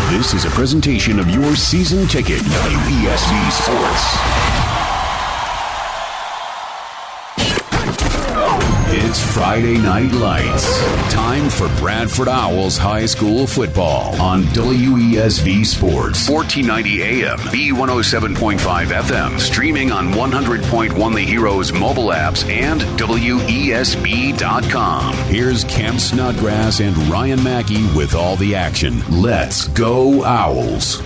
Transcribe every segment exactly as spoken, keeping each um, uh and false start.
This is a presentation of your season ticket, W E S V Sports. It's Friday Night Lights. Time for Bradford Owls High School football on W E S V Sports. fourteen ninety A M, B one oh seven point five F M. Streaming on one hundred point one The Heroes mobile apps and W E S B dot com. Here's Kemp Snodgrass and Ryan Mackey with all the action. Let's go Owls.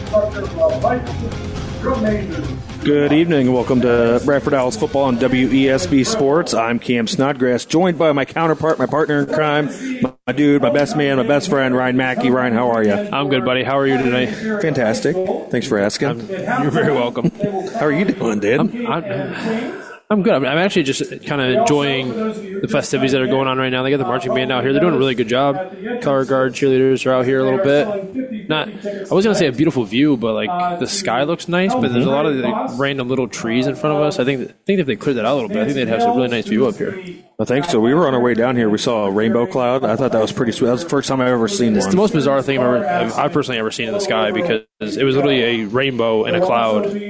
Good evening and welcome to Bradford Owls football on W E S B Sports. I'm Cam Snodgrass, joined by my counterpart, my partner in crime, my, my dude, my best man, my best friend, Ryan Mackey. Ryan, how are you? I'm good, buddy. How are you tonight? Fantastic. Thanks for asking. I'm, you're very welcome. How are you doing, dude? I'm, I'm, I'm good. I'm, I'm actually just kind of enjoying the festivities that are going on right now. They got the marching band out here. They're doing a really good job. Color guard cheerleaders are out here a little bit. Not, I was going to say a beautiful view, but like the sky looks nice, but there's a lot of like, random little trees in front of us. I think I think if they cleared that out a little bit, I think they'd have some really nice view up here. I think so. We were on our way down here. We saw a rainbow cloud. I thought that was pretty sweet. That was the first time I've ever seen It's one. the most bizarre thing I've, ever, I've, I've personally ever seen in the sky because it was literally a rainbow in a cloud, and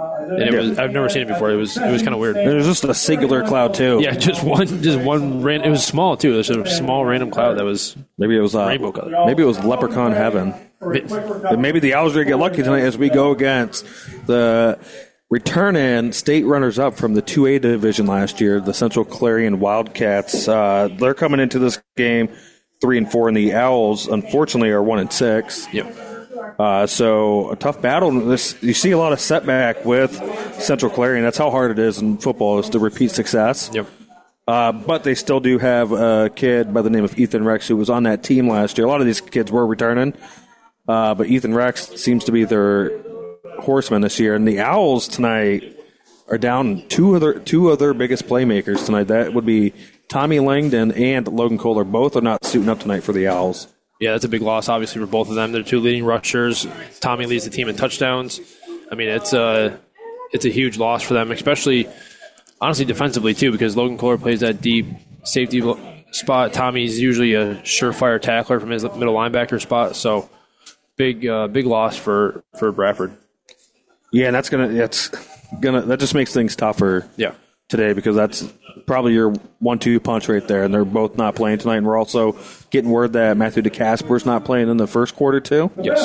it was I've never seen it before. It was it was kind of weird. It was just a singular cloud too. Yeah, just one, just one. Ran, it was small too. It was a small random cloud that was maybe it was uh, rainbow color. Maybe it was leprechaun heaven. But maybe the Owls are going to get lucky tonight as we go against the returning state runners-up from the two A division last year, the Central Clarion Wildcats. Uh, they're coming into this game three and four, and the Owls, unfortunately, are one and six. Yep. Uh, so a tough battle. This you see a lot of setback with Central Clarion. That's how hard it is in football, is to repeat success. Yep. Uh, but they still do have a kid by the name of Ethan Rex who was on that team last year. A lot of these kids were returning. Uh, but Ethan Rex seems to be their horseman this year. And the Owls tonight are down two other two other biggest playmakers tonight. That would be Tommy Langdon and Logan Kohler. Both are not suiting up tonight for the Owls. Yeah, that's a big loss, obviously, for both of them. They're two leading rushers. Tommy leads the team in touchdowns. I mean, it's a, it's a huge loss for them, especially, honestly, defensively, too, because Logan Kohler plays that deep safety spot. Tommy's usually a surefire tackler from his middle linebacker spot, so Big, uh, big loss for, for Bradford. Yeah, and that's gonna that's gonna that just makes things tougher. Yeah. Today because that's probably your one-two punch right there, and they're both not playing tonight. And we're also getting word that Matthew DeCasper's not playing in the first quarter too. Yes.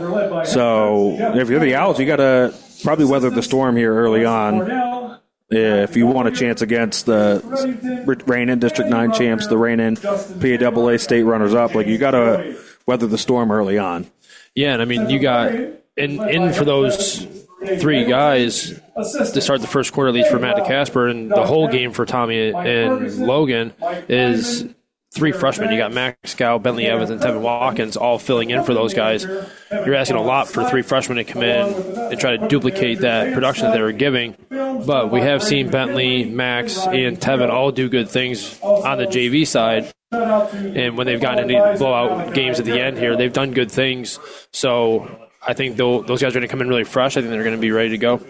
So if you're the Owls, you got to probably weather the storm here early on. If you want a chance against the reigning District nine champs, the reigning P A A A state runners-up, like you got to weather the storm early on. Yeah, and I mean, you got in, in for those three guys to start the first quarter, at least for Matt DeCasper, and the whole game for Tommy and Logan is three freshmen. You got Max Gow, Bentley Evans, and Tevin Watkins all filling in for those guys. You're asking a lot for three freshmen to come in and try to duplicate that production that they were giving. But we have seen Bentley, Max, and Tevin all do good things on the J V side. And when they've gotten into blowout games at the end here, they've done good things. So I think those guys are going to come in really fresh. I think they're going to be ready to go.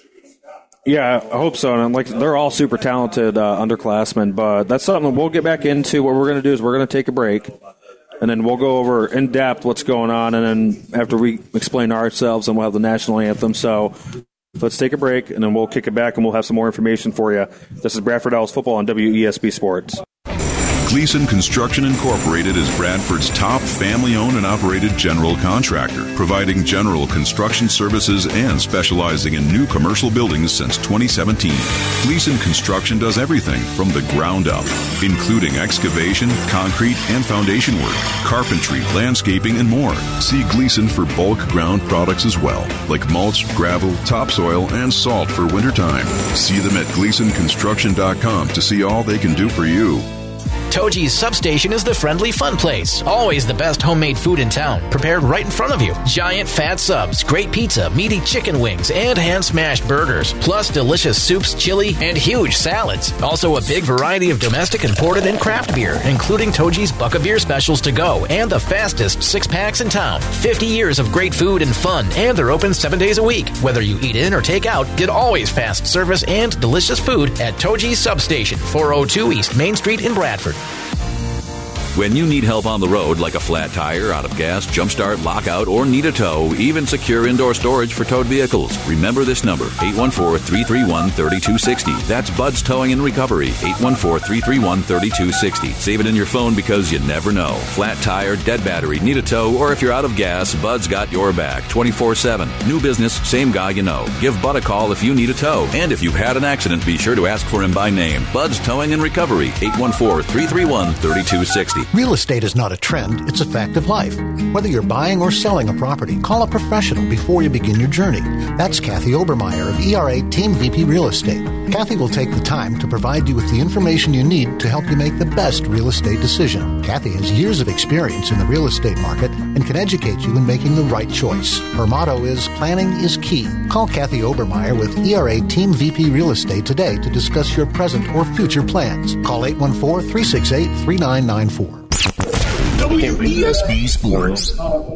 Yeah, I hope so. And like they're all super talented uh, underclassmen, but that's something we'll get back into. What we're going to do is we're going to take a break, and then we'll go over in depth what's going on. And then after we explain ourselves, and we'll have the national anthem. So let's take a break, and then we'll kick it back, and we'll have some more information for you. This is Bradford Owls football on W E S B Sports. Gleason Construction Incorporated is Bradford's top family-owned and operated general contractor, providing general construction services and specializing in new commercial buildings since twenty seventeen. Gleason Construction does everything from the ground up, including excavation, concrete, and foundation work, carpentry, landscaping, and more. See Gleason for bulk ground products as well, like mulch, gravel, topsoil, and salt for wintertime. See them at gleason construction dot com to see all they can do for you. Toji's Substation is the friendly, fun place. Always the best homemade food in town, prepared right in front of you. Giant fat subs, great pizza, meaty chicken wings, and hand-smashed burgers. Plus delicious soups, chili, and huge salads. Also a big variety of domestic, imported, and craft beer, including Toji's Buck of Beer specials to go, and the fastest six-packs in town. fifty years of great food and fun, and they're open seven days a week. Whether you eat in or take out, get always fast service and delicious food at Toji's Substation, four oh two East Main Street in Bradford. When you need help on the road, like a flat tire, out of gas, jump start, lockout, or need a tow, even secure indoor storage for towed vehicles, remember this number, eight one four, three three one, three two six zero. That's Bud's Towing and Recovery, eight one four, three three one, three two six zero. Save it in your phone because you never know. Flat tire, dead battery, need a tow, or if you're out of gas, Bud's got your back twenty-four seven. New business, same guy you know. Give Bud a call if you need a tow. And if you've had an accident, be sure to ask for him by name. Bud's Towing and Recovery, eight one four, three three one, three two six zero. Real estate is not a trend, it's a fact of life. Whether you're buying or selling a property, call a professional before you begin your journey. That's Kathy Obermeyer of E R A Team V P Real Estate. Kathy will take the time to provide you with the information you need to help you make the best real estate decision. Kathy has years of experience in the real estate market and can educate you in making the right choice. Her motto is planning is key. Call Kathy Obermeyer with E R A Team V P Real Estate today to discuss your present or future plans. Call eight one four, three six eight, three nine nine four. W E S B Sports.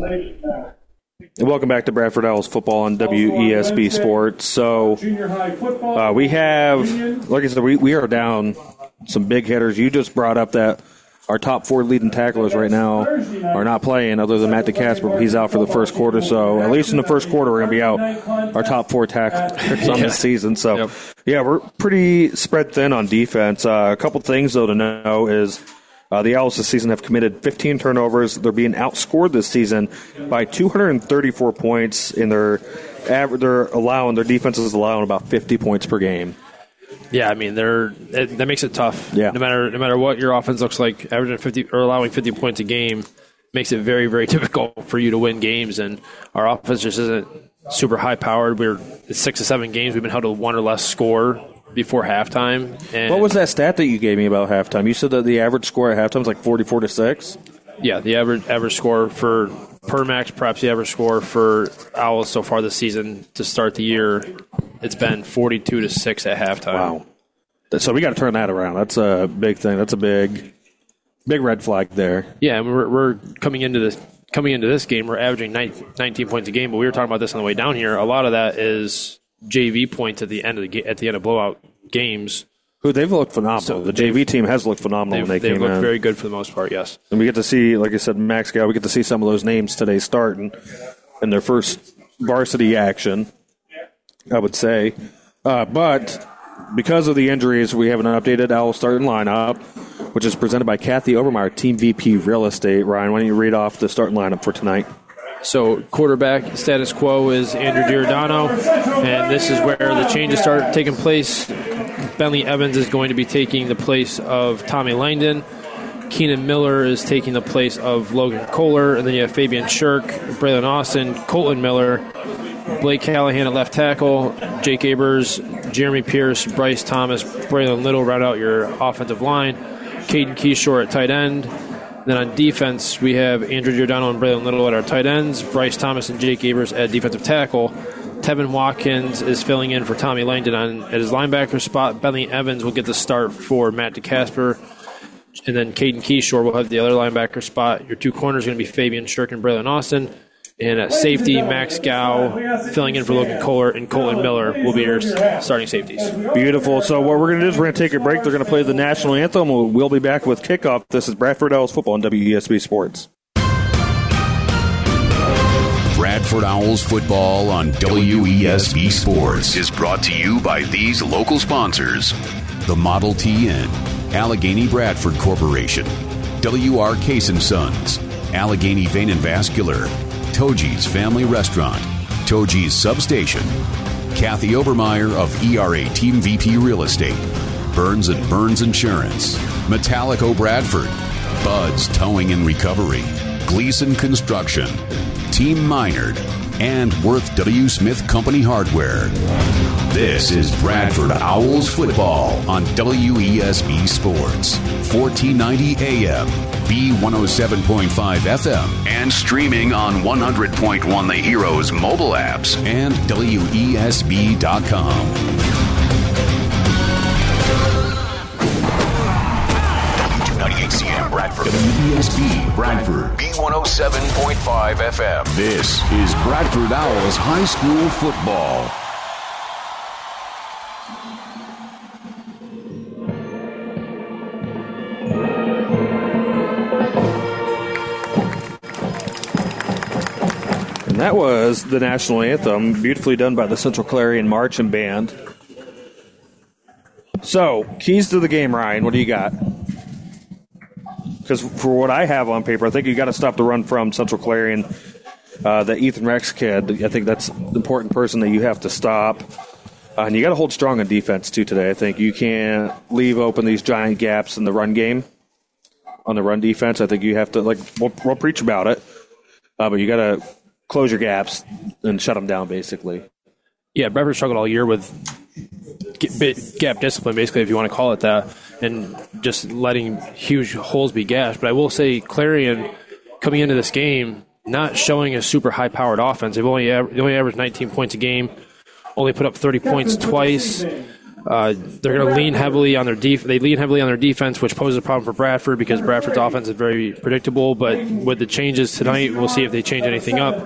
And welcome back to Bradford Owls football on W E S B Sports. So uh, we have, like I said, we, we are down some big hitters. You just brought up that our top four leading tacklers right now are not playing other than Matt DeCasper. He's out for the first quarter. So at least in the first quarter, we're going to be out our top four tacklers on yeah. this season. So, yep. yeah, we're pretty spread thin on defense. Uh, a couple things, though, to know is Uh, the Owls this season have committed fifteen turnovers. They're being outscored this season by two hundred thirty-four points. In their average, they're allowing their defense is allowing about fifty points per game. Yeah, I mean, they're it, that makes it tough. Yeah. No matter no matter what your offense looks like, averaging fifty or allowing fifty points a game makes it very very difficult for you to win games. And our offense just isn't super high powered. We're it's six to seven games. We've been held to one or less score before halftime. And what was that stat that you gave me about halftime? You said that the average score at halftime was like forty-four to six? Yeah, the average average score for per max, perhaps the average score for Owls so far this season to start the year, it's been forty-two to six at halftime. Wow. So we got to turn that around. That's a big thing. That's a big big red flag there. Yeah, and we're, we're coming into this coming into this game, we're averaging nineteen points a game, but we were talking about this on the way down here. A lot of that is J V points at the end of the at the end of blowout games. Who they've looked phenomenal. So the J V team has looked phenomenal when they they've came looked in. very good for the most part. Yes, and we get to see, like I said, Max Gow. We get to see some of those names today starting in their first varsity action, I would say. Uh, but because of the injuries, we have an updated Owl starting lineup, which is presented by Kathy Obermeyer, Team V P Real Estate. Ryan, why don't you read off the starting lineup for tonight? So quarterback status quo is Andrew Giordano, and this is where the changes start taking place. Bentley Evans is going to be taking the place of Tommy Langdon. Keenan Miller is taking the place of Logan Kohler, and then you have Fabian Shirk, Braylon Austin, Colton Miller, Blake Callahan at left tackle, Jake Abers, Jeremy Pierce, Bryce Thomas, Braylon Little round out your offensive line, Caden Keyshore at tight end. Then on defense, we have Andrew Giordano and Braylon Little at our tight ends, Bryce Thomas and Jake Abers at defensive tackle. Tevin Watkins is filling in for Tommy Langdon on, at his linebacker spot. Bentley Evans will get the start for Matt DeCasper. And then Caden Keyshore will have the other linebacker spot. Your two corners are going to be Fabian Shirk and Braylon Austin. And at safety, Max Gow filling in for Logan Kohler, and Colton Miller will be your starting safeties. Beautiful. So what we're going to do is we're going to take a break. They're going to play the national anthem. We'll, we'll be back with kickoff. This is Bradford Owls football on W E S B Sports. Bradford Owls football on W E S B Sports is brought to you by these local sponsors: the Model T Inn, Allegheny Bradford Corporation, W R Case and Sons, Allegheny Vein and Vascular, Toji's Family Restaurant, Toji's Substation, Kathy Obermeyer of E R A Team V P Real Estate, Burns and Burns Insurance, Metallico Bradford, Bud's Towing and Recovery, Gleason Construction, Team Minard, and Worth W. Smith Company Hardware. This is Bradford Owls football on W E S B Sports, fourteen ninety A M, B one oh seven point five F M, and streaming on one hundred point one The Heroes mobile apps and W E S B dot com. ninety-eight C M Bradford. W E S B Bradford. B one oh seven point five F M. This is Bradford Owls High School football. And that was the national anthem, beautifully done by the Central Clarion Marching Band. So, keys to the game, Ryan, what do you got? Because for what I have on paper, I think you got to stop the run from Central Clarion. Uh, the Ethan Rex kid, I think that's the important person that you have to stop. Uh, and you got to hold strong on defense, too, today. I think you can't leave open these giant gaps in the run game. On the run defense, I think you have to, like, we'll, we'll preach about it. Uh, but you got to close your gaps and shut them down, basically. Yeah, Bradford struggled all year with gap discipline, basically, if you want to call it that, and just letting huge holes be gashed. But I will say Clarion, coming into this game, not showing a super high-powered offense. They've only, they only averaged nineteen points a game, only put up thirty points twice. Uh, they're going to lean heavily on their def- They lean heavily on their defense, which poses a problem for Bradford because Bradford's offense is very predictable. But with the changes tonight, we'll see if they change anything up.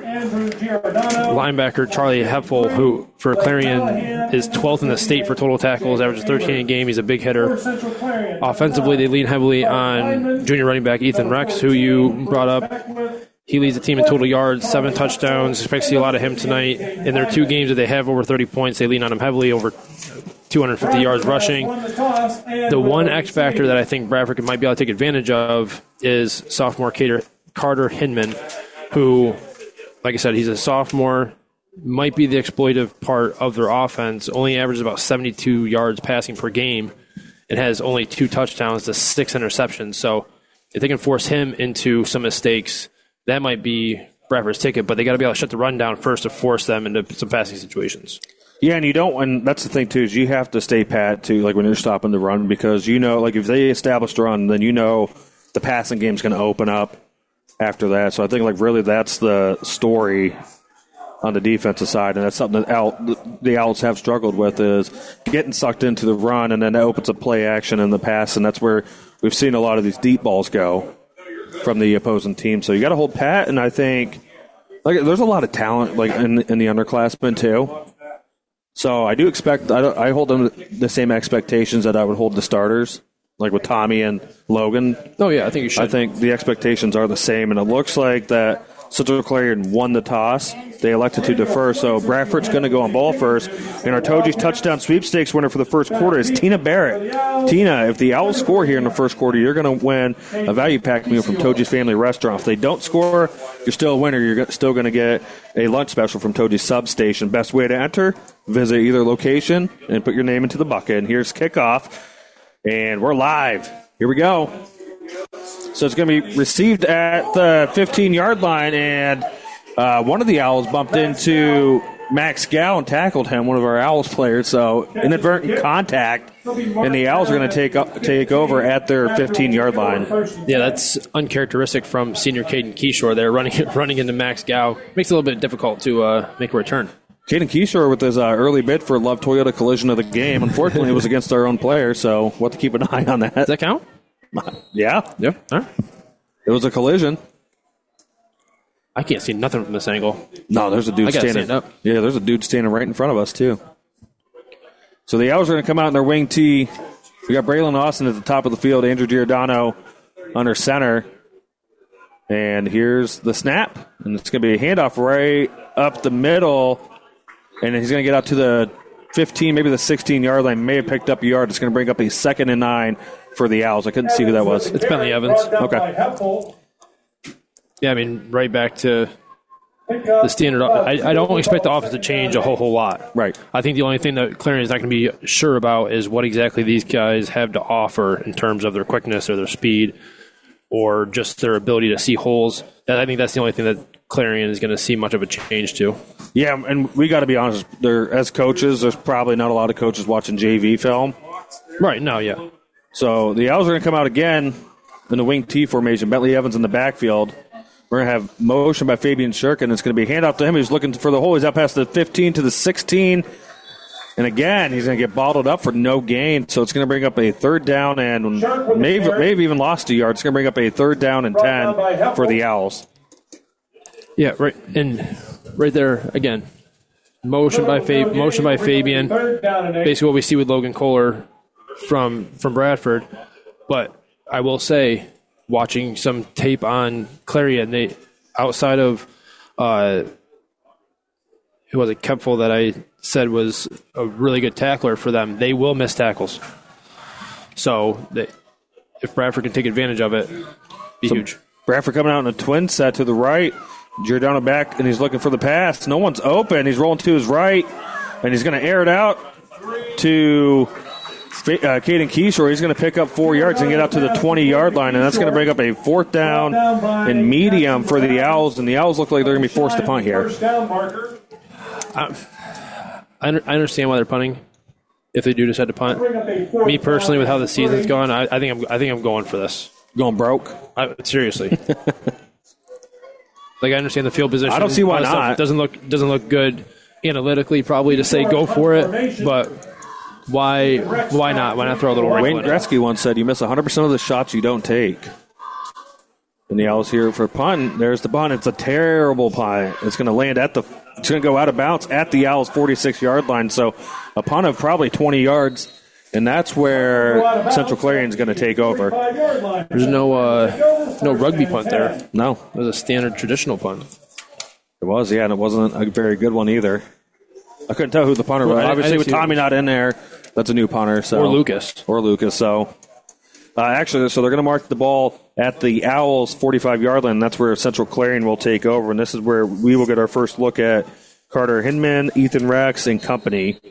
Linebacker Charlie Hepfel, who for Clarion is twelfth in the state for total tackles, averages thirteen a game. He's a big hitter. Offensively, they lean heavily on junior running back Ethan Rex, who you brought up. He leads the team in total yards, seven touchdowns. Expect to see a lot of him tonight. In their two games that they have over thirty points, they lean on him heavily, over two hundred fifty yards rushing. The one X factor that I think Bradford might be able to take advantage of is sophomore Carter Hinman, who, like I said, he's a sophomore, might be the exploitive part of their offense, only averages about seventy-two yards passing per game, and has only two touchdowns to six interceptions. So if they can force him into some mistakes, that might be Bradford's ticket, but they got to be able to shut the run down first to force them into some passing situations. Yeah, and you don't, and that's the thing, too, is you have to stay pat, too, like when you're stopping the run, because you know, like if they establish the run, then you know the passing game's going to open up after that. So I think, like, really that's the story on the defensive side, and that's something that Owl, the Owls have struggled with, is getting sucked into the run, and then that opens up play action in the pass, and that's where we've seen a lot of these deep balls go from the opposing team. So you got to hold pat, and I think like there's a lot of talent like in, in the underclassmen, too. So I do expect, I, I hold them the same expectations that I would hold the starters, like with Tommy and Logan. Oh, yeah, I think you should. I think the expectations are the same, and it looks like that Central Clarion won the toss. They elected to defer, so Bradford's going to go on ball first. And our Toji's touchdown sweepstakes winner for the first quarter is Tina Barrett. Tina, if the Owls score here in the first quarter, you're going to win a value pack meal from Toji's Family Restaurant. If they don't score, you're still a winner. You're still going to get a lunch special from Toji's Substation. Best way to enter, visit either location and put your name into the bucket. And here's kickoff, and we're live. Here we go. So it's going to be received at the fifteen-yard line, and uh, one of the Owls bumped into Max Gow and tackled him, one of our Owls players. So inadvertent contact, and the Owls are going to take up, take over at their fifteen-yard line. Yeah, that's uncharacteristic from senior Caden Keyshore there, running running into Max Gow. Makes it a little bit difficult to uh, make a return. Caden Keyshore with his uh, early bid for Love Toyota collision of the game. Unfortunately, it was against our own player, so we'll have to keep an eye on that. Does that count? Yeah. Yeah. All right. It was a collision. I can't see nothing from this angle. No, there's a dude I gotta standing. stand up. Yeah, there's a dude standing right in front of us, too. So the Owls are going to come out in their wing tee. We got Braylon Austin at the top of the field, Andrew Giordano under center. And here's the snap. And it's going to be a handoff right up the middle. And he's going to get out to the fifteen, maybe the sixteen-yard line. May have picked up a yard. It's going to bring up a second and nine for the Owls. I couldn't see who that was. It's Bentley Evans. Okay. Yeah, I mean, right back to the standard. I, I don't expect the offense to change a whole whole lot. Right. I think the only thing that Clarion is not going to be sure about is what exactly these guys have to offer in terms of their quickness or their speed or just their ability to see holes. I think that's the only thing that Clarion is going to see much of a change to. Yeah, and we got to be honest. There, as coaches, there's probably not a lot of coaches watching J V film. Right, no, yeah. So the Owls are going to come out again in the wing T formation. Bentley Evans in the backfield. We're going to have motion by Fabian Shirk, and it's going to be a handoff to him. He's looking for the hole. He's out past the fifteen to the sixteen. And again, he's going to get bottled up for no gain. So it's going to bring up a third down and maybe, maybe even lost a yard. It's going to bring up a third down and ten for the Owls. Yeah, right. And right there, again, motion by Fab- motion by Fabian. Basically what we see with Logan Kohler from from Bradford. But I will say, watching some tape on Clarion, they outside of uh, who was it, Kempfel, that I said was a really good tackler for them, they will miss tackles. So they, if Bradford can take advantage of it, be so huge. Bradford coming out in a twin set to the right. Giordano back, and he's looking for the pass. No one's open. He's rolling to his right, and he's going to air it out to uh, Caden Keyshaw. He's going to pick up four yards and get out to the twenty-yard line, and that's going to bring up a fourth down and medium for the Owls, and the Owls look like they're going to be forced to punt here. I, I understand why they're punting if they do decide to punt. Me personally, with how the season's gone, I, I think I'm I think I'm going for this. Going broke? I, seriously. Like, I understand the field position. I don't see why not. Doesn't look doesn't look good analytically, probably, to say go for it, but why why not? Why not throw a little wrinkle Wayne Gretzky once said, "You miss one hundred percent of the shots you don't take." And the Owls here for punt. There's the punt. It's a terrible punt. It's going to land at the. It's going to go out of bounds at the Owls' forty-six-yard line. So a punt of probably twenty yards, and that's where Central Clarion's going to take over. There's no uh, no rugby punt there. No, it was a standard traditional punt. It was, yeah, and it wasn't a very good one either. I couldn't tell who the punter was. Well, Obviously, with Tommy not in there, that's a new punter. So or Lucas, or Lucas. So. Uh, actually, so they're going to mark the ball at the Owls' forty-five-yard line. That's where Central Clarion will take over, and this is where we will get our first look at Carter Hinman, Ethan Rex, and company.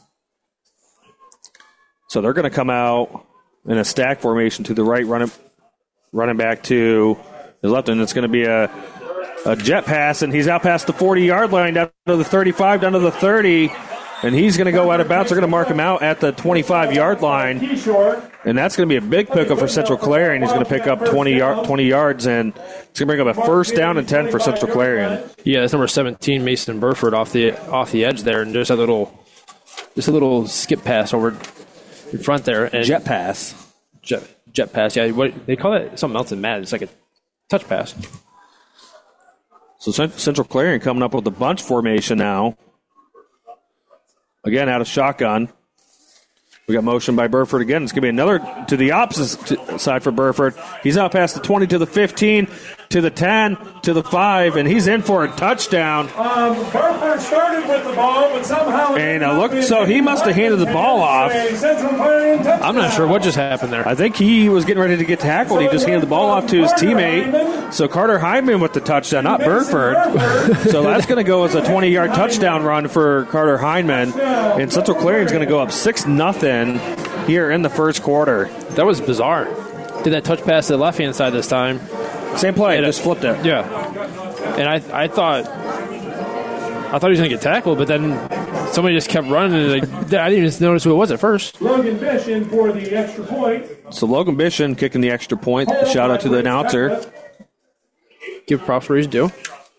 So they're going to come out in a stack formation to the right, running, running back to the left, and it's going to be a, a jet pass, and he's out past the forty-yard line, down to the thirty-five, down to the thirty, and he's going to go out of bounds. They're going to mark him out at the twenty-five-yard line. And that's going to be a big pickup for Central Clarion. He's going to pick up twenty, yard, twenty yards, and it's going to bring up a first down and ten for Central Clarion. Yeah, that's number seventeen, Mason Burford, off the off the edge there, and just a little, just a little skip pass over in front there. And jet pass, jet jet pass. Yeah, what they call it something else in Madden. It's like a touch pass. So Central Clarion coming up with a bunch formation now. Again, out of shotgun. We got motion by Burford again. It's going to be another to the opposite side for Burford. He's out past the twenty to the fifteen, to the ten, to the five, and he's in for a touchdown. Um, Burford started with the ball, but somehow... And uh, look, so he must have handed the ball off. I'm not sure what just happened there. I think he was getting ready to get tackled. He just handed the ball off to his teammate. So Carter Hyman with the touchdown, not Burford. So that's going to go as a twenty-yard touchdown run for Carter Hyman. And Central Clarion's going to go up six nothing here in the first quarter. That was bizarre. Did that touch pass to the left-hand side this time. Same play, and just flipped it. Yeah. And I I thought I thought he was going to get tackled, but then somebody just kept running, and like, I didn't even notice who it was at first. Logan Bishon for the extra point. So Logan Bishon kicking the extra point. Shout out to the announcer. Give props where he's due.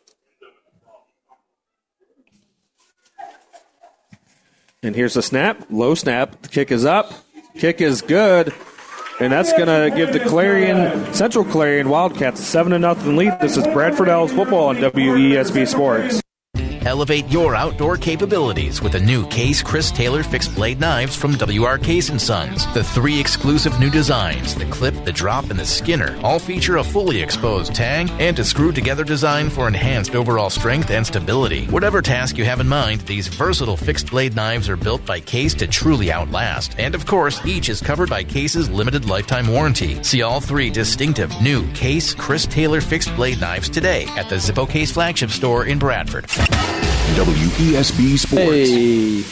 And here's the snap. Low snap. The kick is up. Kick is good. And that's going to give the Clarion, Central Clarion Wildcats a seven to nothing lead. This is Bradford Owls football on W E S B Sports. Elevate your outdoor capabilities with the new Case Chris Taylor fixed blade knives from W R Case and Sons. The three exclusive new designs, the clip, the drop, and the skinner, all feature a fully exposed tang and a screw-together design for enhanced overall strength and stability. Whatever task you have in mind, these versatile fixed blade knives are built by Case to truly outlast. And of course, each is covered by Case's limited lifetime warranty. See all three distinctive new Case Chris Taylor fixed blade knives today at the Zippo Case flagship store in Bradford. W E S B Sports. Hey.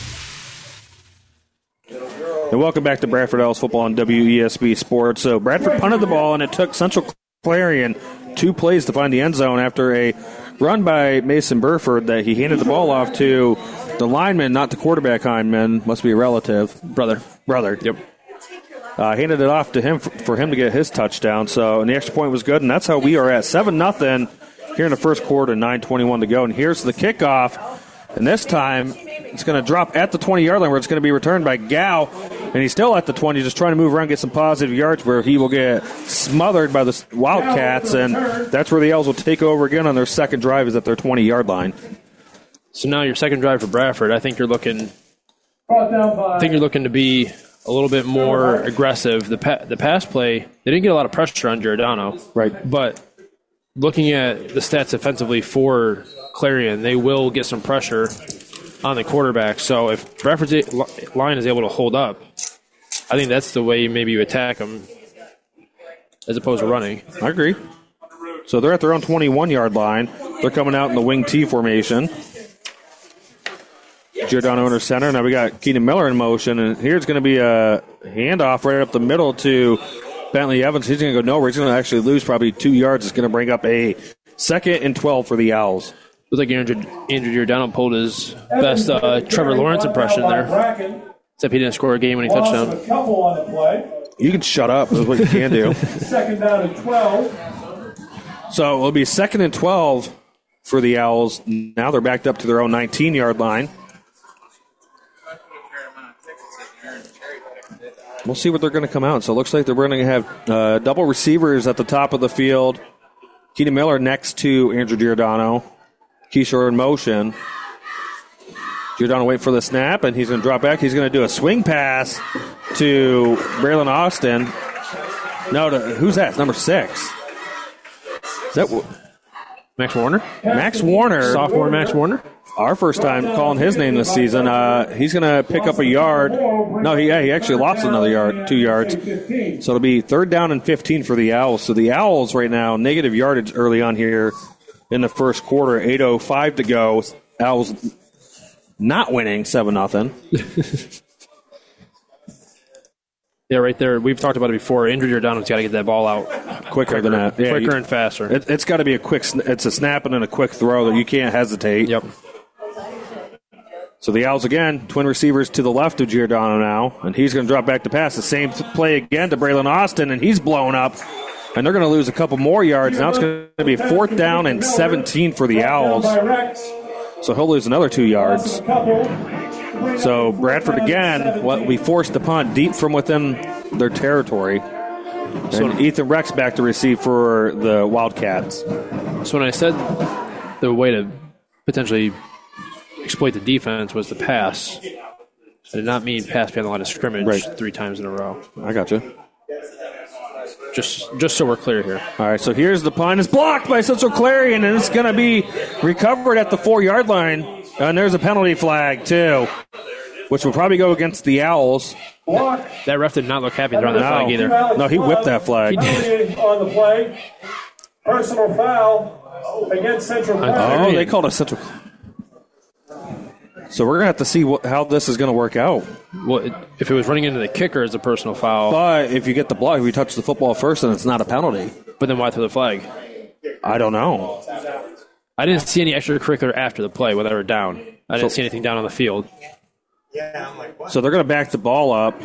And welcome back to Bradford Owls football on W E S B Sports. So Bradford punted the ball, and it took Central Clarion two plays to find the end zone after a run by Mason Burford that he handed the ball off to the lineman, not the quarterback Hyman. Must be a relative. Brother. Brother. Yep. Uh, handed it off to him for, for him to get his touchdown. So, and the extra point was good, and that's how we are at seven nothing. Here in the first quarter, nine twenty-one to go. And here's the kickoff. And this time, it's going to drop at the twenty-yard line where it's going to be returned by Gow. And he's still at the twenty, just trying to move around, get some positive yards where he will get smothered by the Wildcats. And that's where the Owls will take over again on their second drive, is at their twenty-yard line. So now your second drive for Bradford, I think you're looking I think you're looking to be a little bit more aggressive. The pa- the pass play, they didn't get a lot of pressure on Giordano. Right. But looking at the stats offensively for Clarion, they will get some pressure on the quarterback. So if Bradford's line is able to hold up, I think that's the way maybe you attack them as opposed to running. I agree. So they're at their own twenty-one-yard line. They're coming out in the wing T formation. Giordano under center. Now we got Keenan Miller in motion, and here's going to be a handoff right up the middle to Bentley Evans. He's going to go nowhere. He's going to actually lose probably two yards. It's going to bring up a second and twelve for the Owls. Looks like Andrew, Andrew Giordano pulled his best uh, Trevor Lawrence impression there. Except he didn't score a game when he touchdown. You can shut up is what you can do. Second down and twelve. So it'll be second and twelve for the Owls. Now they're backed up to their own nineteen-yard line. We'll see what they're going to come out. So it looks like they're going to have uh, double receivers at the top of the field. Keenan Miller next to Andrew Giordano. Keyshaw in motion. Giordano wait for the snap, and he's going to drop back. He's going to do a swing pass to Braylon Austin. No, to, who's that? It's number six. Is that Max Warner? Max Warner. Sophomore Max Warner? Our first time calling his name this season. Uh, he's going to pick up a yard. No, he, yeah, he actually lost another yard, two yards. So it'll be third down and fifteen for the Owls. So the Owls right now, negative yardage early on here in the first quarter. eight oh five to go. Owls not winning seven nothing. Yeah, right there. We've talked about it before. Andrew Giordano's got to get that ball out quicker, quicker than that. Yeah, quicker you, and faster. It, it's got to be a quick. It's a snap and then a quick throw that you can't hesitate. Yep. So the Owls again, twin receivers to the left of Giordano now, and he's going to drop back to pass. The same play again to Braylon Austin, and he's blown up, and they're going to lose a couple more yards. Now it's going to be fourth down and seventeen for the Owls. So he'll lose another two yards. So Bradford again, what we forced the punt deep from within their territory. And Ethan Rex back to receive for the Wildcats. So when I said the way to potentially exploit the defense was the pass, I did not mean pass behind the line of scrimmage right. three times in a row. I got you. Just just so we're clear here. All right, so here's the punt. It's blocked by Central Clarion, and it's going to be recovered at the four-yard line. And there's a penalty flag, too, which will probably go against the Owls. That ref did not look happy around that no. flag either. No, he whipped that flag. On the play, personal foul against Central Clarion. Oh, they called a Central. So we're going to have to see what, how this is going to work out. Well, if it was running into the kicker as a personal foul. But if you get the block, if you touch the football first, then it's not a penalty. But then why throw the flag? I don't know. I didn't see any extracurricular after the play when they were down. I didn't so, see anything down on the field. So they're going to back the ball up.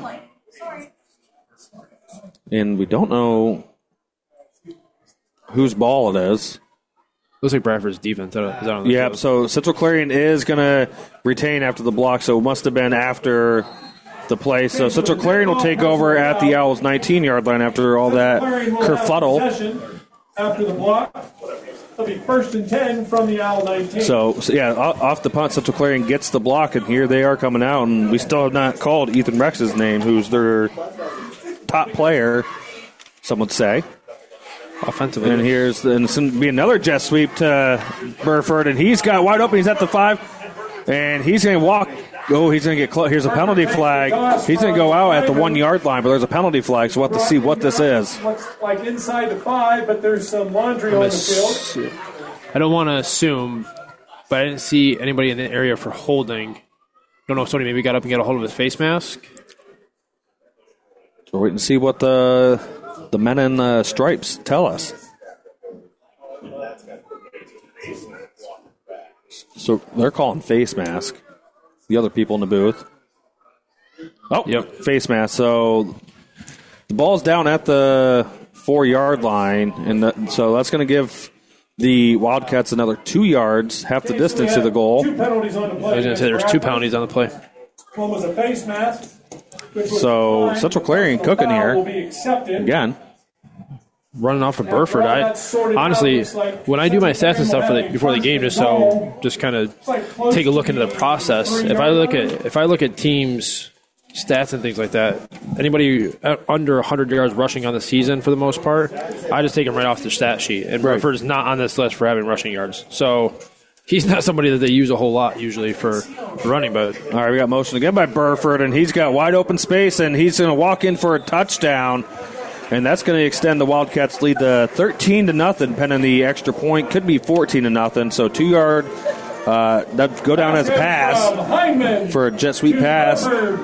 And we don't know whose ball it is. Looks like Bradford's defense. Is that on the yeah, field? So Central Clarion is going to retain after the block, so it must have been after the play. So Central Clarion will take over at the Owls' nineteen-yard line after all that kerfuddle. After the block, it'll be first and ten from the Owl nineteen. So, so, yeah, off the punt, Central Clarion gets the block, and here they are coming out, and we still have not called Ethan Rex's name, who's their top player, some would say. Offensively. And here's and it's going to be another jet sweep to Burford, and he's got wide open. He's at the five, and he's going to walk. Oh, he's going to get close. Here's a penalty flag. He's going to go out at the one-yard line, but there's a penalty flag, so we'll have to see what this is. Looks like inside the five, but there's some laundry on the field. I don't want to assume, but I didn't see anybody in the area for holding. Don't know if somebody maybe got up and got a hold of his face mask. We're waiting to see what the the men in uh, stripes tell us. So they're calling face mask. The other people in the booth. Oh, yep, face mask. So the ball's down at the four-yard line, and the, so that's going to give the Wildcats another two yards, half the distance to the goal. Two penalties on the play. I was going to say there's two penalties on the play. One was a face mask. So Central Clarion cooking here again. Running off of Burford. I honestly, when I do my stats and stuff for the, before the game, just so just kind of take a look into the process. If I look at if I look at teams' stats and things like that, anybody under one hundred yards rushing on the season for the most part, I just take them right off the stat sheet. And right. Burford is not on this list for having rushing yards. So he's not somebody that they use a whole lot usually for running. But all right, we got motion again by Burford, and he's got wide open space, and he's going to walk in for a touchdown. And that's going to extend the Wildcats' lead to thirteen to nothing, pending the extra point. Could be fourteen to nothing. So two yard, uh, that go down as a pass for a jet sweep pass.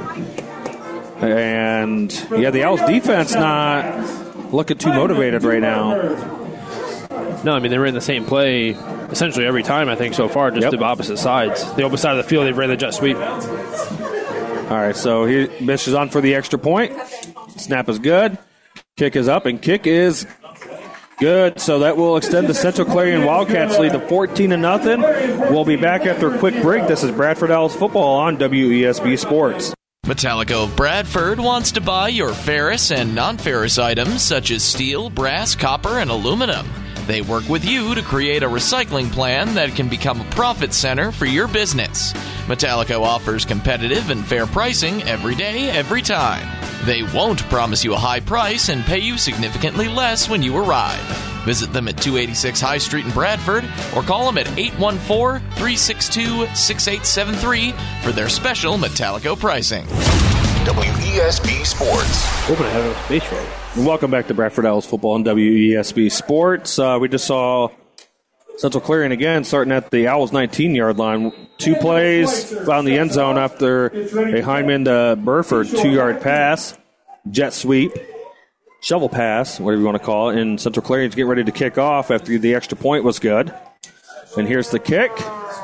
And yeah, the Owls defense not looking too motivated right now. No, I mean they ran the same play essentially every time I think so far, just yep. the opposite sides. The opposite side of the field, they've ran the jet sweep. All right, so here Bish is on for the extra point. Snap is good. Kick is up, and kick is good. So that will extend the Central Clarion Wildcats lead to fourteen to nothing. We'll be back after a quick break. This is Bradford Owls football on W E S B Sports. Metallico of Bradford wants to buy your ferrous and non-ferrous items such as steel, brass, copper, and aluminum. They work with you to create a recycling plan that can become a profit center for your business. Metallico offers competitive and fair pricing every day, every time. They won't promise you a high price and pay you significantly less when you arrive. Visit them at two eighty-six High Street in Bradford or call them at eight one four, three six two, six eight seven three for their special Metallico pricing. W E S B Sports. Open ahead of Beach Road. Welcome back to Bradford Owls football on W E S B Sports. Uh, we just saw Central Clarion again starting at the Owls nineteen-yard line. Two plays, found the end zone after a Hyman to Burford two-yard pass, jet sweep, shovel pass, whatever you want to call it, and Central Clarion's getting ready to kick off after the extra point was good. And here's the kick.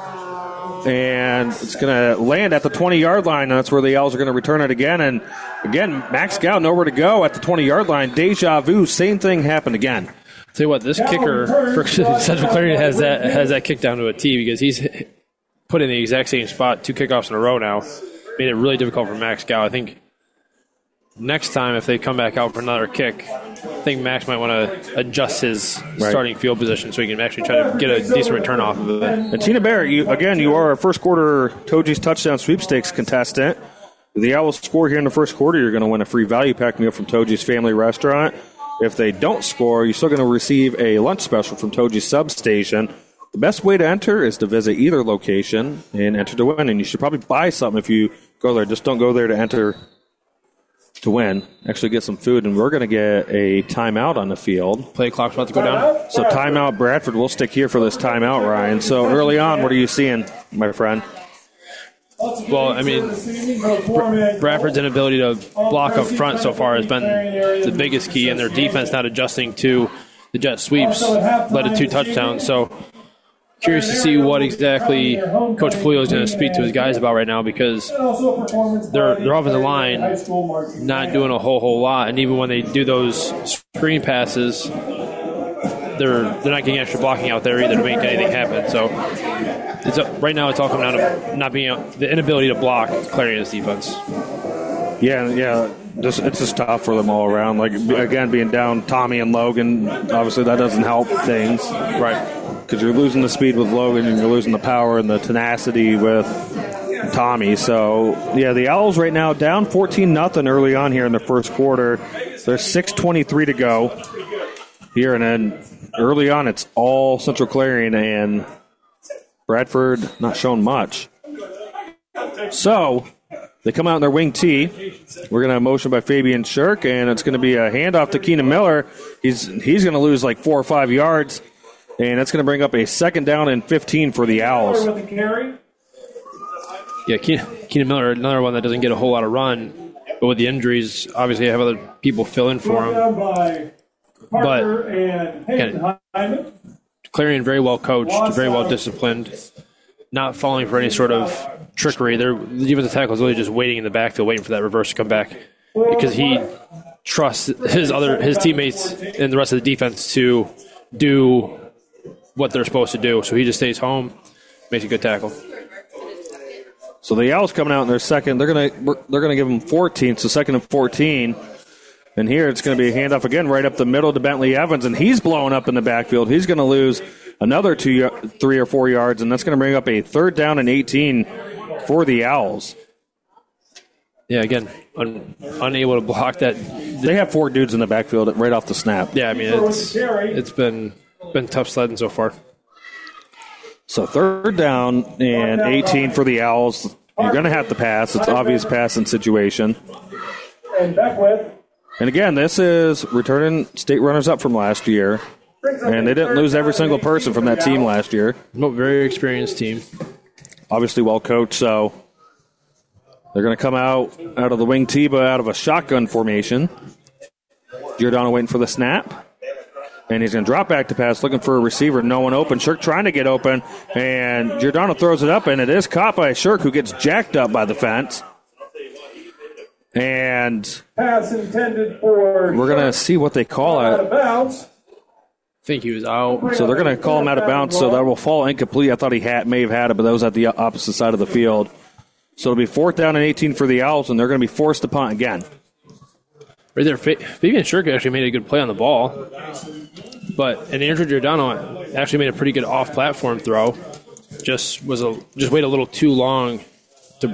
And it's going to land at the twenty-yard line, and that's where the Owls are going to return it again. And again, Max Gow nowhere to go at the twenty-yard line. Deja vu, same thing happened again. Tell you what, this kicker for Central Clarion has that has that kick down to a T because he's put in the exact same spot two kickoffs in a row now. Made it really difficult for Max Gow. I think next time if they come back out for another kick, I think Max might want to adjust his right. starting field position so he can actually try to get a decent return off of it. And Tina Barrett, you, again, you are a first quarter Toji's touchdown sweepstakes contestant. If the Owls score here in the first quarter, you're going to win a free value pack meal from Toji's Family Restaurant. If they don't score, you're still going to receive a lunch special from Toji's Substation. The best way to enter is to visit either location and enter to win. And you should probably buy something if you go there. Just don't go there to enter to win. Actually get some food, and we're going to get a timeout on the field. Play clock's about to go down. So timeout, Bradford. We'll stick here for this timeout, Ryan. So early on, what are you seeing, my friend? Well, I mean, Bradford's inability to block up front so far has been the biggest key, and their defense not adjusting to the jet sweeps led to two touchdowns. So curious to see what exactly Coach Puglio is going to speak to his guys about right now because their their offensive line not doing a whole whole lot, and even when they do those screen passes, they're they're not getting extra blocking out there either to make anything happen. So it's a, right now it's all coming down to not being the inability to block Clarion's defense. Yeah, yeah, just, it's just tough for them all around. Like again, being down Tommy and Logan, obviously that doesn't help things, right? Because you're losing the speed with Logan and you're losing the power and the tenacity with Tommy. So, yeah, the Owls right now down fourteen nothing early on here in the first quarter. There's six twenty-three to go here, and then early on it's all Central Clarion and Bradford not showing much. So they come out in their wing tee. We're going to have motion by Fabian Shirk, and it's going to be a handoff to Keenan Miller. He's he's going to lose like four or five yards. And that's going to bring up a second down and fifteen for the Owls. Yeah, Keenan, Keenan Miller, another one that doesn't get a whole lot of run. But with the injuries, obviously, have other people fill in for him. But, again, Clarion very well coached, very well disciplined, not falling for any sort of trickery. They're, the defensive tackle is really just waiting in the backfield, waiting for that reverse to come back. Because he trusts his other his teammates and the rest of the defense to do what they're supposed to do. So he just stays home, makes a good tackle. So the Owls coming out in their second. They're gonna they're gonna give them fourteen. So second and fourteen. And here it's going to be a handoff again right up the middle to Bentley Evans, and he's blowing up in the backfield. He's going to lose another two, three or four yards, and that's going to bring up a third down and eighteen for the Owls. Yeah, again, un, unable to block that. They have four dudes in the backfield right off the snap. Yeah, I mean it's it's been been tough sledding so far. So third down and eighteen for the Owls. You're going to have to pass. It's obvious passing situation. And Beckwith. And again, this is returning state runners-up from last year. And they didn't lose every single person from that team last year. No, very experienced team. Obviously well coached, so they're going to come out out of the wing T-ba out of a shotgun formation. Giordano waiting for the snap. And he's going to drop back to pass, looking for a receiver. No one open. Shirk trying to get open. And Giordano throws it up, and it is caught by Shirk, who gets jacked up by the fence. And pass intended for we're going to see what they call it. I think he was out. So they're going to call him out of bounds, so that will fall incomplete. I thought he had, may have had it, but that was at the opposite side of the field. So it'll be fourth down and eighteen for the Owls, and they're going to be forced to punt again. Right there, Fabian Shirk actually made a good play on the ball. But and Andrew Giordano actually made a pretty good off-platform throw. Just was a just waited a little too long to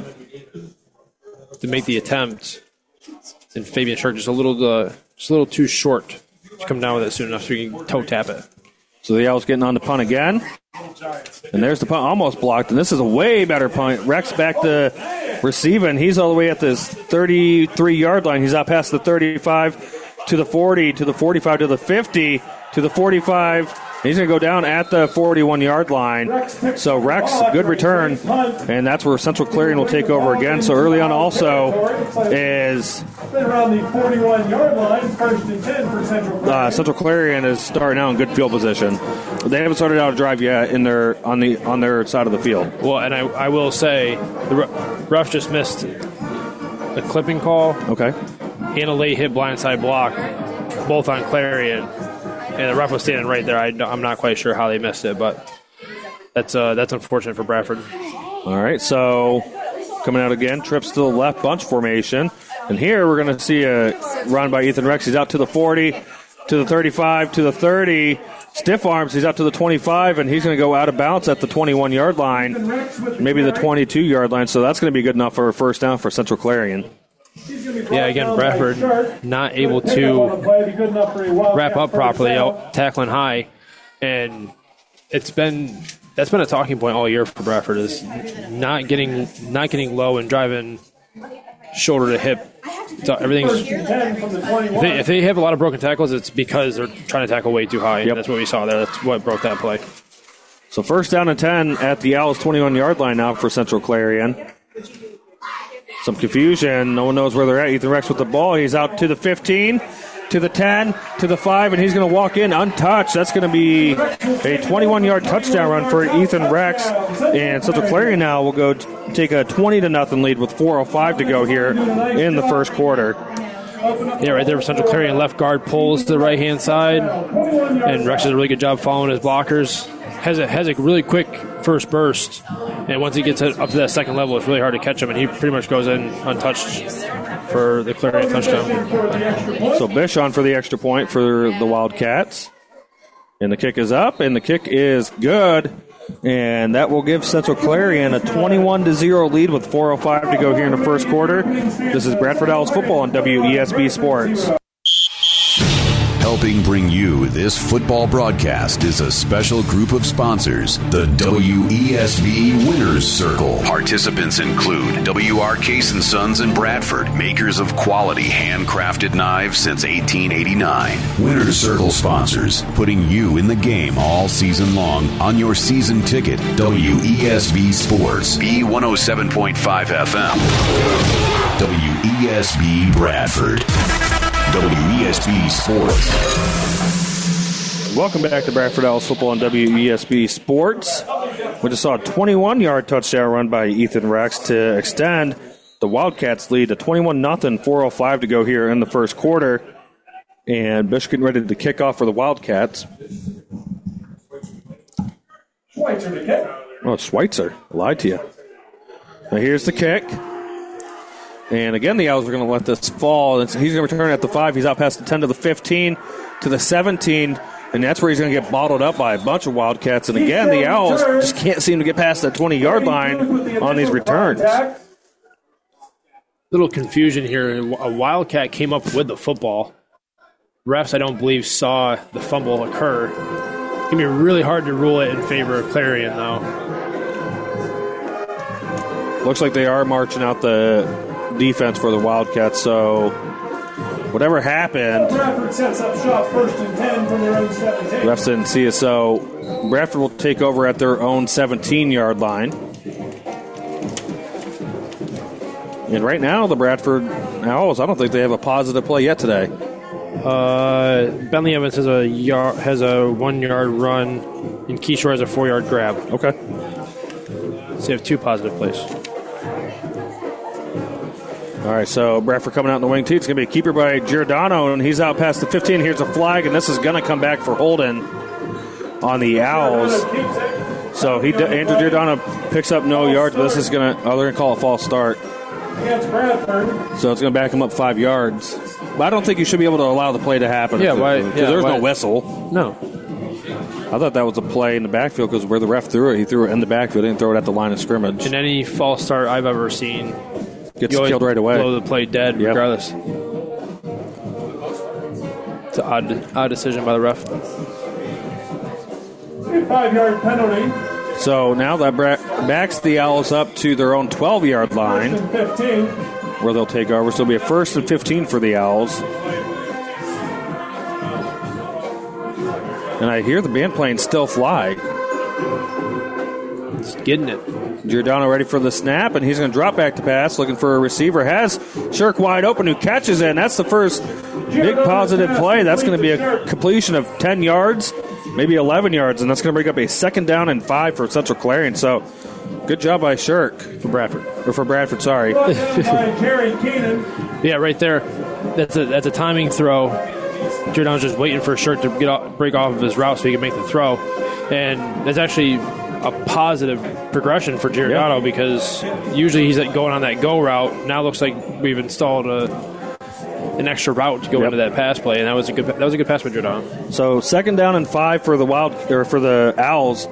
to make the attempt, and Fabian Shirk just a little uh, just a little too short to come down with it soon enough so he can toe tap it. So the Owls getting on the punt again, and there's the punt almost blocked. And this is a way better punt. Rex back to receiving. He's all the way at this thirty-three yard line. He's out past the thirty-five to the forty to the forty-five to the fifty. To the forty-five. He's going to go down at the forty-one yard line. So Rex, good return. And that's where Central Clarion will take over again. So early on also is around the forty-one yard line, first and ten for Central Clarion. Uh, Central Clarion is starting out in good field position. They haven't started out a drive yet in their on the on their side of the field. Well, and I, I will say the ref just missed a clipping call. Okay. And a late hit blindside block, both on Clarion. And the ref was standing right there. I, I'm not quite sure how they missed it, but that's uh, that's unfortunate for Bradford. All right, so coming out again, trips to the left, bunch formation. And here we're going to see a run by Ethan Rex. He's out to the forty, to the thirty-five, to the thirty. Stiff arms, he's out to the twenty-five, and he's going to go out of bounds at the twenty-one yard line, maybe the twenty-two yard line. So that's going to be good enough for a first down for Central Clarion. Yeah, again, Bradford not able to wrap up properly, out tackling high, and it's been that's been a talking point all year for Bradford is not getting not getting low and driving shoulder to hip. So everything's if they, if they have a lot of broken tackles, it's because they're trying to tackle way too high. Yep. That's what we saw there. That's what broke that play. So first down and ten at the Owls twenty-one yard line now for Central Clarion. Some confusion. No one knows where they're at. Ethan Rex with the ball. He's out to the fifteen, to the ten, to the five, and he's going to walk in untouched. That's going to be a twenty-one yard touchdown run for Ethan Rex. And Central Clarion now will go t- take a twenty to nothing lead with four oh five to go here in the first quarter. Yeah, right there for Central Clarion. Left guard pulls to the right-hand side, and Rex does a really good job following his blockers. Has a, has a really quick first burst, and once he gets it up to that second level, it's really hard to catch him, and he pretty much goes in untouched for the Clarion touchdown. So Bish on for the extra point for the Wildcats. And the kick is up, and the kick is good. And that will give Central Clarion a twenty-one to zero lead with four oh five to go here in the first quarter. This is Bradford Owls football on W E S B Sports. Helping bring you this football broadcast is a special group of sponsors, the W E S B Winners Circle. Participants include W R Case and Sons in Bradford, makers of quality handcrafted knives since eighteen eighty-nine. Winners Circle sponsors, putting you in the game all season long on your season ticket. W E S B Sports, B one oh seven point five F M. W E S B Bradford. W E S B Sports. Welcome back to Bradford Owls football on W E S B Sports. We just saw a twenty-one yard touchdown run by Ethan Rex to extend the Wildcats lead to twenty-one nothing, four oh five to go here in the first quarter. And Bish getting ready to kick off for the Wildcats. Schweitzer to kick. Oh, Schweitzer. I lied to you. Now here's the kick. And again, the Owls are going to let this fall. He's going to return at the five. He's out past the ten to the fifteen to the seventeen. And that's where he's going to get bottled up by a bunch of Wildcats. And again, the Owls just can't seem to get past that twenty yard line on these returns. Little confusion here. A Wildcat came up with the football. Refs, I don't believe, saw the fumble occur going to be really hard to rule it in favor of Clarion, though. Looks like they are marching out the defense for the Wildcats, so whatever happened, Bradford sets up shop first and ten from their own seventeen. refs didn't see it, so Bradford will take over at their own seventeen-yard line. And right now, the Bradford Owls, I don't think they have a positive play yet today. Uh, Bentley Evans has a yard, has a one-yard run, and Keyshore has a four-yard grab. Okay. So you have two positive plays. All right, so Bradford coming out in the wing tee. It's going to be a keeper by Giordano, and he's out past the fifteen. Here's a flag, and this is going to come back for Holden on the Owls. So he Andrew Giordano picks up no yards, but this is going to, oh, they're going to call a false start. Against Bradford. So it's going to back him up five yards. But I don't think you should be able to allow the play to happen. Yeah, why? Because Yeah, there's why? no whistle. No. I thought that was a play in the backfield because where the ref threw it, he threw it in the backfield. He didn't throw it at the line of scrimmage. In any false start I've ever seen, Gets you always killed right away. blow the play dead Yep. regardless. It's an odd, odd decision by the ref. Five-yard penalty. So now that bra- backs the Owls up to their own twelve-yard line, First and fifteen. where they'll take over. So it'll be a first and fifteen for the Owls. And I hear the band playing Still Fly. It's getting it. Giordano ready for the snap, and he's going to drop back to pass, looking for a receiver. Has Shirk wide open, who catches it, and that's the first big positive play. That's going to be a completion of ten yards, maybe eleven yards, and that's going to bring up a second down and five for Central Clarion. So good job by Shirk. For Bradford. Or for Bradford, sorry. Brought down by Jerry Keenan. Yeah, right there. That's a that's a timing throw. Giordano's just waiting for a shirt to get off, break off of his route so he can make the throw. And that's actually a positive progression for Giordano Yep. because usually he's going on that go route. Now it looks like we've installed a, an extra route to go Yep. into that pass play, and that was a good that was a good pass by Giordano. So second down and five for the Wild or for the Owls.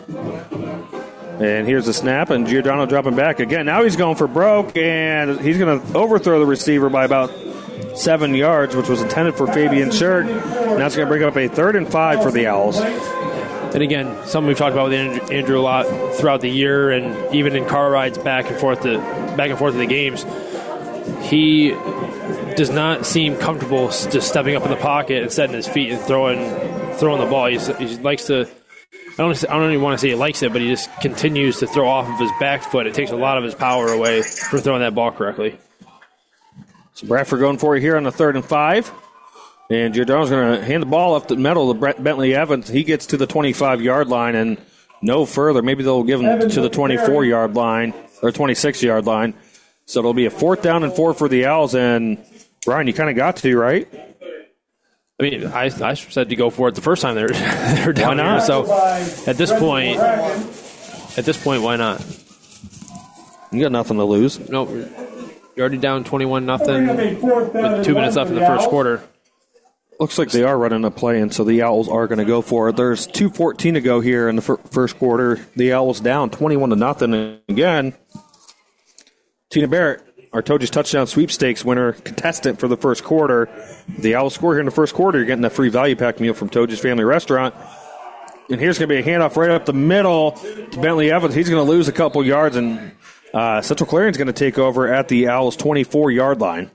And here's the snap, and Giordano dropping back again. Now he's going for broke, and he's going to overthrow the receiver by about seven yards, which was intended for Fabian Shirk. Now it's going to bring up a third and five for the Owls. And again, something we've talked about with Andrew, Andrew a lot throughout the year, and even in car rides back and forth to back and forth to the games, he does not seem comfortable just stepping up in the pocket and setting his feet and throwing throwing the ball. He's, he likes to. I don't, I don't even want to say he likes it, but he just continues to throw off of his back foot. It takes a lot of his power away from throwing that ball correctly. So Bradford going for it here on the third and five. And Giordano's going to hand the ball up the middle to Brett Bentley Evans. He gets to the twenty-five-yard line and no further. Maybe they'll give him to the twenty-four-yard line or twenty-six-yard line. So it'll be a fourth down and four for the Owls. And, Brian, you kind of got to, right? I mean, I, I said to go for it the first time they were, they were down Why not? here. So at this point, at this point, why not? You got nothing to lose. No, you're already down twenty-one nothing Bring up a fourth down with and two one minutes left for in the first Owls. quarter. Looks like they are running a play, and so the Owls are going to go for it. There's two fourteen to go here in the fir- first quarter. The Owls down twenty-one to nothing. And again, Tina Barrett, our Toji's touchdown sweepstakes winner, contestant for the first quarter. The Owls score here in the first quarter. You're getting a free value pack meal from Toji's Family Restaurant. And here's going to be a handoff right up the middle to Bentley Evans. He's going to lose a couple yards, and uh, Central Clarion's going to take over at the Owls' twenty-four-yard line.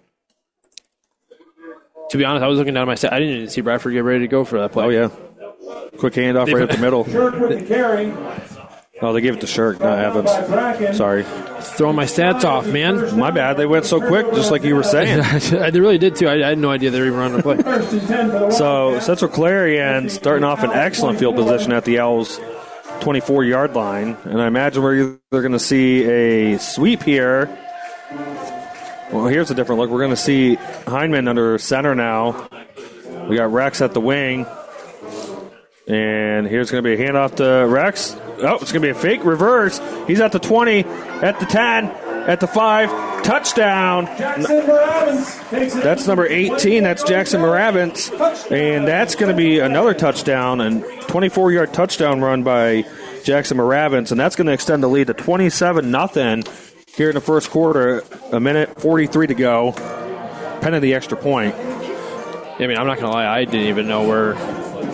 To be honest, I was looking down at my stat. I didn't even see Bradford get ready to go for that play. Oh, yeah. Quick handoff right up the middle. Shirk with the carry. Oh, they gave it to Shirk, not Evans. Sorry. Throwing my stats off, man. My bad. They went so quick, just like you were saying. They really did, too. I, I had no idea they were even running the play. First and ten for the So Central Clarion starting off in excellent field position at the Owls' twenty-four-yard line. And I imagine we're either going to see a sweep here. Well, here's a different look. We're going to see Heineman under center now. We got Rex at the wing. And here's going to be a handoff to Rex. Oh, it's going to be a fake reverse. He's at the twenty, at the ten, at the five. Touchdown. Jackson Moravins takes it. That's number eighteen. That's Jackson Moravins. And that's going to be another touchdown, and twenty-four-yard touchdown run by Jackson Moravins. And that's going to extend the lead to twenty-seven nothing here in the first quarter. A minute forty-three to go. Pen of the extra point. I mean, I'm not going to lie. I didn't even know where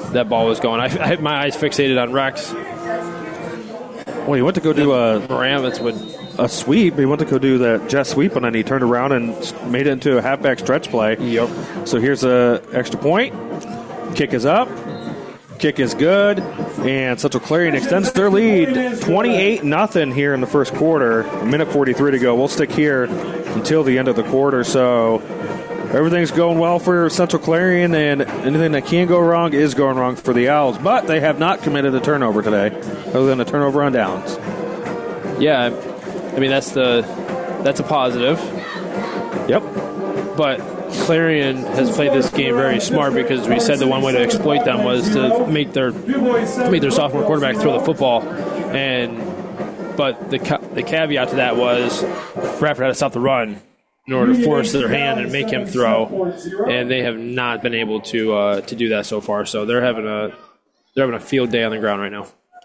that ball was going. I, I had my eyes fixated on Rex. Well, he went to go do a Moravitz would a sweep. He went to go do that jet sweep, and then he turned around and made it into a halfback stretch play. Yep. So here's a extra point. Kick is up. Kick is good. And Central Clarion extends their lead twenty-eight nothing here in the first quarter. A minute forty-three to go. We'll stick here until the end of the quarter. So everything's going well for Central Clarion, and anything that can go wrong is going wrong for the Owls. But they have not committed a turnover today, other than a turnover on downs. Yeah, I mean, that's the that's a positive. Yep. But Clarion has played this game very smart, because we said the one way to exploit them was to make their to make their sophomore quarterback throw the football, and but the the caveat to that was Bradford had to stop the run in order to force their hand and make him throw, and they have not been able to uh, to do that so far. So they're having a they're having a field day on the ground right now.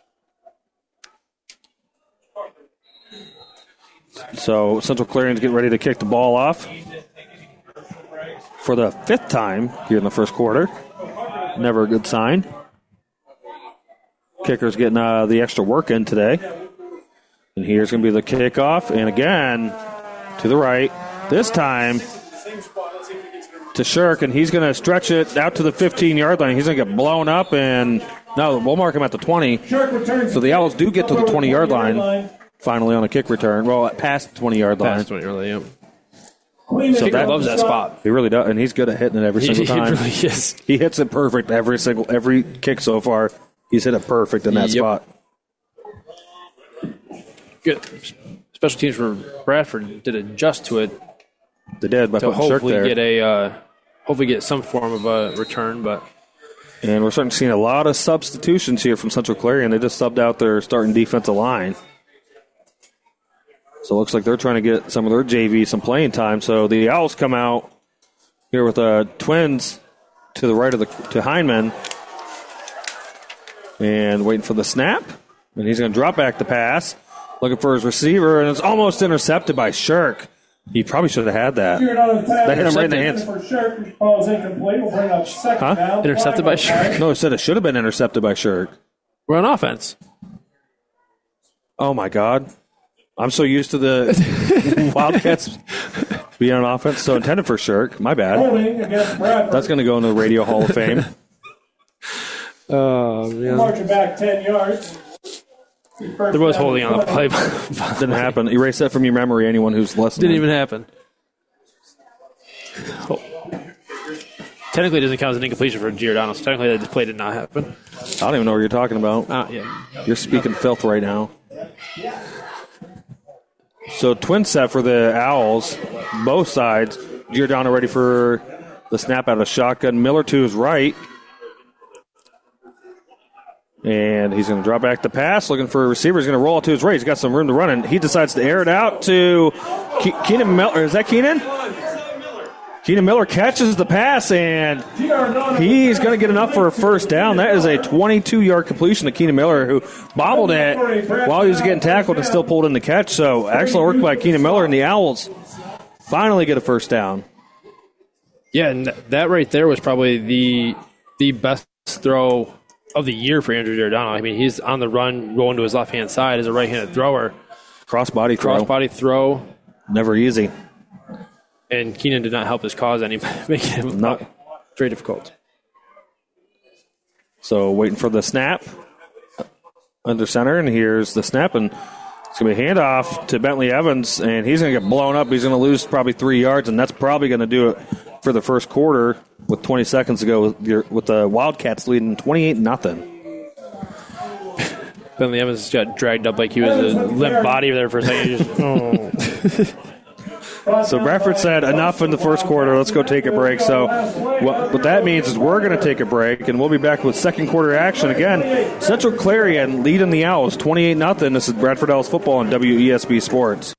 So Central Clarion's getting ready to kick the ball off for the fifth time here in the first quarter. Never a good sign. Kicker's getting uh, the extra work in today. And here's going to be the kickoff. And again, to the right. This time to Shirk, and he's going to stretch it out to the fifteen-yard line. He's going to get blown up, and no, we'll mark him at the twenty. So the Owls do get to the twenty-yard line finally on a kick return. Well, past the twenty-yard line. Past twenty-yard line, yeah. So that loves that spot. He really does, and he's good at hitting it every He, single time. he really is. He hits it perfect every single every kick so far. He's hit it perfect in that Yep. spot. Good. Special teams for Bradford did adjust to it. They did by to putting Shirk hopefully there. get a uh, hopefully get some form of a return, but And we're starting to see a lot of substitutions here from Central Clarion. They just subbed out their starting defensive line. So it looks like they're trying to get some of their J V some playing time. So the Owls come out here with the Twins to the right of the to Heineman. And waiting for the snap. And he's going to drop back the pass. Looking for his receiver, and it's almost intercepted by Shirk. He probably should have had that. That hit him right in the hands. Huh? Intercepted by Shirk? No, it said it should have been intercepted by Shirk. We're on offense. Oh, my God. I'm so used to the Wildcats being on offense, so intended for Shirk. My bad. That's going to go into the Radio Hall of Fame. Oh, man. Marching back ten yards. There was holding on the play. Didn't happen. Erase that from your memory, anyone who's listening. Didn't even happen. Oh. Technically, it doesn't count as an incompletion for Giordano, so technically that play did not happen. I don't even know what you're talking about. Uh, yeah. You're speaking filth right now. So twin set for the Owls, both sides. Giordano ready for the snap out of shotgun. Miller to his right. And he's going to drop back the pass, looking for a receiver. He's going to roll out to his right. He's got some room to run, and he decides to air it out to Ke- Keenan Miller. Is that Keenan? Keenan Miller catches the pass, and he's going to get enough for a first down. That is a twenty-two-yard completion to Keenan Miller, who bobbled it while he was getting tackled and still pulled in the catch. So excellent work by Keenan Miller, and the Owls finally get a first down. Yeah, and that right there was probably the the best throw of the year for Andrew Giordano. I mean, he's on the run, rolling to his left-hand side as a right-handed thrower. Cross-body throw. Cross-body throw. Never easy. And Keenan did not help his cause any, making him no. very difficult. So waiting for the snap under center, and here's the snap, and it's going to be a handoff to Bentley Evans, and he's going to get blown up. He's going to lose probably three yards, and that's probably going to do it for the first quarter with twenty seconds to go with, your, with the Wildcats leading twenty-eight nothing. Bentley Evans got dragged up like he was a limp body there for a second. He just, oh. So Bradford said enough in the first quarter. Let's go take a break. So what, what that means is we're going to take a break, and we'll be back with second quarter action. Again, Central Clarion leading the Owls twenty-eight nothing. This is Bradford Owls football on W E S B Sports.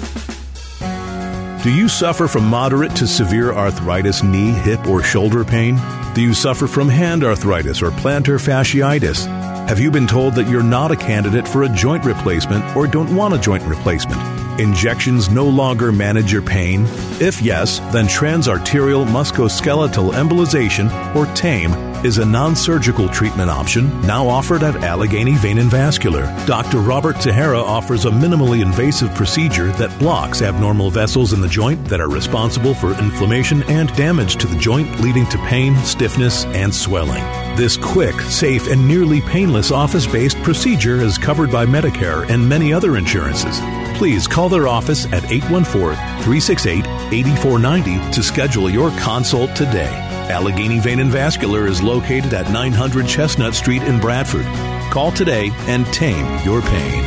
Do you suffer from moderate to severe arthritis, knee, hip, or shoulder pain? Do you suffer from hand arthritis or plantar fasciitis? Have you been told that you're not a candidate for a joint replacement or don't want a joint replacement? Injections no longer manage your pain? If yes, then transarterial musculoskeletal embolization, or TAME, is a non-surgical treatment option now offered at Allegheny Vein and Vascular. Doctor Robert Tahara offers a minimally invasive procedure that blocks abnormal vessels in the joint that are responsible for inflammation and damage to the joint, leading to pain, stiffness, and swelling. This quick, safe, and nearly painless office-based procedure is covered by Medicare and many other insurances. Please call their office at eight one four, three six eight, eight four nine zero to schedule your consult today. Allegheny Vein and Vascular is located at nine hundred Chestnut Street in Bradford. Call today and tame your pain.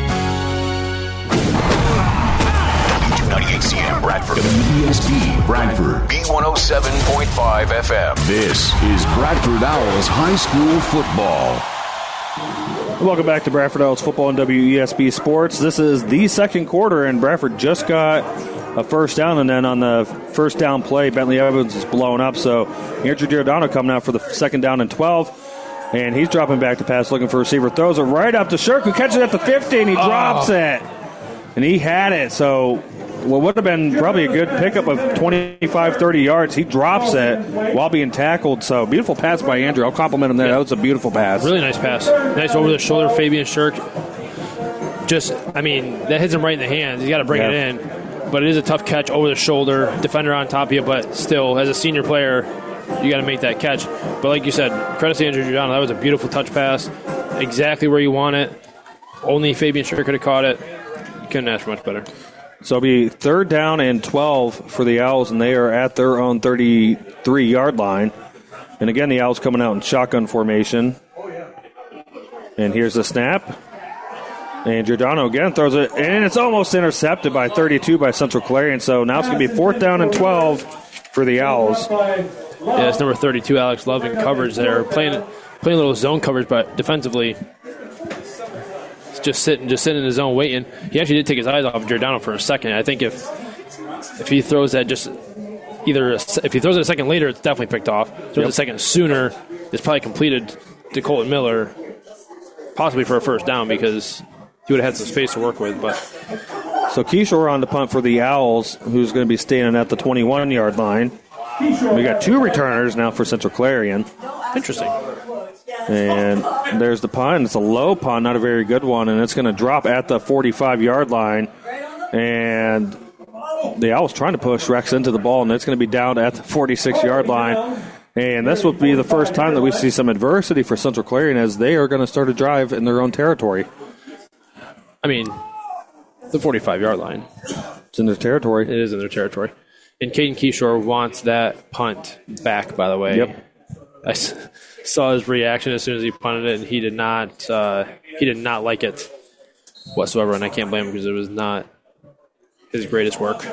W two ninety-eight C M Bradford. W E S B Bradford. B one oh seven point five F M. This is Bradford Owls High School Football. Welcome back to Bradford Owls Football on W E S B Sports. This is the second quarter, and Bradford just got a first down, and then on the first down play, Bentley Evans is blown up. So Andrew Giordano coming out for the second down and twelve, and he's dropping back to pass, looking for a receiver. Throws it right up to Shirk, who catches it at the fifty, and he oh. drops it. And he had it, so what would have been probably a good pickup of twenty-five, thirty yards. He drops it while being tackled. So beautiful pass by Andrew. I'll compliment him there. That was a beautiful pass. Really nice pass. Nice over the shoulder, Fabian Shirk. Just, I mean, that hits him right in the hands. He's got to bring yeah. it in. But it is a tough catch over the shoulder. Defender on top of you, but still, as a senior player, you got to make that catch. But like you said, credit to Andrew Giordano. That was a beautiful touch pass. Exactly where you want it. Only Fabian Shirk could have caught it. You couldn't ask for much better. So it'll be third down and twelve for the Owls, and they are at their own thirty-three-yard line. And again, the Owls coming out in shotgun formation. And here's the snap. And Giordano again throws it, and it's almost intercepted by thirty-two by Central Clarion. So now it's going to be fourth down and twelve for the Owls. Yeah, it's number thirty-two, Alex Love, in coverage there. Playing, playing a little zone coverage, but defensively, just sitting, just sitting in his zone waiting. He actually did take his eyes off Giordano for a second. I think if if he throws that just either if he throws it a second later, it's definitely picked off. Throws yep. it a second sooner, it's probably completed to Colton Miller, possibly for a first down because he would have had some space to work with. But so Kishore on the punt for the Owls, who's going to be standing at the twenty-one-yard line. We got two returners now for Central Clarion. Interesting. And there's the punt. It's a low punt, not a very good one, and it's going to drop at the forty-five-yard line. And the Owls trying to push Rex into the ball, and it's going to be down at the forty-six-yard line. And this will be the first time that we see some adversity for Central Clarion as they are going to start a drive in their own territory. I mean, the forty-five-yard line. It's in their territory. It is in their territory. And Caden Kishore wants that punt back, by the way. Yep. I s- saw his reaction as soon as he punted it, and he did not uh, he did not like it whatsoever, and I can't blame him because it was not his greatest work.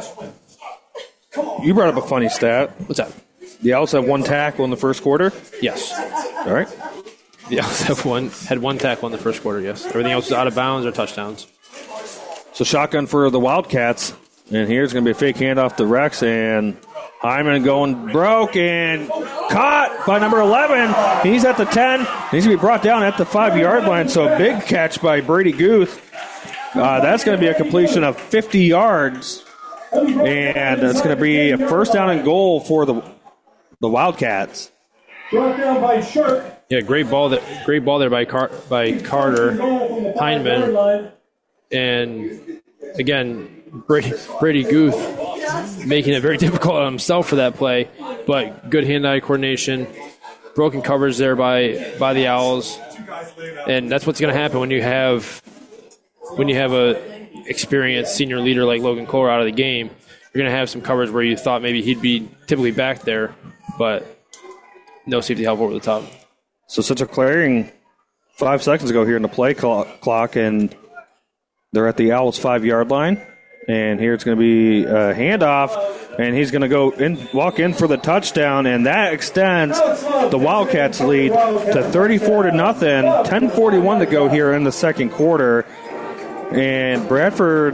You brought up a funny stat. What's that? The Owls have one tackle in the first quarter? Yes. All right. The Owls have one, had one tackle in the first quarter, yes. Everything else is out of bounds or touchdowns. So shotgun for the Wildcats. And here's going to be a fake handoff to Rex, and Hyman going broke and caught by number eleven. He's at the ten. He's going to be brought down at the five-yard line, so a big catch by Brady Guth. Uh, that's going to be a completion of fifty yards, and it's going to be a first down and goal for the the Wildcats. Brought down by Shirk. Yeah, great ball that great ball there by Car- by Carter Hyman, and again. Brady, Brady Guth making it very difficult on himself for that play, but good hand-eye coordination, broken coverage there by by the Owls, and that's what's going to happen when you have when you have a experienced senior leader like Logan Kohler out of the game. You're going to have some coverage where you thought maybe he'd be typically back there, but no safety help over the top. So Central Clarion five seconds ago here in the play clock, and they're at the Owls five-yard line. And here it's going to be a handoff, and he's going to go in, walk in for the touchdown, and that extends the Wildcats' lead to thirty-four to nothing. ten forty-one to go here in the second quarter, and Bradford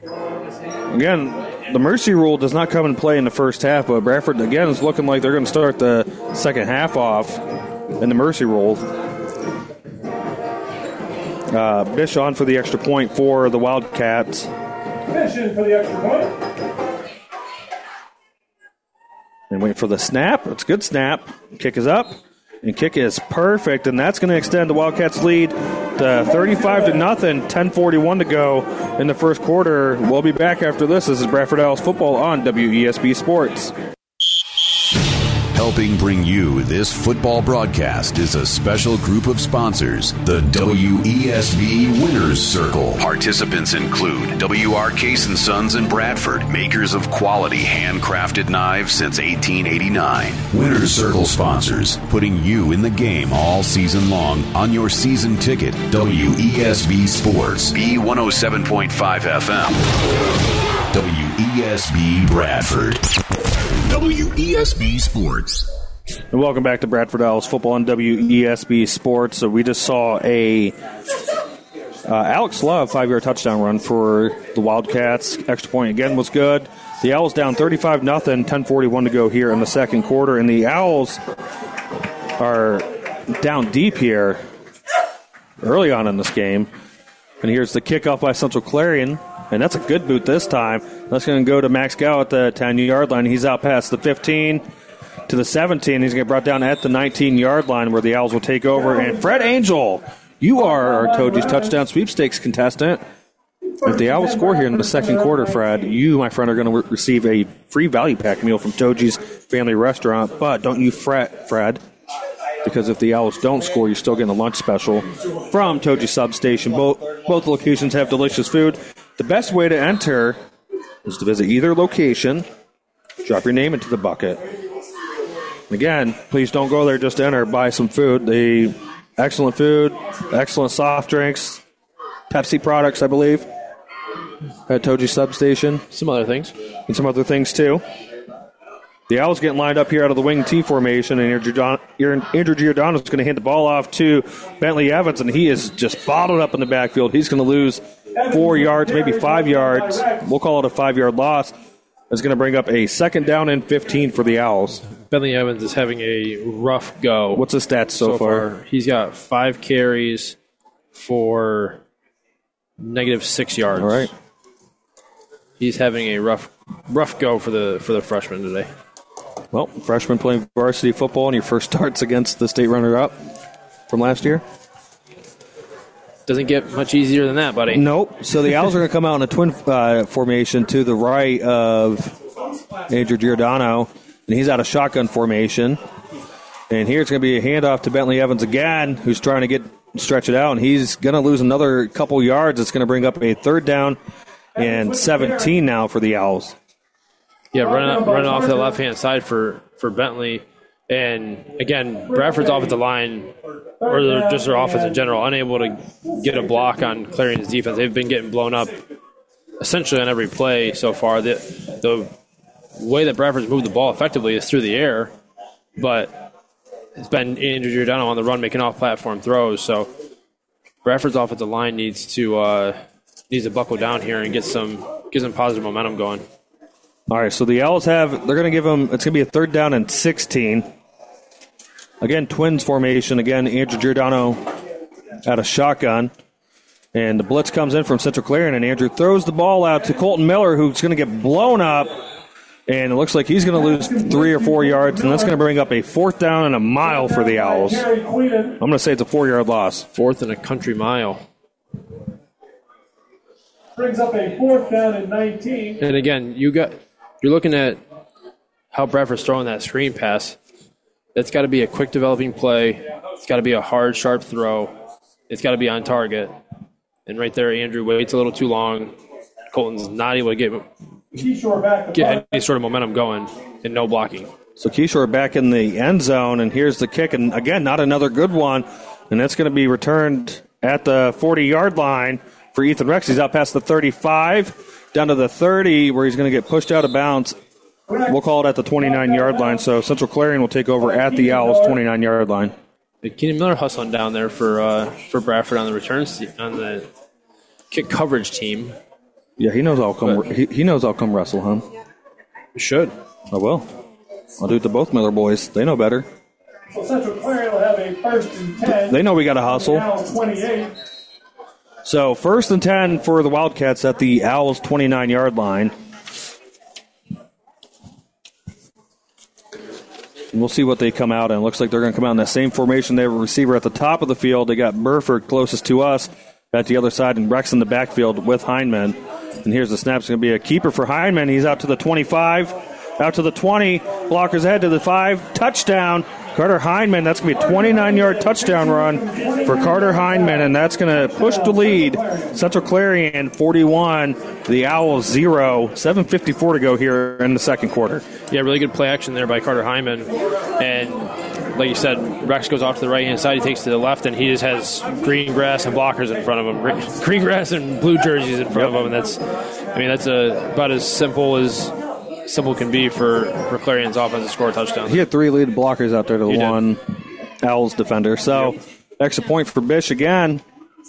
again. The mercy rule does not come in play in the first half, but Bradford again is looking like they're going to start the second half off in the mercy rule. Uh, Bish on for the extra point for the Wildcats. Mission for the extra point. And wait for the snap. It's a good snap. Kick is up. And kick is perfect, and that's going to extend the Wildcats' lead to thirty-five to nothing. ten forty-one to go in the first quarter. We'll be back after this. This is Bradford Owls football on W E S B Sports. Helping bring you this football broadcast is a special group of sponsors, the W E S B Winners Circle. Participants include W R Case and Sons in Bradford, makers of quality handcrafted knives since eighteen eighty-nine. Winners Circle sponsors, putting you in the game all season long on your season ticket. W E S B Sports, B one oh seven point five F M. W E S B Bradford. W E S B Sports. And welcome back to Bradford Owls football on W E S B Sports. So we just saw a uh, Alex Love five-yard touchdown run for the Wildcats. Extra point again was good. The Owls down thirty-five nothing, ten forty-one to go here in the second quarter. And the Owls are down deep here early on in this game. And here's the kickoff by Central Clarion. And that's a good boot this time. That's going to go to Max Gow at the ten-yard line. He's out past the fifteen to the seventeen. He's going to get brought down at the nineteen-yard line where the Owls will take over. And Fred Angel, you are our Toji's touchdown sweepstakes contestant. If the Owls score here in the second quarter, Fred, you, my friend, are going to re- receive a free value pack meal from Toji's Family Restaurant. But don't you fret, Fred, because if the Owls don't score, you're still getting a lunch special from Toji Substation. Both, both locations have delicious food. The best way to enter is to visit either location, drop your name into the bucket. Again, please don't go there just to enter. Buy some food. The excellent food, excellent soft drinks, Pepsi products, I believe, at Toji Substation. Some other things. And some other things, too. The Owls getting lined up here out of the wing T formation, and Andrew Giordano is going to hand the ball off to Bentley Evans, and he is just bottled up in the backfield. He's going to lose four yards, maybe five yards. We'll call it a five-yard loss. It's going to bring up a second down and fifteen for the Owls. Bentley Evans is having a rough go. What's his stats so, so far? far? He's got five carries for negative six yards. All right. He's having a rough rough go for the for the freshman today. Well, freshman playing varsity football, and your first starts against the state runner-up from last year. Doesn't get much easier than that, buddy. Nope. So the Owls are going to come out in a twin uh, formation to the right of Andrew Giordano, and he's out of shotgun formation. And here it's going to be a handoff to Bentley Evans again, who's trying to get stretch it out, and he's going to lose another couple yards. It's going to bring up a third down and seventeen now for the Owls. Yeah, running, running off the left-hand side for, for Bentley. And, again, Bradford's offensive line, or just their offense in general, unable to get a block on Clarion's defense. They've been getting blown up essentially on every play so far. The, the way that Bradford's moved the ball effectively is through the air, but it's been Andrew Giordano on the run making off-platform throws. So Bradford's offensive line needs to uh, needs to buckle down here and get some get some positive momentum going. All right, so the Owls have, they're going to give them, it's going to be a third down and sixteen. Again, twins formation. Again, Andrew Giordano out of shotgun. And the blitz comes in from Central Clarion, and Andrew throws the ball out to Colton Miller, who's going to get blown up. And it looks like he's going to lose three or four yards, and that's going to bring up a fourth down and a mile for the Owls. I'm going to say it's a four-yard loss. Fourth and a country mile. Brings up a fourth down and nineteen. And again, you got you're looking at how Bradford's throwing that screen pass. That's got to be a quick developing play. It's got to be a hard, sharp throw. It's got to be on target. And right there, Andrew waits a little too long. Colton's not able to get, get any sort of momentum going and no blocking. So Keyshore back in the end zone, and here's the kick. And again, not another good one. And that's going to be returned at the forty-yard line for Ethan Rex. He's out past the thirty-five, down to the thirty, where he's going to get pushed out of bounds. We'll call it at the twenty-nine-yard line. So Central Clarion will take over at the Owls' twenty-nine-yard line. Keenan Miller hustling down there for uh, for Bradford on the returns on the kick coverage team. Yeah, he knows I'll come. But, he, he knows I'll come wrestle him. Should. I will. I'll do it to both Miller boys. They know better. So Central Clarion will have a first and ten. They know we got to hustle. twenty-eight. So first and ten for the Wildcats at the Owls' twenty-nine-yard line. And we'll see what they come out in. Looks like they're going to come out in that same formation. They have a receiver at the top of the field. They got Burford closest to us at the other side, and Rex in the backfield with Hindman. And here's the snap. It's going to be a keeper for Hindman. He's out to the twenty-five, out to the twenty. Blockers ahead to the five. Touchdown. Carter Hindman. That's going to be a twenty-nine-yard touchdown run for Carter Hindman, and that's going to push the lead. Central Clarion forty-one, the Owls zero. seven fifty-four to go here in the second quarter. Yeah, really good play action there by Carter Hindman. And like you said, Rex goes off to the right-hand side. He takes to the left, and he just has green grass and blockers in front of him. Green grass and blue jerseys in front yep. of him. And that's, I mean, that's a, about as simple as simple can be for, for Clarion's offense to score a touchdown. He had three lead blockers out there to the he one did. Owls defender. So, yep. extra point for Bish again.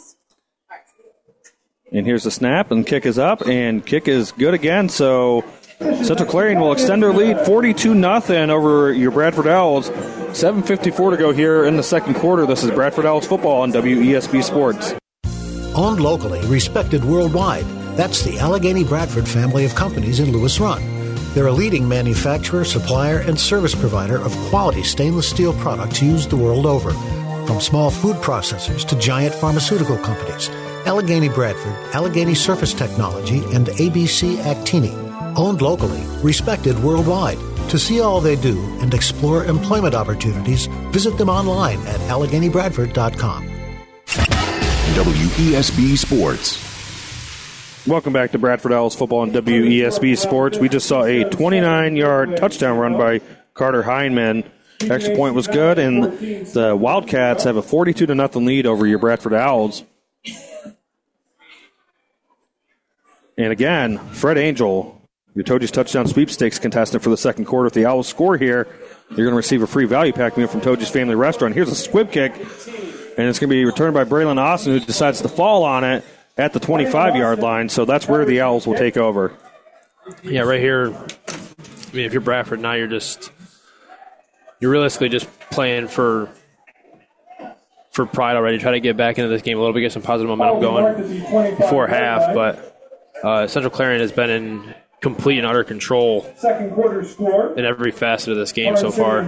And here's the snap, and kick is up, and kick is good again. So Central Clarion will extend their lead forty-two nothing over your Bradford Owls. seven fifty-four to go here in the second quarter. This is Bradford Owls football on W E S B Sports. Owned locally, respected worldwide. That's the Allegheny Bradford family of companies in Lewis Run. They're a leading manufacturer, supplier, and service provider of quality stainless steel products used the world over. From small food processors to giant pharmaceutical companies, Allegheny Bradford, Allegheny Surface Technology, and A B C Actini. Owned locally, respected worldwide. To see all they do and explore employment opportunities, visit them online at allegheny bradford dot com. W E S B Sports. Welcome back to Bradford Owls football on W E S B Sports. We just saw a twenty-nine-yard touchdown run by Carter Hindman. Extra point was good, and the Wildcats have a forty-two to nothing lead over your Bradford Owls. And again, Fred Angel, your Toji's touchdown sweepstakes contestant for the second quarter. If the Owls score here, you're going to receive a free value pack meal from Toji's Family Restaurant. Here's a squib kick, and it's going to be returned by Braylon Austin, who decides to fall on it at the twenty-five-yard line. So that's where the Owls will take over. Yeah, right here. I mean, if you're Bradford now, you're just you're realistically just playing for for pride already. Try to get back into this game a little bit, get some positive momentum going before half. But uh, Central Clarion has been in complete and utter control Second quarter score. in every facet of this game so far.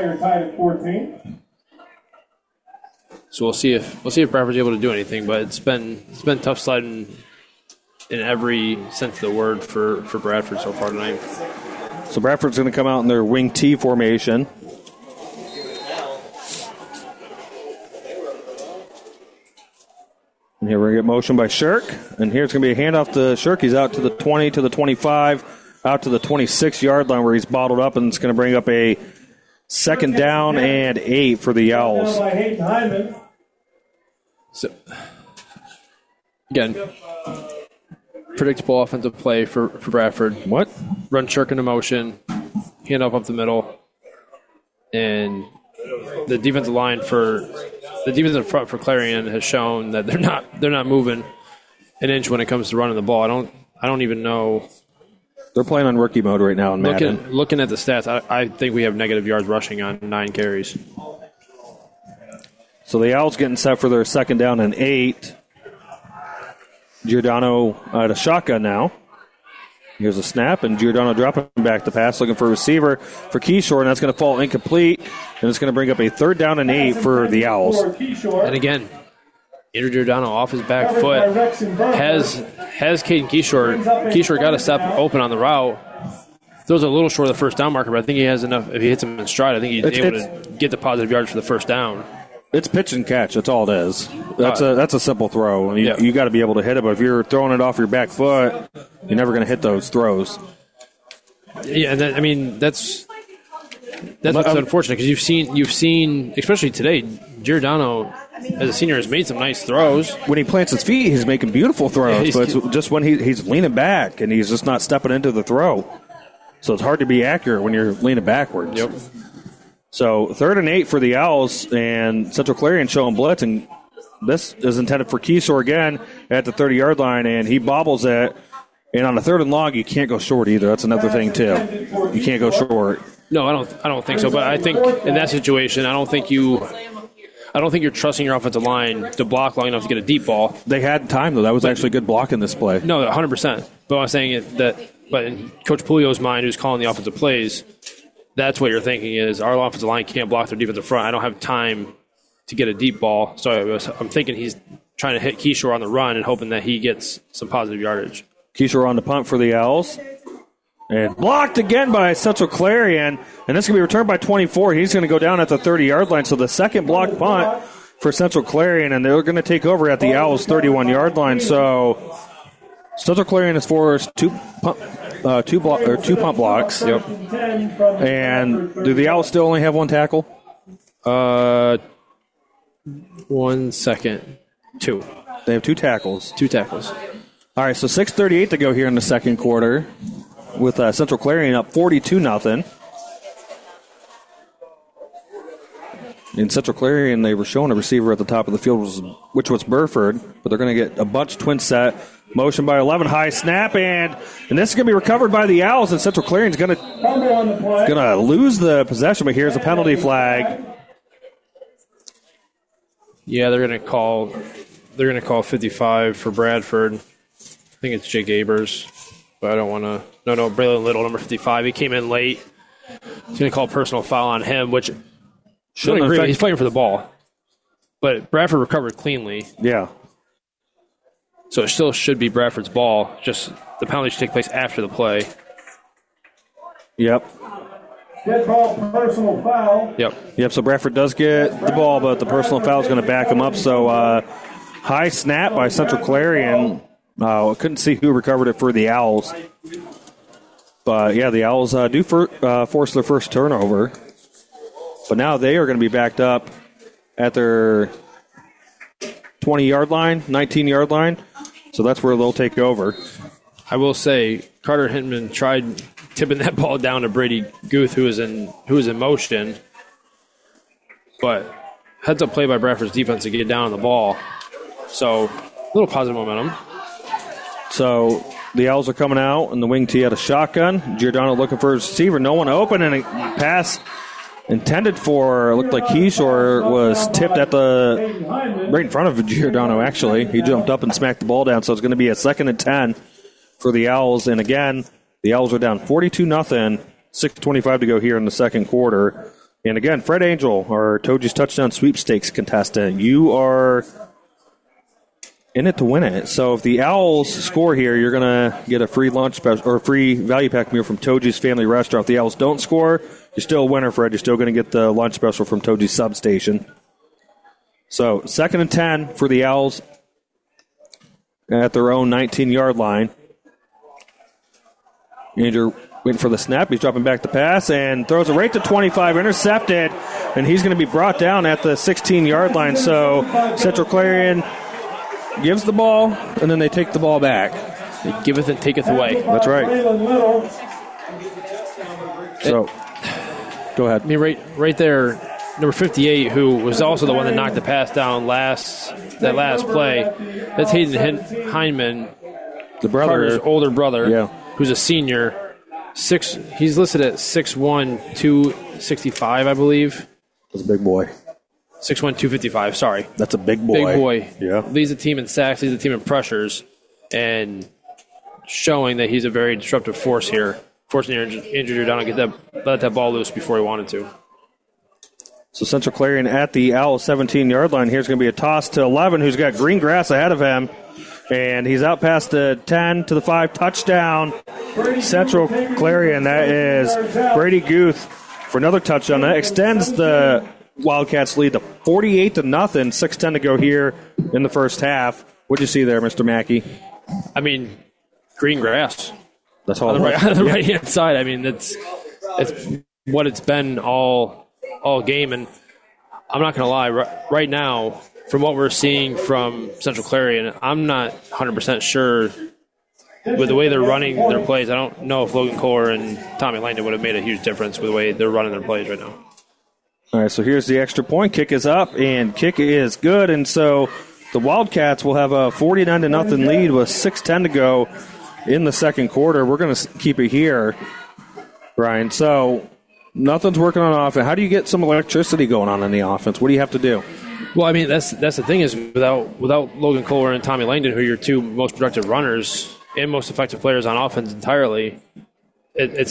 So we'll see if we'll see if Bradford's able to do anything. But it's been it's been tough sledding in every sense of the word for, for Bradford so far tonight. So Bradford's going to come out in their wing T formation. And here we're going to get motion by Shirk. And here's going to be a handoff to Shirk. He's out to the twenty, to the twenty-five, out to the twenty-six-yard line where he's bottled up, and it's going to bring up a second down and eight for the Owls. So, again, predictable offensive play for, for Bradford. What? Run Shirk into motion, handoff up the middle, and the defensive line for the defense in front for Clarion has shown that they're not they're not moving an inch when it comes to running the ball. I don't I don't even know. They're playing on rookie mode right now in Madden. Looking, looking at the stats, I, I think we have negative yards rushing on nine carries. So the Owls getting set for their second down and eight. Giordano at a shotgun now. Here's a snap, and Giordano dropping back the pass, looking for a receiver for Keyshore, and that's going to fall incomplete, and it's going to bring up a third down and eight for the Owls. And again, Andrew Giordano off his back foot has has Caden Keyshore. Keyshore got a step open on the route. Throws a little short of the first down marker, but I think he has enough. If he hits him in stride, I think he's it's, able it's, to get the positive yards for the first down. It's pitch and catch. That's all it is. That's uh, a that's a simple throw. You, yeah. you got to be able to hit it, but if you're throwing it off your back foot, you're never going to hit those throws. Yeah, and that, I mean that's that's what's um, unfortunate because you've seen you've seen especially today, Giordano as a senior has made some nice throws. When he plants his feet, he's making beautiful throws, yeah, but it's just when he, he's leaning back and he's just not stepping into the throw. So it's hard to be accurate when you're leaning backwards. Yep. So third and eight for the Owls, and Central Clarion showing blitz, and this is intended for Keyshore again at the thirty-yard line, and he bobbles it. And on a third and long, you can't go short either. That's another thing too. You can't go short. No, I don't. I don't think so. But I think in that situation, I don't think you. I don't think you're trusting your offensive line to block long enough to get a deep ball. They had time though. That was actually good block in this play. No, one hundred percent. But I'm saying it, that. But in Coach Pulio's mind, who's calling the offensive plays, that's what you're thinking is our offensive line can't block their defensive front. I don't have time to get a deep ball. So I was, I'm thinking he's trying to hit Keyshore on the run and hoping that he gets some positive yardage. Keyshore on the punt for the Owls. And blocked again by Central Clarion. And this is going to be returned by twenty-four. He's going to go down at the thirty-yard line. So the second block punt for Central Clarion, and they're going to take over at the Owls' thirty-one-yard line. So Central Clarion has forced two punt, uh, two block or two punt blocks. Yep. And do the Owls still only have one tackle? Uh, one second. Two. They have two tackles. Two tackles. All right, so six thirty-eight to go here in the second quarter, with uh, Central Clarion up forty-two nothing. In Central Clarion, they were showing a receiver at the top of the field, which was Burford, but they're going to get a bunch twin set. Motion by eleven, high snap, and and this is going to be recovered by the Owls, and Central Clarion's going to going to lose the possession, but here's a penalty flag. Yeah, they're going to call they're going to call fifty-five for Bradford. I think it's Jake Abers, but I don't want to. No, no, Braylon Little, number fifty-five. He came in late. He's going to call personal foul on him, which shouldn't agree. He's fighting for the ball, but Bradford recovered cleanly. Yeah. So it still should be Bradford's ball. Just the penalty should take place after the play. Yep. Get ball, personal foul. Yep. Yep. So Bradford does get the ball, but the personal foul is going to back him up. So uh, high snap by Central Clarion. Uh, I couldn't see who recovered it for the Owls. But, yeah, the Owls uh, do for, uh, force their first turnover. But now they are going to be backed up at their twenty-yard line, nineteen-yard line. So that's where they'll take over. I will say Carter Hinman tried tipping that ball down to Brady Guth, who was in who was in motion. But heads-up play by Bradford's defense to get down on the ball. So a little positive momentum. So the Owls are coming out, and the wing tee had a shotgun. Giordano looking for his receiver. No one open, and a pass intended for, looked like Keyshore was tipped at the, right in front of Giordano, actually. He jumped up and smacked the ball down, so it's going to be a second and ten for the Owls. And again, the Owls are down forty-two nothing, six twenty-five to go here in the second quarter. And again, Fred Angel, our Toji's touchdown sweepstakes contestant, you are in it to win it. So if the Owls score here, you're going to get a free lunch special or a free value pack meal from Toji's Family Restaurant. If the Owls don't score, you're still a winner, Fred. You're still going to get the lunch special from Toji's Substation. So second and ten for the Owls at their own nineteen-yard line. Andrew waiting for the snap. He's dropping back the pass and throws it right to twenty-five, intercepted, and he's going to be brought down at the sixteen-yard line. So Central Clarion gives the ball, and then they take the ball back. They giveth and taketh away. That's right. So, go ahead. I mean, right, right there, number fifty-eight, who was also the one that knocked the pass down last that last play. That's Hayden Heinman, the brother, Carter's older brother, yeah, who's a senior. Six. He's listed at six one, two sixty-five, I believe. That's a big boy. six one, two fifty-five, sorry. That's a big boy. Big boy. Yeah. Leads the team in sacks, leads the team in pressures, and showing that he's a very disruptive force here. Forcing Andrew Giordano to get that, let that ball loose before he wanted to. So Central Clarion at the Owl seventeen-yard line. Here's going to be a toss to eleven, who's got green grass ahead of him. And he's out past the ten to the five. Touchdown, Central Clarion. That is Brady Guth for another touchdown. That extends the Wildcats lead to forty-eight to nothing. six ten to go here in the first half. What'd you see there, Mister Mackey? I mean, green grass. That's all. On the, right, on the right hand side. I mean, that's it's what it's been all all game. And I'm not going to lie. Right, right now, from what we're seeing from Central Clarion, I'm not one hundred percent sure with the way they're running their plays. I don't know if Logan Kohler and Tommy Langdon would have made a huge difference with the way they're running their plays right now. All right, so here's the extra point. Kick is up, and kick is good. And so the Wildcats will have a forty-nine to nothing lead with six ten to go in the second quarter. We're going to keep it here, Brian. So nothing's working on offense. How do you get some electricity going on in the offense? What do you have to do? Well, I mean, that's that's the thing is without without Logan Kohler and Tommy Langdon, who are your two most productive runners and most effective players on offense entirely, it, it's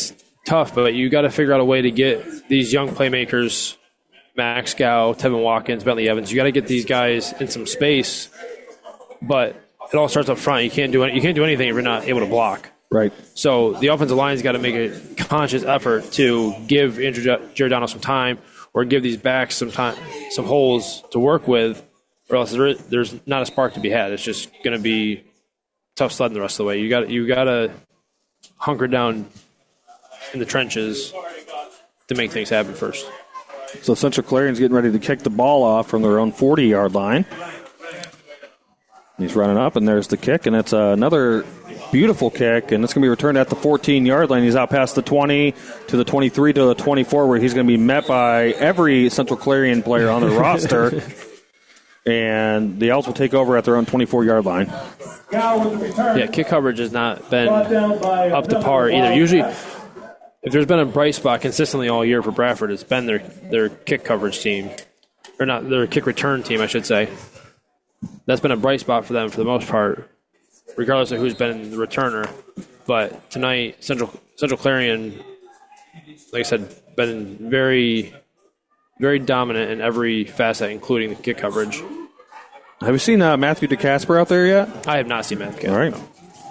tough, but you got to figure out a way to get these young playmakers, Max Gow, Tevin Watkins, Bentley Evans. You got to get these guys in some space, but it all starts up front. You can't do it. You can't do anything if you're not able to block. Right. So the offensive line's got to make a conscious effort to give Andrew Giordano some time, or give these backs some time, some holes to work with, or else there is, there's not a spark to be had. It's just going to be tough sledding the rest of the way. You got you got to hunker down in the trenches to make things happen first. So Central Clarion's getting ready to kick the ball off from their own forty-yard line. He's running up, and there's the kick, and it's uh, another beautiful kick, and it's going to be returned at the fourteen-yard line. He's out past the twenty to the twenty-three to the twenty-four, where he's going to be met by every Central Clarion player on the roster. And the Owls will take over at their own twenty-four-yard line. Yeah, kick coverage has not been up to par either. Usually, if there's been a bright spot consistently all year for Bradford, it's been their, their kick coverage team. Or not, their kick return team, I should say. That's been a bright spot for them for the most part, regardless of who's been the returner. But tonight, Central Central Clarion, like I said, been very, very dominant in every facet, including the kick coverage. Have you seen uh, Matthew DeCasper out there yet? I have not seen Matthew DeCasper. All right.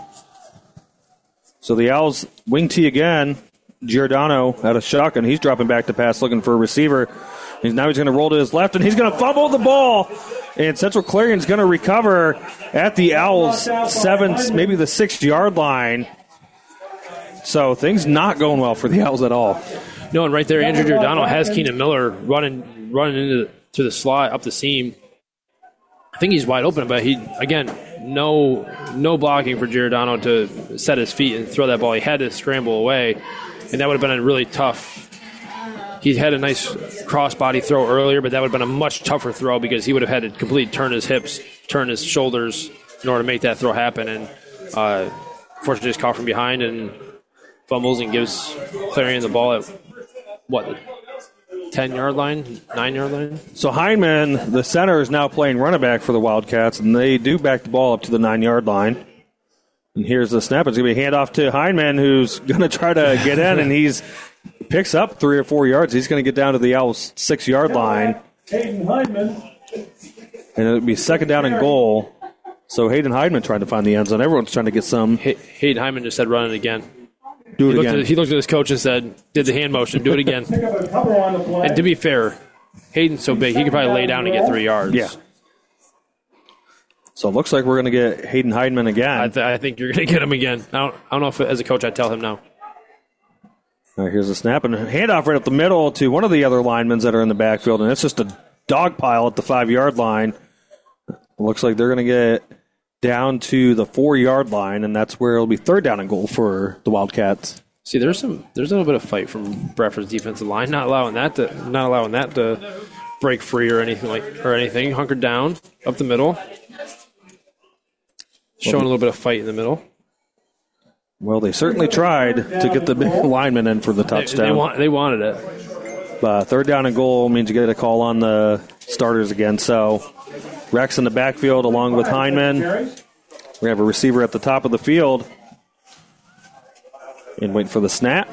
So the Owls wing tee again. Giordano out of shotgun. He's dropping back to pass, looking for a receiver. He's, now he's going to roll to his left, and he's going to fumble the ball. And Central Clarion's going to recover at the Owls' seven, maybe the six-yard line. So things not going well for the Owls at all. No, and right there, Andrew Giordano has Keenan Miller running running into the, to the slot up the seam. I think he's wide open, but he again no no blocking for Giordano to set his feet and throw that ball. He had to scramble away, and that would have been a really tough. He had a nice cross-body throw earlier, but that would have been a much tougher throw because he would have had to completely turn his hips, turn his shoulders in order to make that throw happen. And uh, fortunately, just caught from behind and fumbles and gives Clarion the ball at, what, ten-yard line, nine-yard line? So Heineman, the center, is now playing running back for the Wildcats, and they do back the ball up to the nine-yard line. And here's the snap. It's going to be a handoff to Heineman, who's going to try to get in, and he's picks up three or four yards. He's going to get down to the Owls' six-yard line. Hayden Heineman. And it'll be second down and goal. So Hayden Heineman trying to find the end zone. Everyone's trying to get some. Hayden Heineman just said run it again. Do it he again. Looked at, he looked at his coach and said, did the hand motion, do it again. And to be fair, Hayden's so big, he could probably lay down and get three yards. Yeah. So it looks like we're going to get Hayden Heineman again. I, th- I think you're going to get him again. I don't, I don't know if as a coach I'd tell him now. All right, here's a snap and a handoff right up the middle to one of the other linemen that are in the backfield, and it's just a dog pile at the five-yard line. It looks like they're going to get down to the four-yard line, and that's where it'll be third down and goal for the Wildcats. See, there's some, there's a little bit of fight from Bradford's defensive line, not allowing that to, not allowing that to break free or anything like, or anything. Hunkered down up the middle, showing a little bit of fight in the middle. Well, they certainly tried to get the big lineman in for the touchdown. They, they, want, they wanted it. Uh, third down and goal means you get a call on the starters again. So Rex in the backfield along with Heineman. We have a receiver at the top of the field. And waiting for the snap.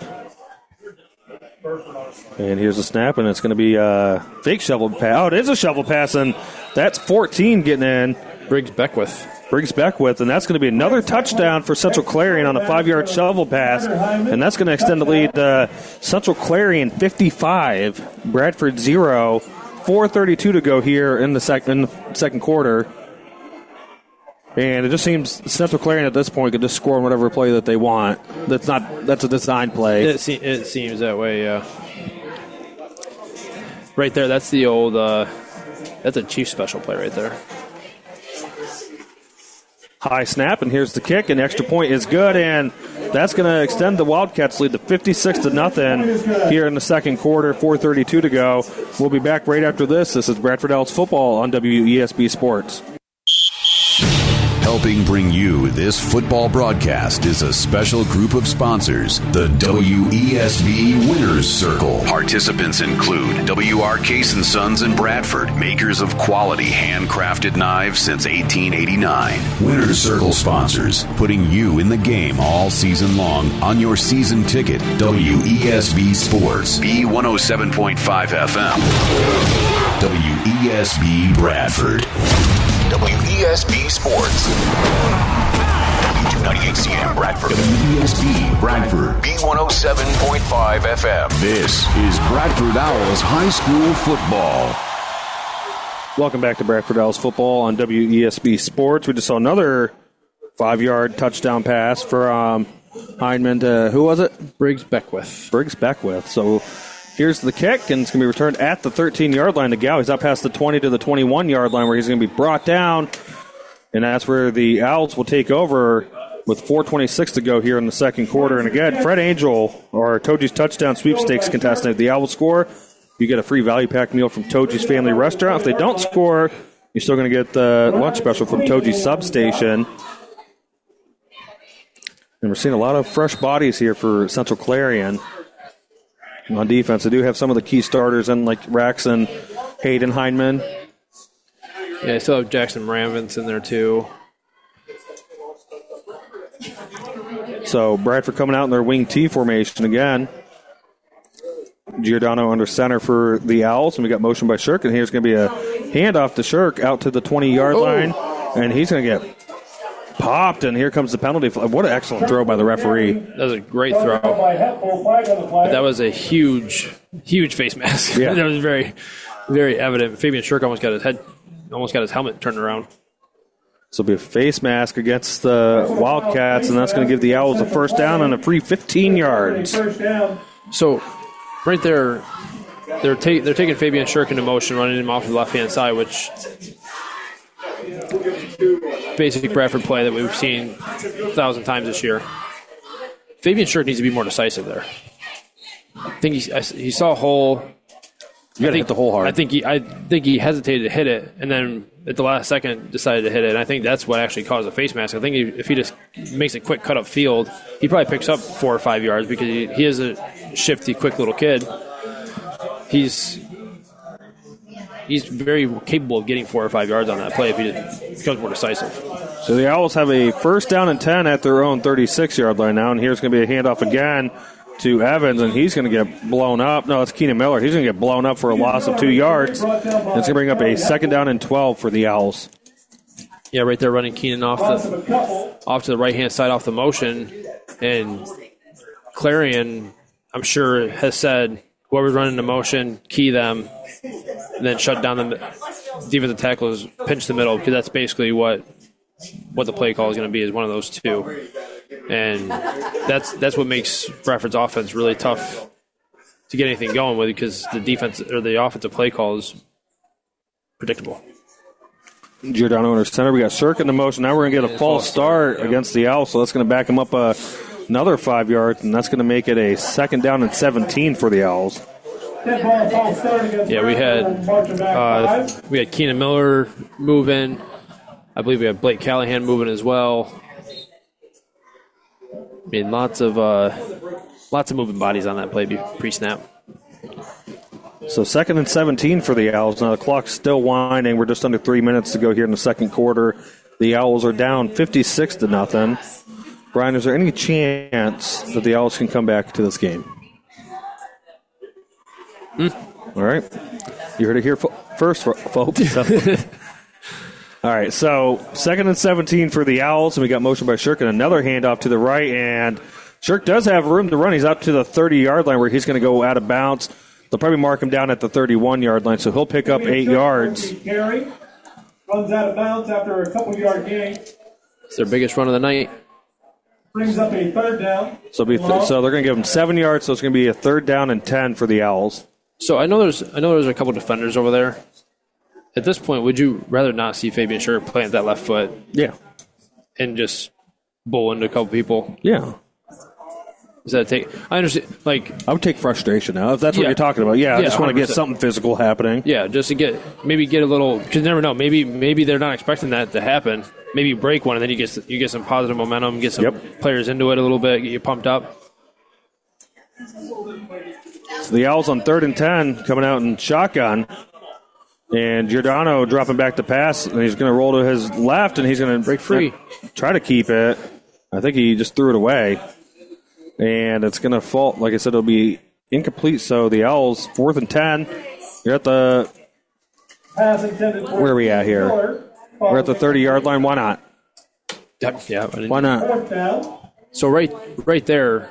And here's the snap, and it's going to be a fake shovel pass. Oh, it is a shovel pass, and that's fourteen getting in. Briggs Beckwith. Briggs Beckwith, and that's going to be another touchdown for Central Clarion on a five-yard shovel pass, and that's going to extend the lead to Central Clarion fifty-five, Bradford zero, four thirty-two to go here in the, sec- in the second quarter. And it just seems Central Clarion at this point could just score on whatever play that they want. That's not that's a design play. It, se- it seems that way, yeah. Right there, that's the old, uh, that's a Chiefs special play right there. High snap, and here's the kick, and extra point is good, and that's going to extend the Wildcats' lead to fifty-six to nothing here in the second quarter, four thirty-two to go. We'll be back right after this. This is Bradford Owls football on W E S B Sports. Helping bring you this football broadcast is a special group of sponsors, the W E S B Winners Circle. Participants include W R Case and Sons in Bradford, makers of quality handcrafted knives since eighteen eighty-nine. Winners Circle sponsors, putting you in the game all season long on your season ticket. W E S B Sports, B one oh seven point five F M. W E S B Bradford. W E S B Sports. W two ninety-eight C M Bradford. W E S B Bradford. B one oh seven point five F M. This is Bradford Owls High School Football. Welcome back to Bradford Owls Football on W E S B Sports. We just saw another five-yard touchdown pass from Heineman to, who was it? Briggs Beckwith. Briggs Beckwith. So here's the kick, and it's going to be returned at the thirteen-yard line to Gow. He's up past the twenty to the twenty-one-yard line where he's going to be brought down, and that's where the Owls will take over with four twenty-six to go here in the second quarter. And again, Fred Angel, our Toji's touchdown sweepstakes contestant, if the Owls score, you get a free value pack meal from Toji's Family Restaurant. If they don't score, you're still going to get the lunch special from Toji's Substation. And we're seeing a lot of fresh bodies here for Central Clarion. On defense, they do have some of the key starters in, like Rax and Hayden Heineman. Yeah, I still have Jackson Ramvins in there, too. So Bradford coming out in their wing T formation again. Giordano under center for the Owls, and we got motion by Shirk, and here's going to be a handoff to Shirk out to the twenty-yard oh. line, and he's going to get popped, and here comes the penalty. What an excellent throw by the referee. That was a great throw. But that was a huge, huge face mask. Yeah. That was very, very evident. Fabian Shirk almost got his head, almost got his helmet turned around. So it'll be a face mask against the Wildcats, and that's going to give the Owls a first down and a free fifteen yards. So right there, they're, ta- they're taking Fabian Shirk into motion, running him off the left-hand side, which basic Bradford play that we've seen a thousand times this year. Fabian Shirk needs to be more decisive there. I think he, he saw a hole. You got to hit the hole hard. I think he, I think he hesitated to hit it, and then at the last second decided to hit it. And I think that's what actually caused the face mask. I think he, if he just makes a quick cut up field, he probably picks up four or five yards because he, he is a shifty, quick little kid. He's he's very capable of getting four or five yards on that play if he just becomes more decisive. So the Owls have a first down and ten at their own thirty-six-yard line now, and here's going to be a handoff again to Evans, and he's going to get blown up. No, it's Keenan Miller. He's going to get blown up for a loss of two yards. And it's going to bring up a second down and twelve for the Owls. Yeah, right there running Keenan off the off to the right-hand side off the motion. And Clarion, I'm sure, has said, whoever's running the motion, key them, and then shut down the defensive tackles, pinch the middle, because that's basically what what the play call is going to be, is one of those two. And that's that's what makes Bradford's offense really tough to get anything going with, because the defense or the offensive play call is predictable. Giordano under center. We got Shirk in the motion. Now we're going to get a false start yeah. against the Owls, so that's going to back him up uh, another five yards, and that's going to make it a second down and seventeen for the Owls. Yeah, we had uh, we had Keenan Miller moving. I believe we had Blake Callahan moving as well. I mean, lots of uh, lots of moving bodies on that play pre-snap. So second and seventeen for the Owls. Now the clock's still winding. We're just under three minutes to go here in the second quarter. The Owls are down fifty-six to nothing. Brian, is there any chance that the Owls can come back to this game? Mm. All right. You heard it here fo- first, folks. All right, so second and seventeen for the Owls, and we got motion by Shirk and another handoff to the right, and Shirk does have room to run. He's out to the thirty-yard line where he's going to go out of bounds. They'll probably mark him down at the thirty-one-yard line, so he'll pick up eight yards. Carry runs out of bounds after a couple-yard gain. It's their biggest run of the night. Brings up a third down. So, be th- so they're going to give him seven yards, so it's going to be a third down and ten for the Owls. So I know there's I know there's a couple defenders over there. At this point, would you rather not see Fabian Shirk plant that left foot? Yeah. And just bowl into a couple people? Yeah. Is that take? I understand. Like I would take frustration now if that's what Yeah. you're talking about. Yeah, I Yeah, just want to one hundred get percent. something physical happening. Yeah, just to get maybe get a little because you never know. Maybe maybe they're not expecting that to happen. Maybe you break one and then you get you get some positive momentum, get some Yep. players into it a little bit, get you pumped up. So the Owls on third and ten coming out in shotgun. And Giordano dropping back to pass, and he's going to roll to his left, and he's going to break free. Try to keep it. I think he just threw it away. And it's going to fall. Like I said, it'll be incomplete. So the Owls, fourth and ten. You're at the. Pass intended for Where are we at here? Miller. We're at the thirty-yard line. Why not? Yep, yeah. I didn't- Why not? Fourth down. So right right there,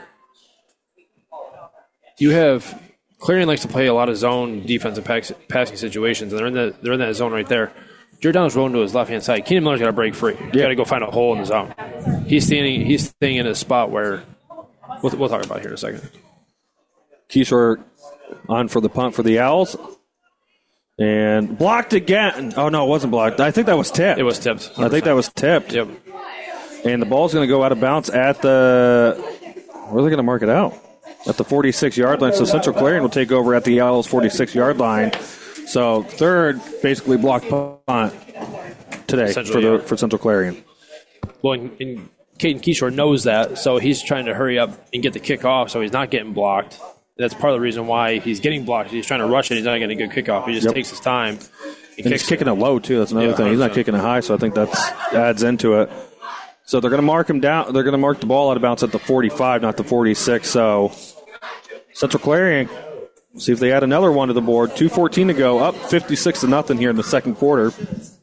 you have Clarion likes to play a lot of zone defensive pass, passing situations, and they're in the they're in that zone right there. Giordano's rolling to his left hand side. Keenan Miller's got to break free. He's got to go find a hole in the zone. He's standing. He's staying in a spot where we'll, we'll talk about it here in a second. Keyshore on for the punt for the Owls. And blocked again. Oh, no, it wasn't blocked. I think that was tipped. It was tipped. one hundred percent. I think that was tipped. Yep. And the ball's going to go out of bounds at the. Where are they going to mark it out? At the forty-six-yard line. So Central Clarion will take over at the Owls' forty-six-yard line. So third, basically blocked punt today for the yeah. for Central Clarion. Well, and, and Caden Keyshore knows that, so he's trying to hurry up and get the kick off, so he's not getting blocked. That's part of the reason why he's getting blocked. He's trying to rush it. He's not getting a good kickoff. He just Yep. takes his time. And, And he's kicks kicking it low, too. That's another Yeah, thing. He's not one hundred percent. kicking it high, so I think that adds into it. So they're going to mark him down. They're going to mark the ball out of bounds at the forty-five, not the forty-six. So Central Clarion, see if they add another one to the board. two fourteen to go, up fifty-six to nothing here in the second quarter.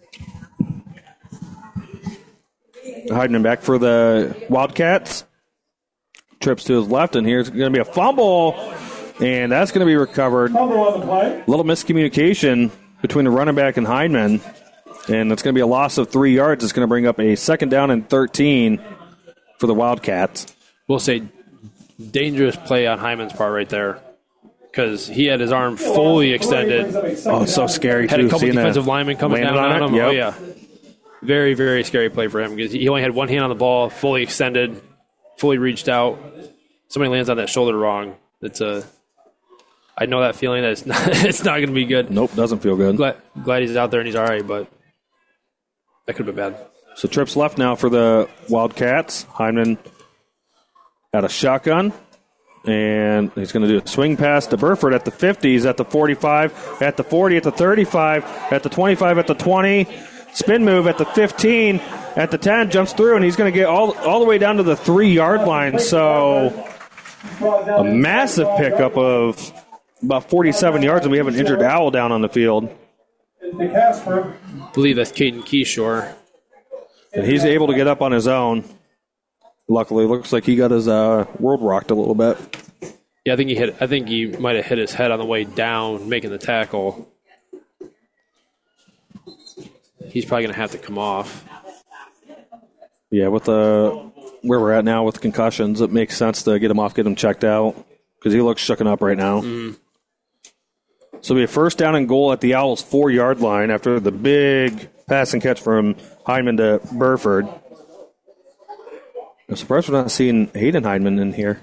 Hiding him back for the Wildcats. Trips to his left, and here's going to be a fumble, and that's going to be recovered. Fumble on the play. A little miscommunication between the running back and Hindman, and it's going to be a loss of three yards. It's going to bring up a second down and thirteen for the Wildcats. We'll say dangerous play on Hyman's part right there because he had his arm fully extended. Oh, it's so scary, Had too. a couple seeing defensive that linemen coming landed down on it. him. Yep. Oh, yeah. Very, very scary play for him because he only had one hand on the ball, fully extended, fully reached out. Somebody lands on that shoulder wrong. It's a. I know that feeling that it's not. It's not going to be good. Nope, doesn't feel good. Glad, glad he's out there and he's all right, but that could have been bad. So trips left now for the Wildcats. Hyman at a shotgun, and he's going to do a swing pass to Burford at the fifties, at the forty-five, at the forty, at the thirty-five, at the twenty-five, at the twenty. Spin move at the fifteen, at the ten, jumps through, and he's going to get all all the way down to the three-yard line. So a massive pickup of about forty-seven yards, and we have an injured Owl down on the field. The Casper. I believe that's Caden Keyshore. And he's able to get up on his own. Luckily, looks like he got his uh, world rocked a little bit. Yeah, I think he hit. I think he might have hit his head on the way down, making the tackle. He's probably going to have to come off. Yeah, with the where we're at now with concussions, it makes sense to get him off, get him checked out, because he looks shooken up right now. Mm. So it'll be a first down and goal at the Owls' four-yard line after the big pass and catch from Hyman to Burford. I'm surprised we're not seeing Hayden Hyman in here.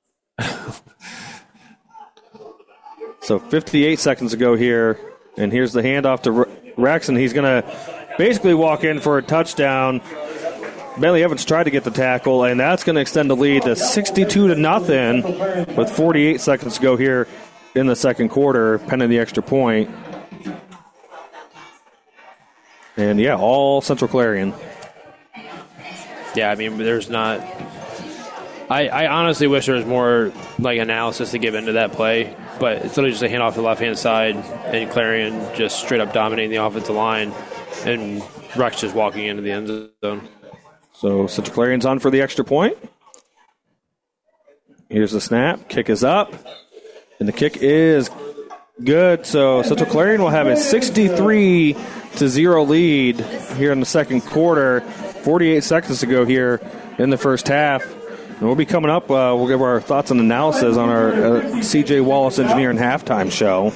So fifty-eight seconds to go here, and here's the handoff to Rex, and he's going to basically walk in for a touchdown. Bailey Evans tried to get the tackle, and that's going to extend the lead to sixty-two to nothing with forty-eight seconds to go here in the second quarter, pending the extra point. And, yeah, all Central Clarion. Yeah, I mean, there's not. I, I honestly wish there was more like analysis to give into that play, but it's literally just a handoff to the left hand side, and Clarion just straight up dominating the offensive line, and Rex just walking into the end zone. So Central Clarion's on for the extra point. Here's the snap. Kick is up. And the kick is good. So Central Clarion will have a sixty-three to zero lead here in the second quarter. forty-eight seconds to go here in the first half. And we'll be coming up. Uh, we'll give our thoughts and analysis on our uh, C J Wallace Engineering halftime show.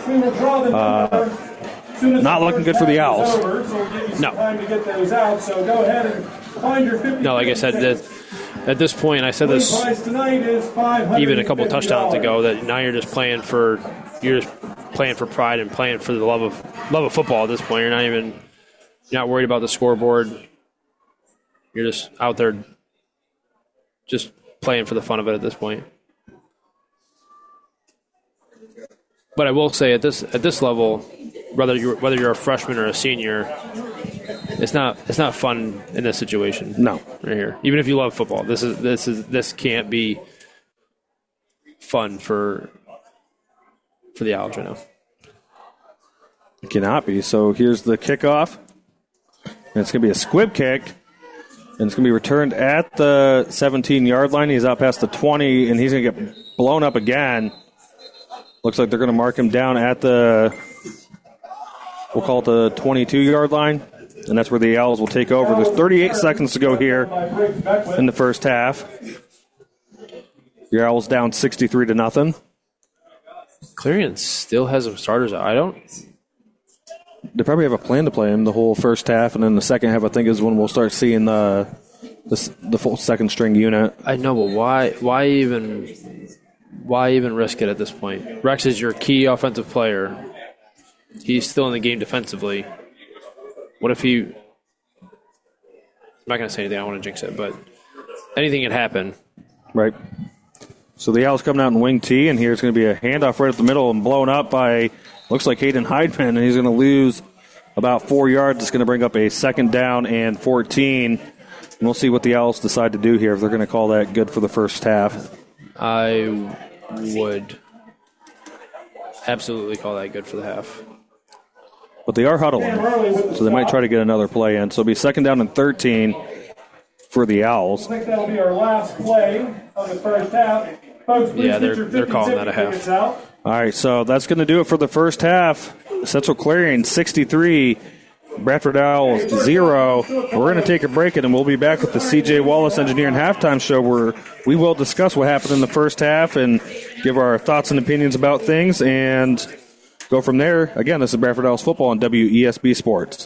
Uh, not looking good for the Owls. No. Time to get those out, so go ahead and find your fifty. No, like I said, the, at this point, I said this even a couple touchdowns ago, that now you're just playing for you're just playing for pride and playing for the love of love of football. At this point, you're not even you're not worried about the scoreboard. You're just out there, just playing for the fun of it at this point. But I will say at this at this level, whether you're whether you're a freshman or a senior, it's not it's not fun in this situation. No, right here. Even if you love football, this is this is this can't be fun for for the Owls right now. It cannot be. So here's the kickoff. And it's going to be a squib kick. And it's going to be returned at the seventeen-yard line. He's out past the twenty, and he's going to get blown up again. Looks like they're going to mark him down at the, we'll call it the twenty-two-yard line. And that's where the Owls will take over. There's thirty-eight seconds to go here in the first half. The Owls down sixty-three to nothing. Clarion still has some starters. I don't. They probably have a plan to play him the whole first half, and then the second half, I think, is when we'll start seeing the the, the full second string unit. I know, but why? Why even? Why even risk it at this point? Rex is your key offensive player. He's still in the game defensively. What if he? I'm not going to say anything. I don't want to jinx it, but anything can happen. Right. So the Owls coming out in wing T, and here's going to be a handoff right at the middle and blown up by, looks like Hayden Heidman, and he's going to lose about four yards. It's going to bring up a second down and fourteen. And we'll see what the Owls decide to do here, if they're going to call that good for the first half. I would absolutely call that good for the half. But they are huddling, so they might try to get another play in. So it'll be second down and thirteen for the Owls. I think that'll be our last play of the first half. Folks, please yeah, they're, get your they're calling that a half. Out. All right, so that's going to do it for the first half. Central Clarion sixty-three, Bradford Owls zero. We're going to take a break, and we'll be back with the C J Wallace Engineering Halftime Show, where we will discuss what happened in the first half and give our thoughts and opinions about things and go from there. Again, this is Bradford Owls football on W E S B Sports.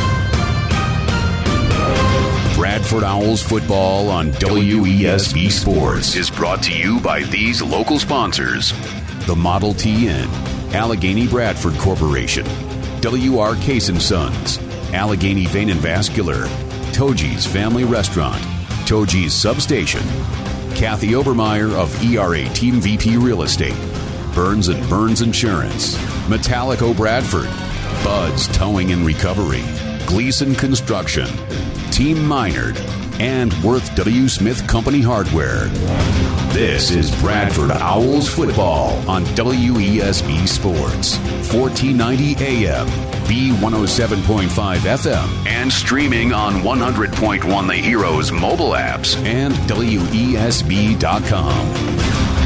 Bradford Owls football on W E S B Sports is brought to you by these local sponsors: the Model T Inn, Allegheny Bradford Corporation, W R Case and Sons, Allegheny Vein and Vascular, Toji's Family Restaurant, Toji's Substation, Kathy Obermeyer of E R A Team V P Real Estate, Burns and Burns Insurance, Metallico Bradford, Bud's Towing and Recovery, Gleason Construction, Team Minard, and Worth W. Smith Company Hardware. This is Bradford Owls football on W E S B Sports, fourteen ninety A M, B one oh seven point five F M, and streaming on one hundred point one The Heroes mobile apps and W E S B dot com.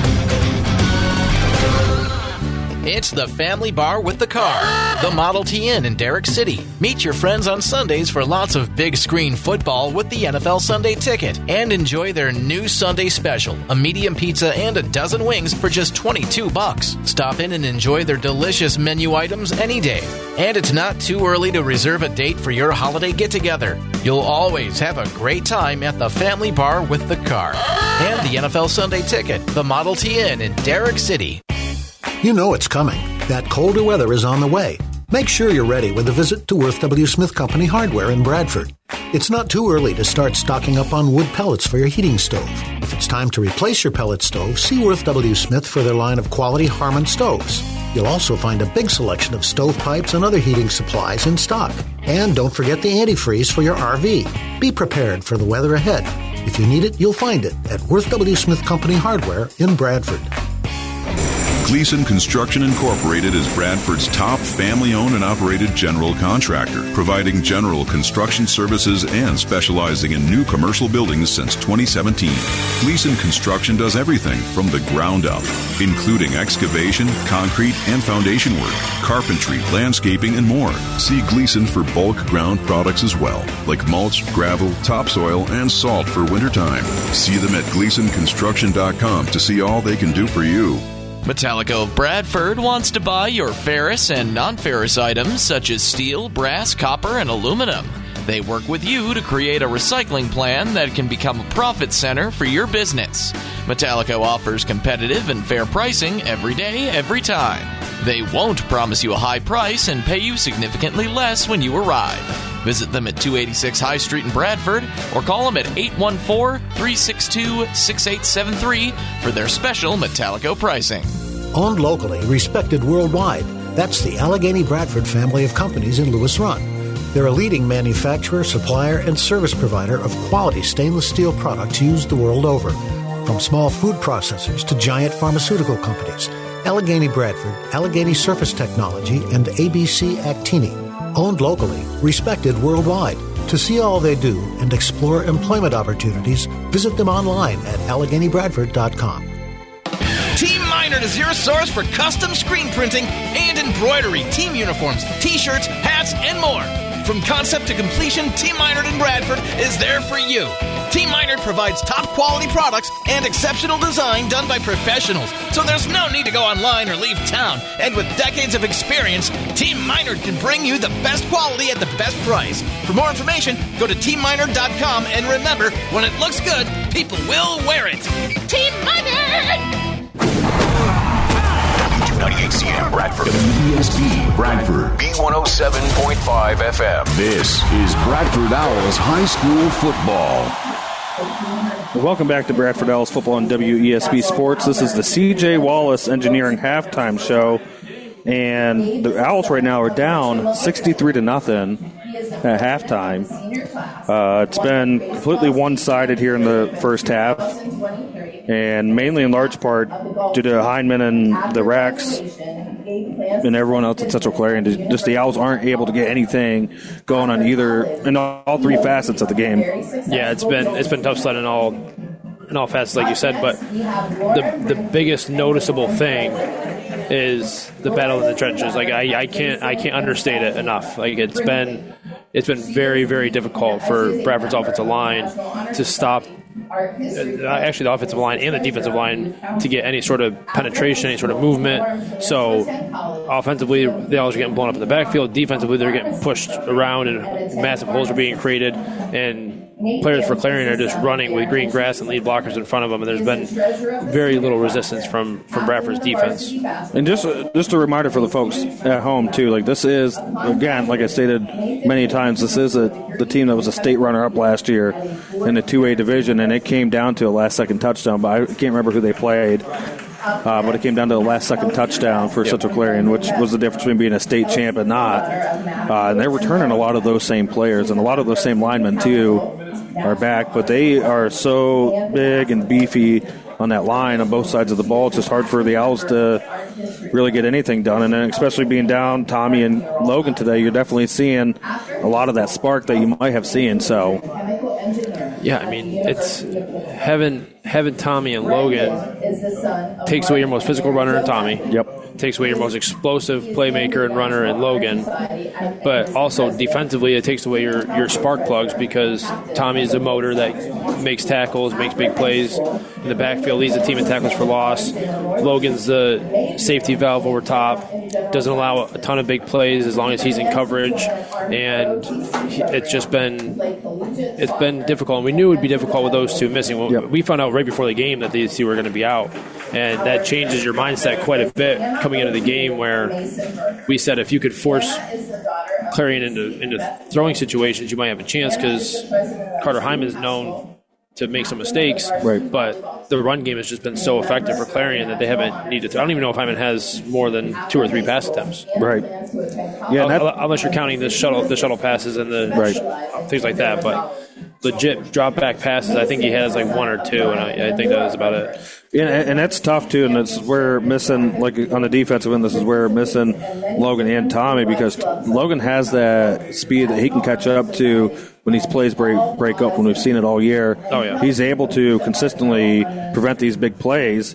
It's the Family Bar with the Car, the Model T Inn in Derrick City. Meet your friends on Sundays for lots of big screen football with the N F L Sunday Ticket. And enjoy their new Sunday special, a medium pizza and a dozen wings for just twenty-two bucks. Stop in and enjoy their delicious menu items any day. And it's not too early to reserve a date for your holiday get-together. You'll always have a great time at the Family Bar with the Car. And the N F L Sunday Ticket, the Model T Inn in Derrick City. You know it's coming. That colder weather is on the way. Make sure you're ready with a visit to Worth W. Smith Company Hardware in Bradford. It's not too early to start stocking up on wood pellets for your heating stove. If it's time to replace your pellet stove, see Worth W. Smith for their line of quality Harmon stoves. You'll also find a big selection of stovepipes and other heating supplies in stock. And don't forget the antifreeze for your R V. Be prepared for the weather ahead. If you need it, you'll find it at Worth W. Smith Company Hardware in Bradford. Gleason Construction Incorporated is Bradford's top family-owned and operated general contractor, providing general construction services and specializing in new commercial buildings since twenty seventeen. Gleason Construction does everything from the ground up, including excavation, concrete, and foundation work, carpentry, landscaping, and more. See Gleason for bulk ground products as well, like mulch, gravel, topsoil, and salt for wintertime. See them at gleason construction dot com to see all they can do for you. Metallico Bradford wants to buy your ferrous and non-ferrous items such as steel, brass, copper, and aluminum. They work with you to create a recycling plan that can become a profit center for your business. Metallico offers competitive and fair pricing every day, every time. They won't promise you a high price and pay you significantly less when you arrive. Visit them at two eighty-six High Street in Bradford or call them at eight one four, three six two, six eight seven three for their special Metallico pricing. Owned locally, respected worldwide. That's the Allegheny Bradford family of companies in Lewis Run. They're a leading manufacturer, supplier, and service provider of quality stainless steel products used the world over. From small food processors to giant pharmaceutical companies, Allegheny Bradford, Allegheny Surface Technology, and A B C Actini. Owned locally, respected worldwide. To see all they do and explore employment opportunities, visit them online at allegheny bradford dot com. Team Minard is your source for custom screen printing and embroidery, team uniforms, t-shirts, hats, and more. From concept to completion, Team Minard in Bradford is there for you. Team Minard provides top-quality products and exceptional design done by professionals, so there's no need to go online or leave town. And with decades of experience, Team Minard can bring you the best quality at the best price. For more information, go to team minard dot com, and remember, when it looks good, people will wear it. Team Minard! W ninety-eight C M Bradford. W E S B Bradford. B one oh seven point five F M. This is Bradford Owls High School Football. Welcome back to Bradford Owls Football on W E S B Sports. This is the C J Wallace Engineering Halftime Show. And the Owls right now are down sixty-three to nothing at halftime. Uh, it's been completely one-sided here in the first half, and mainly in large part due to Hindman and the Rex and everyone else at Central Clarion. Just the Owls aren't able to get anything going on either in all three facets of the game. Yeah, it's been it's been tough sledding all in all facets, like you said. But the the biggest noticeable thing is the battle in the trenches. Like I, I can't I can't understate it enough. Like it's been it's been very, very difficult for Bradford's offensive line to stop actually the offensive line and the defensive line to get any sort of penetration, any sort of movement. So offensively, the Owls are getting blown up in the backfield. Defensively, they're getting pushed around and massive holes are being created. And players for Clarion are just running with green grass and lead blockers in front of them, and there's been very little resistance from, from Bradford's defense. And just just a reminder for the folks at home too, like this is again, like I stated many times, this is a the team that was a state runner-up last year in the two A division, and it came down to a last-second touchdown. But I can't remember who they played. Uh, but it came down to the last-second touchdown for yep. Central Clarion, which was the difference between being a state champ and not. Uh, and they're returning a lot of those same players, and a lot of those same linemen, too, are back. But they are so big and beefy on that line on both sides of the ball. It's just hard for the Owls to really get anything done. And then especially being down Tommy and Logan today, you're definitely seeing a lot of that spark that you might have seen. So, yeah, I mean, it's having having Tommy and Logan takes away your most physical runner in Tommy. Yep. Takes away your most explosive playmaker and runner in Logan. But also defensively, it takes away your, your spark plugs because Tommy is a motor that makes tackles, makes big plays in the backfield, leads the team in tackles for loss. Logan's the safety valve over top, doesn't allow a ton of big plays as long as he's in coverage, and it's just been it's been difficult. And we knew it would be difficult with those two missing. Yep. We found out right before the game that these two were going to be out, and that changes your mindset quite a bit coming into the game, where we said if you could force Clarion into into throwing situations, you might have a chance because Carter Hyman is known to make some mistakes, right. But the run game has just been so effective for Clarion that they haven't needed to. I don't even know if Hyman has more than two or three pass attempts. Right. Yeah, that, unless you're counting the shuttle, the shuttle passes and the right. things like that. But legit drop back passes, I think he has like one or two, and I, I think that is about it. Yeah, and that's tough too, and this is where missing, like on the defensive end, this is where missing Logan and Tommy, because Logan has that speed that he can catch up to when these plays break break up. When we've seen it all year, oh yeah, he's able to consistently prevent these big plays.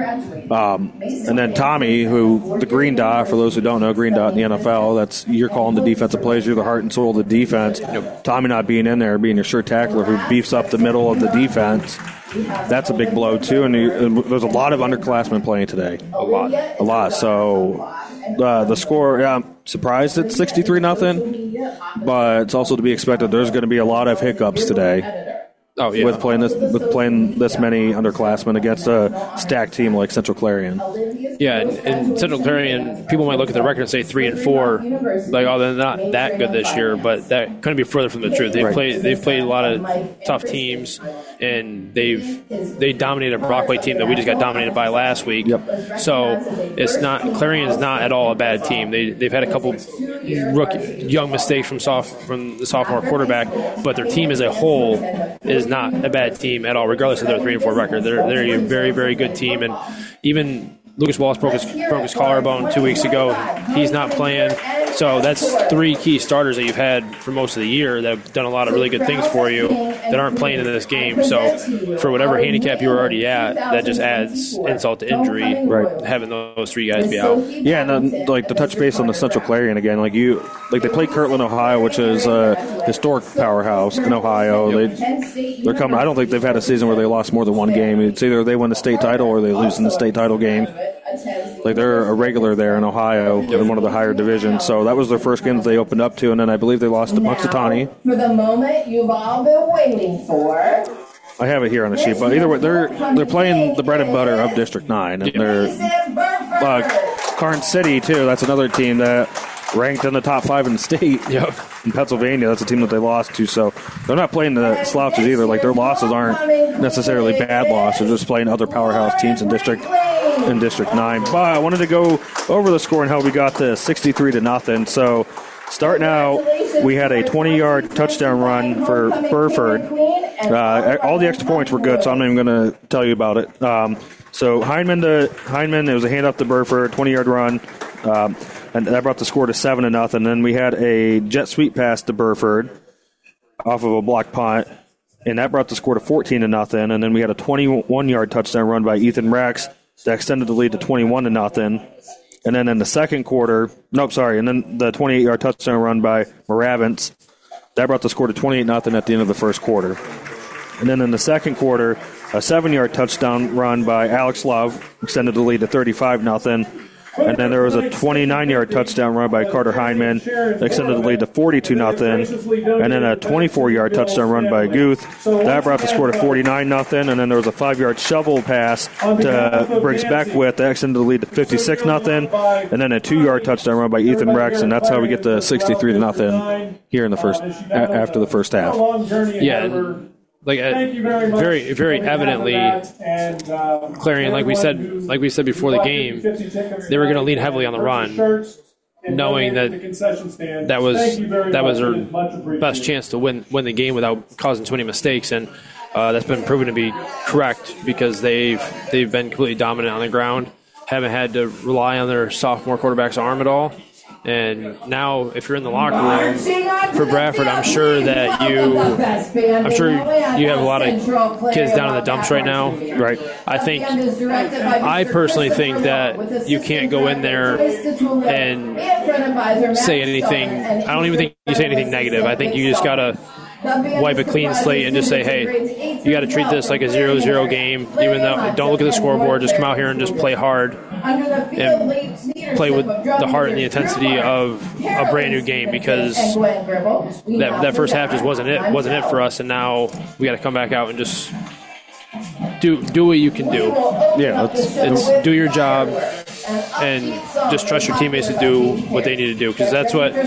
Um, and then Tommy, who the green dot, for those who don't know, green dot in the N F L, that's you're calling the defensive plays, you're the heart and soul of the defense. Yep. Tommy not being in there, being your sure tackler who beefs up the middle of the defense. That's a big blow too, and, you, and there's a lot of underclassmen playing today. A lot, a lot. So uh, the score, yeah, I'm surprised it's sixty-three nothing, but it's also to be expected there's going to be a lot of hiccups today. Oh, yeah. With playing this, with playing this many underclassmen against a stacked team like Central Clarion. Yeah, and, and Central Clarion, people might look at the record and say three and four, like, oh, they're not that good this year, but that couldn't be further from the truth. They've Right. played, they've played a lot of tough teams, and they've they dominated a Brockway team that we just got dominated by last week. Yep. So it's not Clarion's not at all a bad team. They they've had a couple rookie, young mistakes from soft from the sophomore quarterback, but their team as a whole is not a bad team at all, regardless of their three and four record. They're they're a very very good team, and even Lucas Wallace broke his broke his collarbone two weeks ago. He's not playing, so that's three key starters that you've had for most of the year that have done a lot of really good things for you that aren't playing in this game. So for whatever handicap you were already at, that just adds insult to injury. Right. Having those three guys be out. Yeah, and then, like, to touch base on the Central Clarion again, like you, like they play Kirtland, Ohio, which is a historic powerhouse in Ohio. They they're coming. I don't think they've had a season where they lost more than one game. It's either they win the state title or they lose in the state title game. Like they're a regular there in Ohio in one of the higher divisions. So that was their first game that they opened up to, and then I believe they lost to Punxsutawney. For the moment you've all been waiting for. I have it here on the sheet, but either way, they're they're playing the bread and butter of District Nine, and they're uh, Karn City too. That's another team that ranked in the top five in the state. Yep. In Pennsylvania, that's a team that they lost to. So they're not playing the slouches either. Like their losses aren't necessarily bad losses. They're just playing other powerhouse teams in District in District Nine. But I wanted to go over the score and how we got this sixty-three to nothing. So starting out, we had a twenty-yard touchdown run for Burford. Uh, all the extra points were good, so I'm not even going to tell you about it. Um, so Heineman to Heineman, it was a handoff to Burford, twenty-yard run, um, and that brought the score to seven to nothing. Then we had a jet sweep pass to Burford off of a block punt, and that brought the score to fourteen to nothing. And then we had a twenty-one-yard touchdown run by Ethan Rex that extended the lead to twenty-one to nothing. And then in the second quarter, nope, sorry, and then the twenty-eight-yard touchdown run by Moravance, that brought the score to twenty-eight nothing at the end of the first quarter. And then in the second quarter, a seven-yard touchdown run by Alex Love extended the lead to thirty-five nothing. And then there was a twenty-nine-yard touchdown run by Carter Heineman that extended the lead to forty-two nothing. And then a twenty-four-yard touchdown run by Guth. That brought the score to forty-nine nothing. And then there was a five-yard shovel pass to Briggs Beckwith that extended the lead to fifty-six nothing. And then a two-yard touchdown run by Ethan Rex, and that's how we get the sixty-three to nothing here in the first after the first half. Yeah. And- Like uh, very, very evidently, Clarion, like we said, like we said before the game, they were going to lean heavily on the run, knowing that that was that was their best chance to win win the game without causing too many mistakes, and uh, that's been proven to be correct because they've they've been completely dominant on the ground, haven't had to rely on their sophomore quarterback's arm at all. And now, if you're in the locker room for Bradford, I'm sure that you, I'm sure you have a lot of kids down in the dumps right now. Right. I think, I personally think that you can't go in there and say anything. I don't even think you say anything negative. I think you just gotta wipe a clean slate and just say, hey, you got to treat this like a zero zero game. Even though, don't look at the scoreboard. Just come out here and just play hard and play with the heart and the intensity of a brand new game, because that that first half just wasn't it. Wasn't it for us, and now we got to come back out and just do do what you can do. Yeah, it's, it's do your job and just trust your teammates to do what they need to do, because that's what,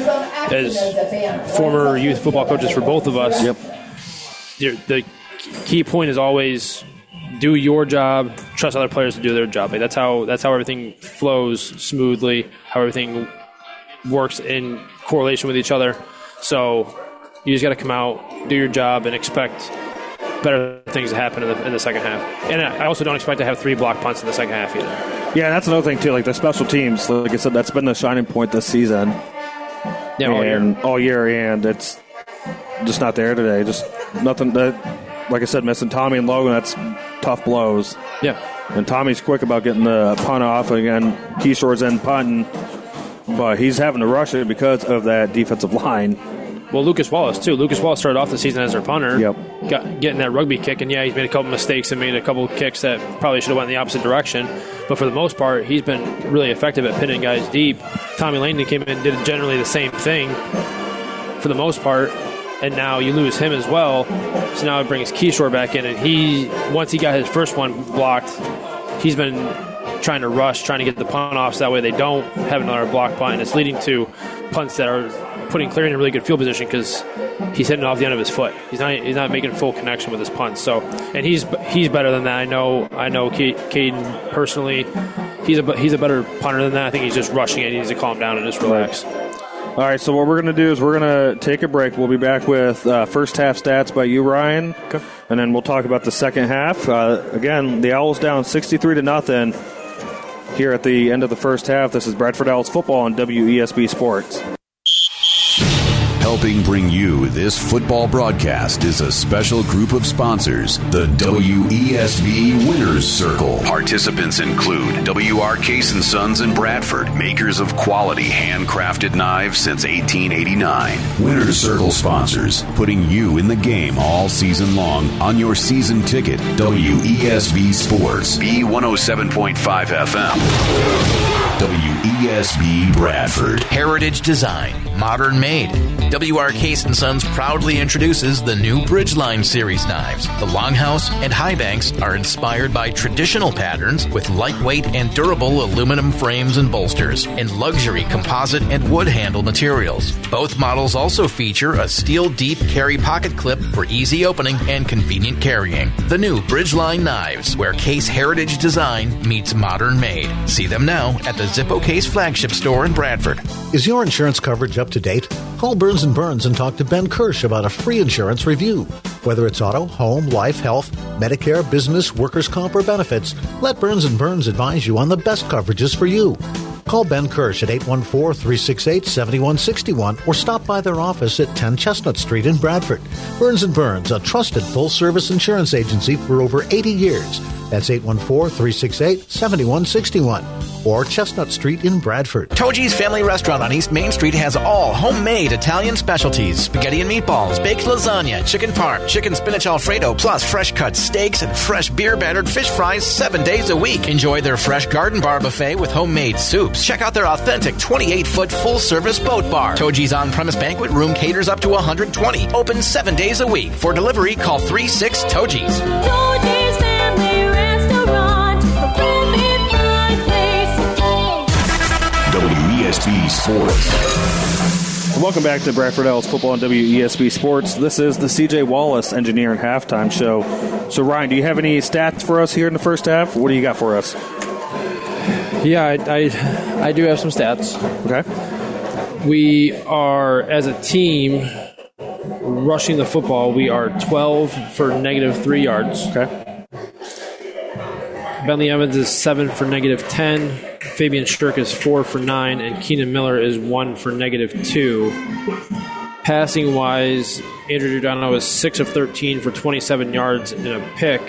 as former youth football coaches for both of us, yep. the key point is always do your job, trust other players to do their job. Like that's how that's how everything flows smoothly, how everything works in correlation with each other. So you just got to come out, do your job, and expect better things to happen in the, in the second half. And I also don't expect to have three block punts in the second half either. Yeah, that's another thing too. Like the special teams, like I said, that's been the shining point this season. Yeah, all and year. all year, and it's just not there today. Just nothing. That, like I said, missing Tommy and Logan. That's tough blows. Yeah, and Tommy's quick about getting the punt off. Again, Keyshore's in punting, but he's having to rush it because of that defensive line. Well, Lucas Wallace, too. Lucas Wallace started off the season as their punter. Yep. Got, getting that rugby kick, and, yeah, he's made a couple mistakes and made a couple kicks that probably should have went in the opposite direction. But for the most part, he's been really effective at pinning guys deep. Tommy Langdon came in and did generally the same thing for the most part, and now you lose him as well. So now it brings Keyshore back in, and he, once he got his first one blocked, he's been trying to rush, trying to get the punt off so that way they don't have another block punt, and it's leading to punts that are putting Cleary in a really good field position because he's hitting off the end of his foot. He's not he's not making full connection with his punts. So, and he's he's better than that. I know I know Caden personally. He's a he's a better punter than that. I think he's just rushing it. He needs to calm down and just relax. All right, so what we're going to do is we're going to take a break. We'll be back with uh, first half stats by you, Ryan, okay. And then we'll talk about the second half. Uh, again, the Owls down sixty-three to nothing here at the end of the first half. This is Bradford Owls football on W E S B Sports. Helping bring you this football broadcast is a special group of sponsors, the W E S B Winners Circle. Participants include W R Case and Sons in Bradford, makers of quality handcrafted knives since eighteen eighty-nine. Winners Circle sponsors, putting you in the game all season long on your season ticket. W E S B Sports, B one oh seven point five F M. W E S B Bradford. Heritage design, modern made. W R Case and Sons proudly introduces the new Bridgeline Series knives. The Longhouse and Highbanks are inspired by traditional patterns with lightweight and durable aluminum frames and bolsters and luxury composite and wood handle materials. Both models also feature a steel deep carry pocket clip for easy opening and convenient carrying. The new Bridgeline knives, where Case heritage design meets modern made. See them now at the Zippo Case flagship store in Bradford. Is your insurance coverage up to date? Call Burns and Burns and talk to Ben Kirsch about a free insurance review. Whether it's auto, home, life, health, Medicare, business, workers' comp, or benefits, let Burns and Burns advise you on the best coverages for you. Call Ben Kirsch at eight one four, three six eight, seven one six one or stop by their office at ten Chestnut Street in Bradford. Burns and Burns, a trusted full-service insurance agency for over eighty years. That's eight one four, three six eight, seven one six one or Chestnut Street in Bradford. Toji's Family Restaurant on East Main Street has all homemade Italian specialties, spaghetti and meatballs, baked lasagna, chicken parm, chicken spinach Alfredo, plus fresh cut steaks and fresh beer battered fish fries seven days a week. Enjoy their fresh garden bar buffet with homemade soups. Check out their authentic twenty-eight foot full service boat bar. Toji's on-premise banquet room caters up to one hundred twenty. Open seven days a week. For delivery, call three six Toji's. Toji's Family Restaurant, a friendly fun place. W E S B Sports. Welcome back to Bradford Owls football on W E S B Sports. This is the C J Wallace Engineering Halftime Show. So, Ryan, do you have any stats for us here in the first half? What do you got for us? Yeah, I, I, I do have some stats. Okay. We are, as a team, rushing the football. We are twelve for negative three yards. Okay. Bentley Evans is seven for negative ten. Fabian Shirk is four for nine, and Keenan Miller is one for negative two. Passing wise, Andrew Giordano is six of thirteen for twenty-seven yards and a pick.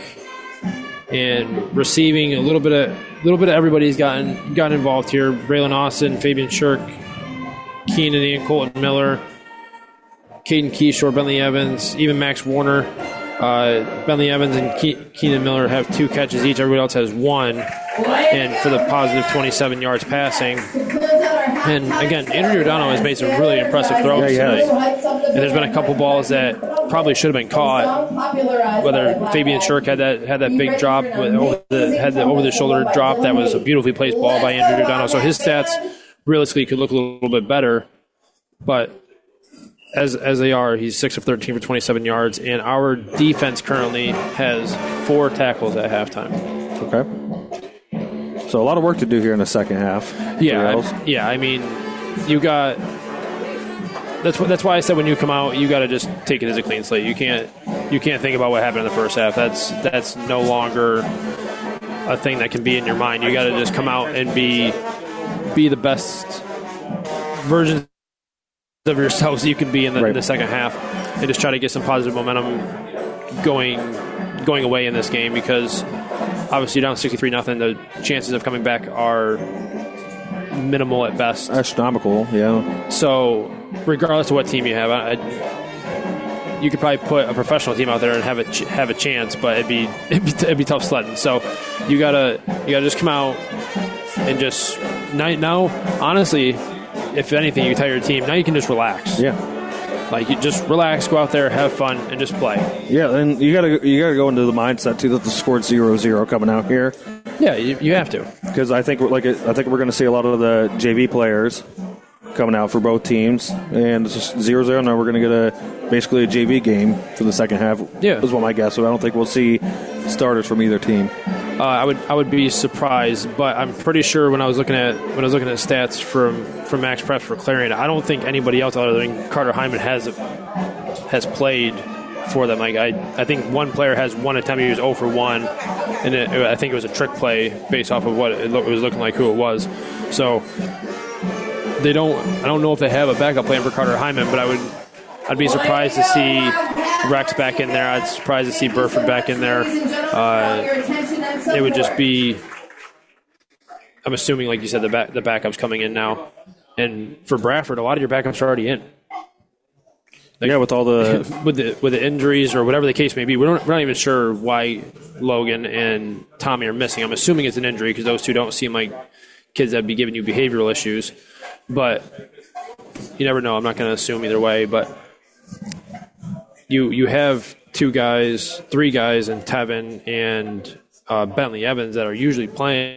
And receiving, a little bit of a little bit of everybody's gotten gotten involved here. Braylon Austin, Fabian Shirk, Keenan and Colton Miller, Caden Keyshore, Bentley Evans, even Max Warner. Uh, Bentley Evans and Ke- Keenan Miller have two catches each. Everybody else has one. And for the positive twenty-seven yards passing. And again, Andrew Giordano has made some really impressive throws yeah, tonight. And there's been a couple balls that probably should have been caught. Whether Fabian Shirk had that had that big drop, with over the, had the over the shoulder drop, that was a beautifully placed ball by Andrew Giordano. So his stats realistically could look a little bit better, but as as they are, he's six of thirteen for twenty-seven yards, and our defense currently has four tackles at halftime. Okay. So a lot of work to do here in the second half. Yeah, I, yeah. I mean, you got. That's what. That's why I said when you come out, you got to just take it as a clean slate. You can't. You can't think about what happened in the first half. That's that's no longer a thing that can be in your mind. You got to just come out and be be the best version of yourselves you can be in the, right. in the second half, and just try to get some positive momentum going going away in this game, because obviously down sixty-three nothing, the chances of coming back are minimal at best. Astronomical, yeah. So, regardless of what team you have, I, I, you could probably put a professional team out there and have a ch- have a chance, but it'd be it'd be, it'd be tough sledding. So, you gotta you gotta just come out and just now. now honestly, if anything, you tell your team now you can just relax. Yeah. Like, you just relax, go out there, have fun, and just play. Yeah, and you gotta you gotta go into the mindset too that the score's zero zero coming out here. Yeah, you, you have to, because I think like it, I think we're going to see a lot of the J V players coming out for both teams, and it's just zero zero. Now we're going to get a basically a J V game for the second half. Yeah, is what my guess. So I don't think we'll see starters from either team. Uh, I would I would be surprised, but I'm pretty sure when I was looking at when I was looking at stats from, from Max Preps for Clarion, I don't think anybody else other than Carter Hyman has has played for them. Like I, I think one player has one attempt. He was zero for one, and it, I think it was a trick play based off of what it, lo- it was looking like, who it was. So they don't. I don't know if they have a backup plan for Carter Hyman, but I would. I'd be surprised to see Rex back in there. I'd be surprised to see Burford back in there. Uh, it would just be. I'm assuming, like you said, the back, the backups coming in now, and for Bradford, a lot of your backups are already in. Like, yeah, with all the with the with the injuries or whatever the case may be, we don't, we're not even sure why Logan and Tommy are missing. I'm assuming it's an injury because those two don't seem like kids that'd be giving you behavioral issues. But you never know. I'm not going to assume either way. But you you have two guys, three guys, in Tevin and uh, Bentley Evans that are usually playing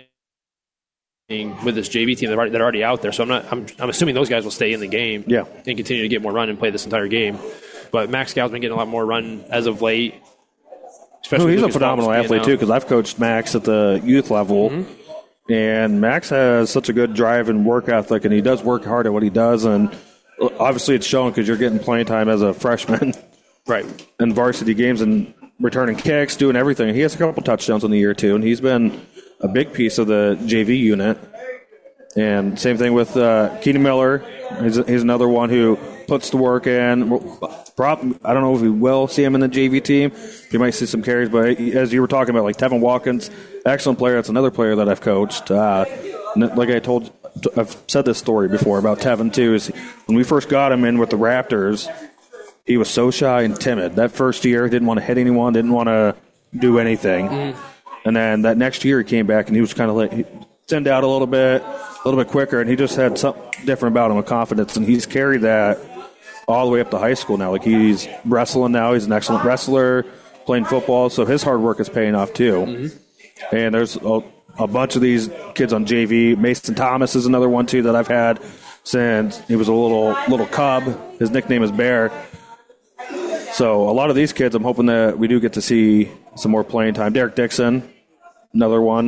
with this J V team that are, that are already out there. So I'm not. I'm, I'm assuming those guys will stay in the game, yeah, and continue to get more run and play this entire game. But Max Gal's been getting a lot more run as of late. Especially, oh, he's a phenomenal athlete too, because I've coached Max at the youth level, mm-hmm. and Max has such a good drive and work ethic, and he does work hard at what he does. And obviously, it's shown because you're getting playing time as a freshman, right, in varsity games and returning kicks, doing everything. He has a couple touchdowns in the year too, and he's been a big piece of the J V unit. And same thing with uh, Keenan Miller. He's, he's another one who puts the work in. I don't know if we will see him in the J V team. You might see some carries, but as you were talking about, like Tevin Watkins, excellent player. That's another player that I've coached. Uh, like I told, I've said this story before about Tevin too. Is when we first got him in with the Raptors, he was so shy and timid. That first year, didn't want to hit anyone, didn't want to do anything. Mm. And then that next year, he came back and he was kind of like send out a little bit, a little bit quicker, and he just had something different about him, with confidence, and he's carried that all the way up to high school now. Like, he's wrestling now. He's an excellent wrestler, playing football, so his hard work is paying off too. Mm-hmm. And there's a, a bunch of these kids on J V. Mason Thomas is another one too that I've had since he was a little little cub. His nickname is Bear. So a lot of these kids, I'm hoping that we do get to see some more playing time. Derek Dixon, another one.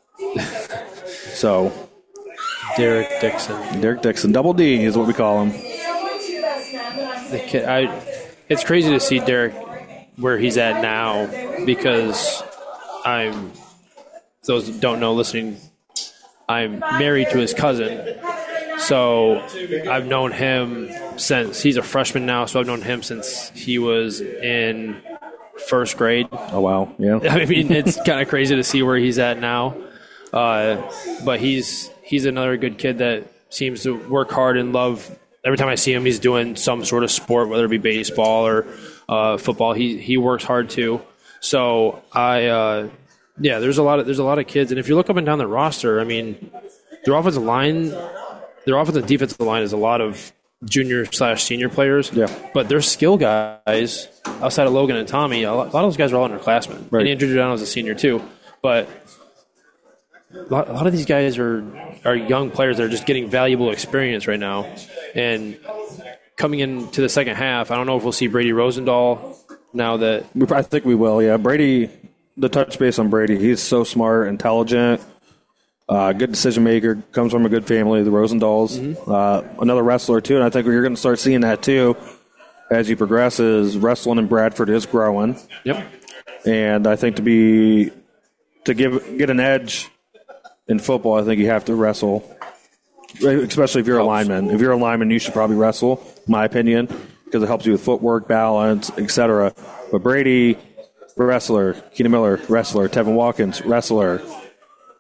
So Derek Dixon, Derek Dixon, Double D is what we call him. The kid, I, it's crazy to see Derek where he's at now, because I'm, those that don't know listening, I'm married to his cousin. So I've known him since he's a freshman now. So I've known him since he was in first grade. Oh, wow. Yeah. I mean, it's kind of crazy to see where he's at now. Uh, but he's he's another good kid that seems to work hard and love. Every time I see him, he's doing some sort of sport, whether it be baseball or uh, football. He he works hard too. So I, uh, yeah, there's a lot of there's a lot of kids, and if you look up and down the roster, I mean, their offensive line, their offensive and defensive line is a lot of junior slash senior players. Yeah. But their skill guys outside of Logan and Tommy, a lot, a lot of those guys are all underclassmen. Right. And Andrew Giordano's a senior too, but a lot, a lot of these guys are are young players that are just getting valuable experience right now. And coming into the second half, I don't know if we'll see Brady Rosendahl now that... I think we will, yeah. Brady, the touch base on Brady, he's so smart, intelligent, uh, good decision maker, comes from a good family, the Rosendahls. Mm-hmm. Uh, another wrestler, too, and I think you're going to start seeing that, too, as he progresses. Wrestling in Bradford is growing. Yep. And I think to be... to give get an edge in football, I think you have to wrestle. Especially if you're a lineman. If you're a lineman, you should probably wrestle, in my opinion, because it helps you with footwork, balance, et cetera. But Brady, wrestler. Keenan Miller, wrestler. Tevin Watkins, wrestler.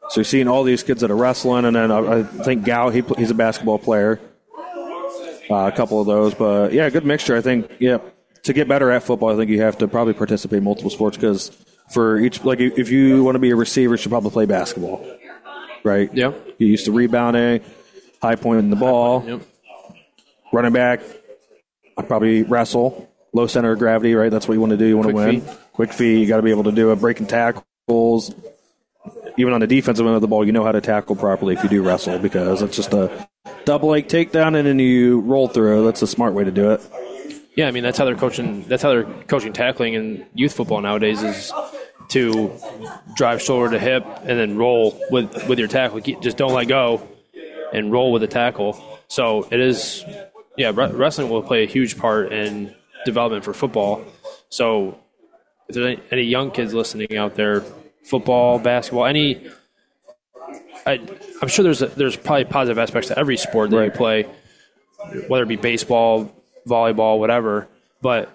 So you're seeing all these kids that are wrestling, and then I, I think Gow, he, he's a basketball player. Uh, a couple of those, but yeah, good mixture. I think, yeah, to get better at football, I think you have to probably participate in multiple sports because for each, like, if you want to be a receiver, you should probably play basketball, right? Yeah. You're used to rebounding, high pointing the ball, Yep. running back. I'd probably wrestle, low center of gravity, right? That's what you want to do. You want to Quick win. feet. Quick feet. You got to be able to do it. Breaking tackles. Even on the defensive end of the ball, you know how to tackle properly if you do wrestle because it's just a double leg takedown and then you roll through. That's a smart way to do it. Yeah, I mean that's how they're coaching. That's how they're coaching tackling in youth football nowadays is to drive shoulder to hip and then roll with with your tackle. Just don't let go and roll with the tackle. So it is, yeah. Wrestling will play a huge part in development for football. So if there's any, any young kids listening out there, football, basketball, any. I, I'm sure there's a, there's probably positive aspects to every sport that Right. you play, whether it be baseball, volleyball, whatever. But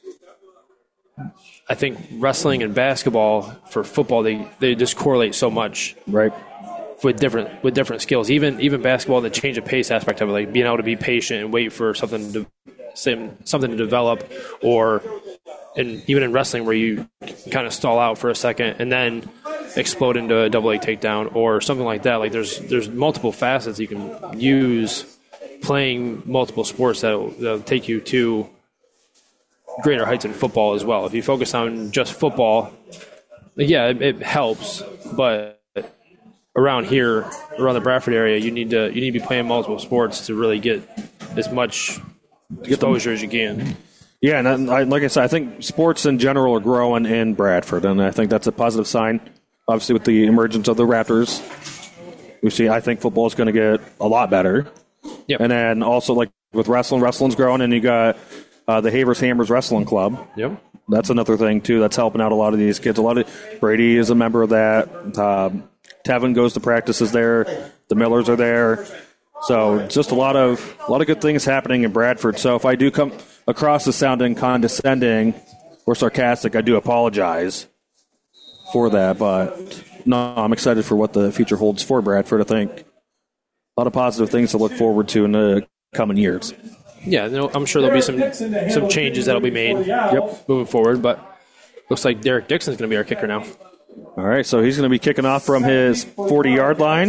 I think wrestling and basketball for football, they, they just correlate so much, right? With different with different skills, even even basketball, the change of pace aspect of it, like being able to be patient and wait for something to something to develop, or and even in wrestling where you kind of stall out for a second and then explode into a double leg takedown or something like that. Like there's there's multiple facets you can use playing multiple sports that'll, that'll take you to greater heights in football as well. If you focus on just football, yeah, it, it helps, but around here, around the Bradford area, you need to you need to be playing multiple sports to really get as much exposure as you can. Yeah, and I, like I said, I think sports in general are growing in Bradford, and I think that's a positive sign. Obviously, with the emergence of the Raptors, we see. I think football is going to get a lot better. Yep. And then also, like with wrestling, wrestling's growing, and you got uh, the Havers Hammers Wrestling Club. Yep. That's another thing too. That's helping out a lot of these kids. A lot of Brady is a member of that. Um, Tevin goes to practices there. The Millers are there. So just a lot of a lot of good things happening in Bradford. So if I do come across as sounding condescending or sarcastic, I do apologize for that. But no, I'm excited for what the future holds for Bradford. I think a lot of positive things to look forward to in the coming years. Yeah, no, I'm sure there'll be some some changes that'll be made yep. moving forward. But looks like Derek Dixon's going to be our kicker now. All right, so he's going to be kicking off from his forty-yard line.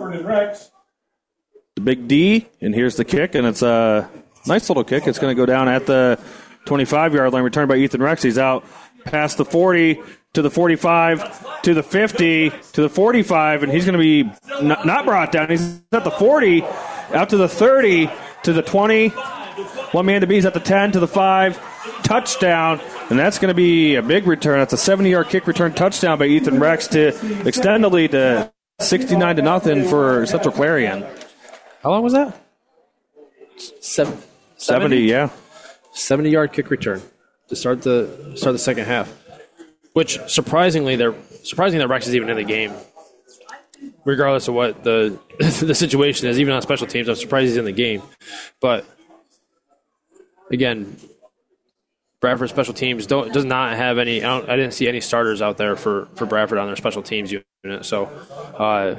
The big D, and here's the kick, and it's a nice little kick. It's going to go down at the twenty-five-yard line, returned by Ethan Rex. He's out past the forty to the forty-five to the fifty to the forty-five, and he's going to be not, not brought down. He's at the forty, out to the thirty to the twenty. One man to be. He's at the ten to the five. Touchdown, and that's going to be a big return. That's a seventy-yard kick return touchdown by Ethan Rex to extend the lead to sixty-nine to nothing for Central Clarion. How long was that? Seven, seventy, yeah. seventy-yard kick return to start the start the second half. Which surprisingly, they're surprising that Rex is even in the game, regardless of what the the situation is. Even on special teams, I'm surprised he's in the game. But again, Bradford special teams don't does not have any. I, don't, I didn't see any starters out there for, for Bradford on their special teams unit. So, uh,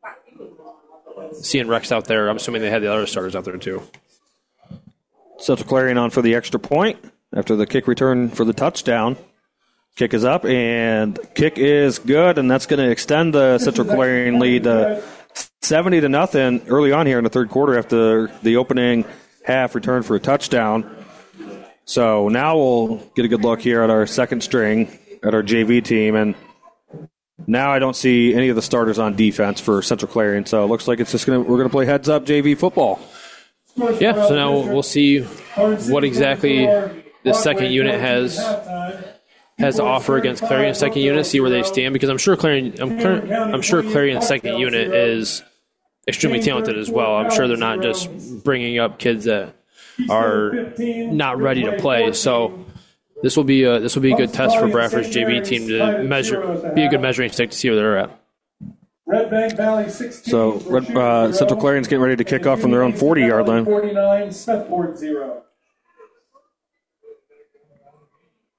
seeing Rex out there, I'm assuming they had the other starters out there too. Central Clarion on for the extra point after the kick return for the touchdown. Kick is up, and kick is good, and that's going to extend the Central Clarion lead to seventy to nothing early on here in the third quarter after the opening half return for a touchdown. So now we'll get a good look here at our second string, at our J V team, and now I don't see any of the starters on defense for Central Clarion, so it looks like it's just gonna we're going to play heads-up J V football. Yeah, so now we'll see what exactly the second unit has has to offer against Clarion's second unit, see where they stand, because I'm sure Clarion, I'm, I'm sure Clarion's second unit is extremely talented as well. I'm sure they're not just bringing up kids that are not ready to play. So this will be a, this will be a good test for Bradford's J V team to measure, be a good measuring stick to see where they're at. Red Bank Valley sixteen. So Red, uh, Central Clarion's getting ready to kick off from their own forty-yard line. forty-nine, Smethford zero.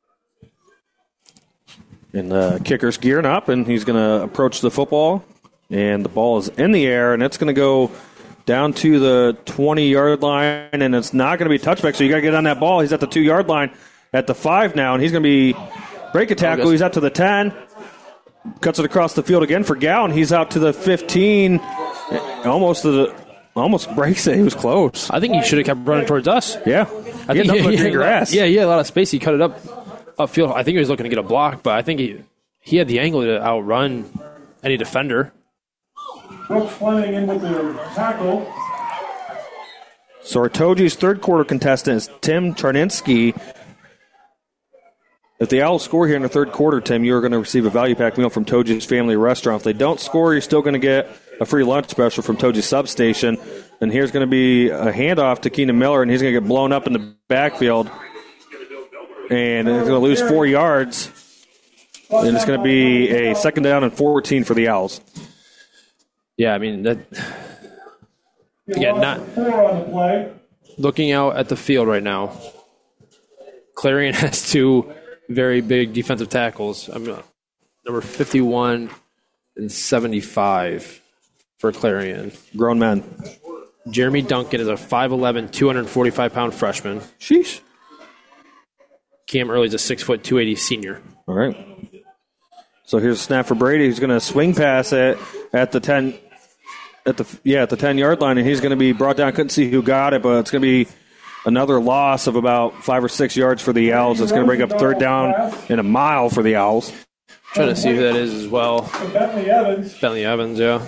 And the kicker's gearing up, and he's going to approach the football. And the ball is in the air, and it's going to go down to the twenty-yard line, and it's not going to be a touchback, so you got to get on that ball. He's at the two-yard line at the five now, and he's going to be break a tackle. He's out to the ten. Cuts it across the field again for Gowan. He's out to the fifteen. Almost to the almost breaks it. He was close. I think he should have kept running towards us. Yeah. I he think had he, nothing but he green had, grass. Yeah, he had a lot of space. He cut it up upfield. I think he was looking to get a block, but I think he he had the angle to outrun any defender. Brooks Fleming in with the tackle. So our Toji's third quarter contestant is Tim Charninsky. If the Owls score here in the third quarter, Tim, you're going to receive a value pack meal from Toji's Family Restaurant. If they don't score, you're still going to get a free lunch special from Toji's Substation. And here's going to be a handoff to Keenan Miller, and he's going to get blown up in the backfield. And he's going to lose four yards. And it's going to be a second down and fourteen for the Owls. Yeah, I mean, that. Again, not looking out at the field right now. Clarion has two very big defensive tackles. I'm mean, number fifty-one and seventy-five for Clarion. Grown men. Jeremy Duncan is a five eleven, two hundred forty-five pound freshman. Sheesh. Cam Early's a six foot, two eighty senior. All right. So here's a snap for Brady. He's going to swing pass it at the ten, at the yeah at the ten yard line, and he's going to be brought down. Couldn't see who got it, but it's going to be another loss of about five or six yards for the Owls. It's going to bring up third down and a mile for the Owls. Trying to see who that is as well. Bentley Evans. Bentley Evans, yeah.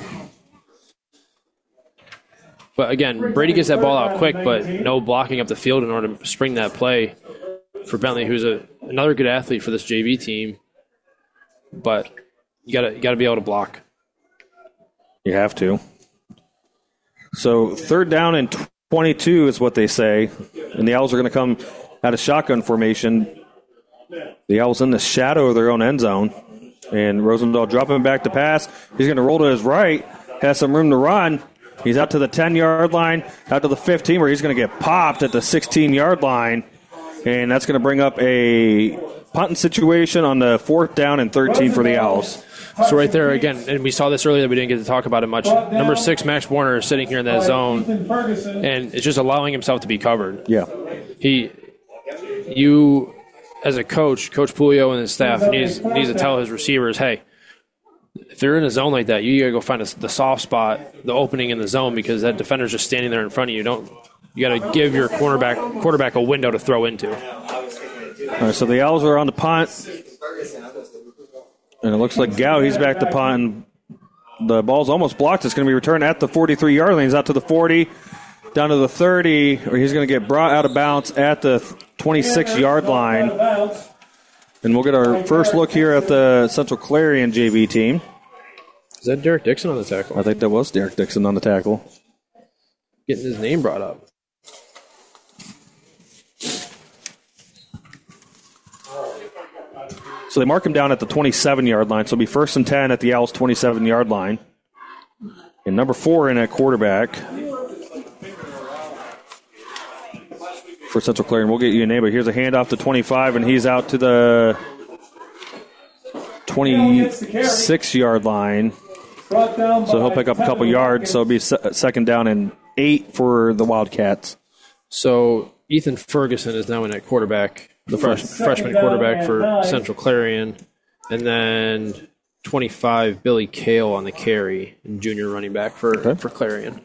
But again, Brady gets that ball out quick, but no blocking up the field in order to spring that play for Bentley, who's a another good athlete for this J V team. But you gotta you gotta be able to block. You have to. So third down and twenty-two is what they say, and the Owls are going to come out of shotgun formation. The Owls in the shadow of their own end zone, and Rosendahl dropping back to pass. He's going to roll to his right, has some room to run. He's out to the ten yard line, out to the fifteen, where he's going to get popped at the sixteen yard line, and that's going to bring up a punting situation on the fourth down and thirteen for the Owls. So right there, again, and we saw this earlier, we didn't get to talk about it much. Number six, Max Warner, is sitting here in that zone, and it's just allowing himself to be covered. Yeah. He, you, as a coach, Coach Pulio and his staff needs needs to tell his receivers, hey, if they're in a zone like that, you got to go find a, the soft spot, the opening in the zone, because that defender's just standing there in front of you. Don't you got to give your cornerback quarterback a window to throw into. All right, so the Owls are on the punt. And it looks like Gow, he's back to punt. The ball's almost blocked. It's going to be returned at the forty-three yard line. He's out to the forty, down to the thirty, or he's going to get brought out of bounds at the twenty-six yard line. And we'll get our first look here at the Central Clarion J V team. Is that Derek Dixon on the tackle? I think that was Derek Dixon on the tackle. Getting his name brought up. So they mark him down at the twenty-seven yard line. So it'll be first and ten at the Owls' twenty-seven yard line. And number four in at quarterback for Central Clarion. We'll get you a name, but here's a handoff to twenty-five, and he's out to the twenty-six yard line. So he'll pick up a couple yards. So it'll be second down and eight for the Wildcats. So Ethan Ferguson is now in at quarterback. The fresh, freshman quarterback for Central Clarion. And then twenty-five, Billy Kale on the carry, and junior running back for, okay. for Clarion.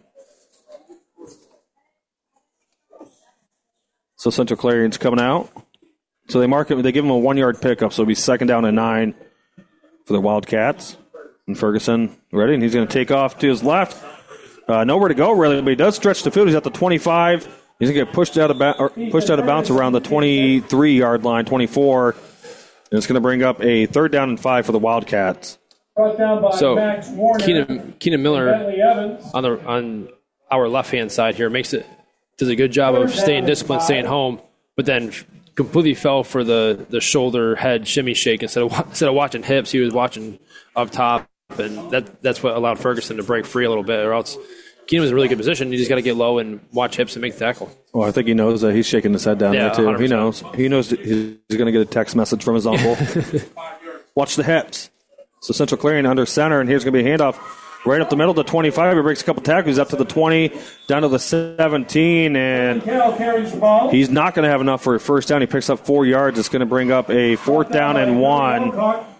So Central Clarion's coming out. So they mark him, they give him a one-yard pickup, so it'll be second down and nine for the Wildcats. And Ferguson ready, and he's going to take off to his left. Uh, nowhere to go, really, but he does stretch the field. He's at the twenty-five. He's going to get pushed out of ba- or pushed out of bounds around the twenty-three yard line, twenty-four. And it's going to bring up a third down and five for the Wildcats. So Keenan, Keenan Miller on the on our left hand side here makes it does a good job of staying disciplined, staying home, but then completely fell for the, the shoulder head shimmy shake instead of instead of watching hips. He was watching up top, and that that's what allowed Ferguson to break free a little bit, or else. Keenan was in a really good position. You just got to get low and watch hips and make the tackle. Well, I think he knows that he's shaking his head down yeah, there, too. one hundred percent. He knows He knows he's going to get a text message from his uncle. Watch the hips. So Central Clarion under center, and here's going to be a handoff right up the middle to twenty-five. He breaks a couple tackles. He's up to the twenty, down to the seventeen, and he's not going to have enough for a first down. He picks up four yards. It's going to bring up a fourth down and one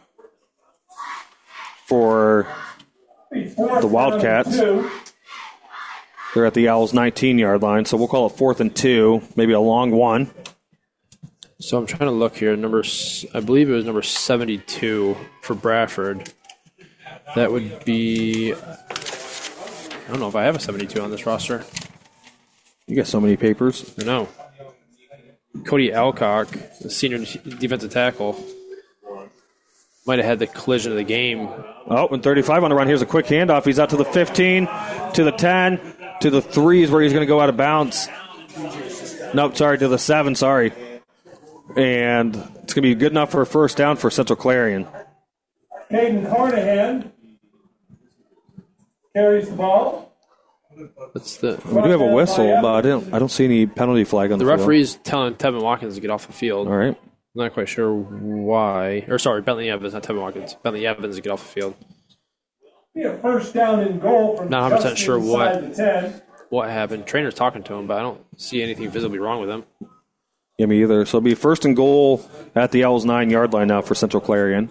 for the Wildcats. They're at the Owls' nineteen-yard line, so we'll call it fourth and two, maybe a long one. So I'm trying to look here. Number, I believe it was number seventy-two for Bradford. That would be, I don't know if I have a seventy-two on this roster. You got so many papers. I know. Cody Alcock, the senior defensive tackle, might have had the collision of the game. Oh, and thirty-five on the run. Here's a quick handoff. He's out to the fifteen, to the ten, to the three is where he's going to go out of bounds. Nope, sorry, to the seven, sorry. And it's going to be good enough for a first down for Central Clarion. Caden Carnahan carries the ball. That's the. We do have a whistle, but I don't. I don't see any penalty flag on the, the field. referee's telling Tevin Watkins to get off the field. All right. I'm not quite sure why. Or sorry, Bentley Evans, not Tevin Watkins. Bentley Evans to get off the field. Be a first down and goal from Not one hundred percent just sure inside what the ten. what happened. Trainer's talking to him, but I don't see anything visibly wrong with him. Yeah, me either. So it'll be first and goal at the Owls' nine-yard line now for Central Clarion.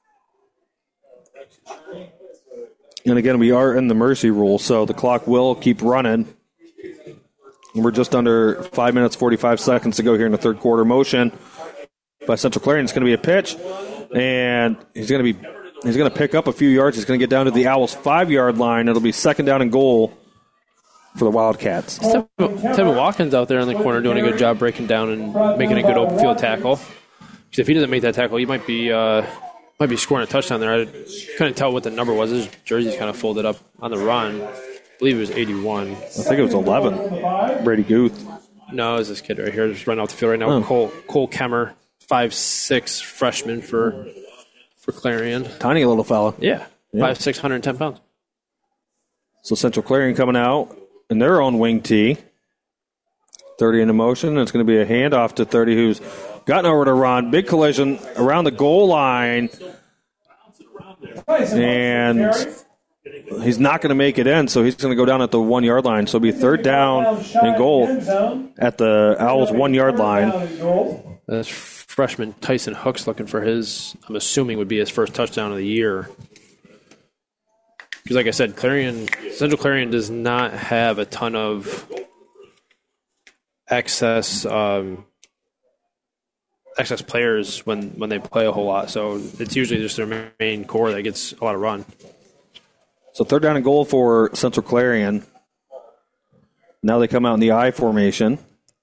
And again, we are in the mercy rule, so the clock will keep running. And we're just under five minutes, forty-five seconds to go here in the third quarter. Motion by Central Clarion. It's going to be a pitch, and he's going to be he's going to pick up a few yards. He's going to get down to the Owls' five-yard line. It'll be second down and goal for the Wildcats. Tevin, Tevin Watkins out there in the corner doing a good job breaking down and making a good open field tackle. Because if he doesn't make that tackle, he might be uh, might be scoring a touchdown there. I couldn't tell what the number was. His jersey's kind of folded up on the run. I believe it was eighty-one. I think it was eleven. Brady Guth. No, it's this kid right here just running off the field right now. Oh. Cole Cole Kemmer, five six freshman for for Clarion. Tiny little fella. Yeah, Yeah. five six, one hundred ten pounds. So Central Clarion coming out in their own wing tee. thirty into motion, and it's going to be a handoff to thirty, who's got nowhere to run. Big collision around the goal line, and he's not going to make it in, so he's going to go down at the one-yard line. So it'll be third down and goal at the Owls' one-yard line. That's freshman Tyson Hooks looking for his, I'm assuming, would be his first touchdown of the year. Because like I said, Clarion, Central Clarion does not have a ton of excess um, excess players when, when they play a whole lot. So it's usually just their main core that gets a lot of run. So third down and goal for Central Clarion. Now they come out in the I formation.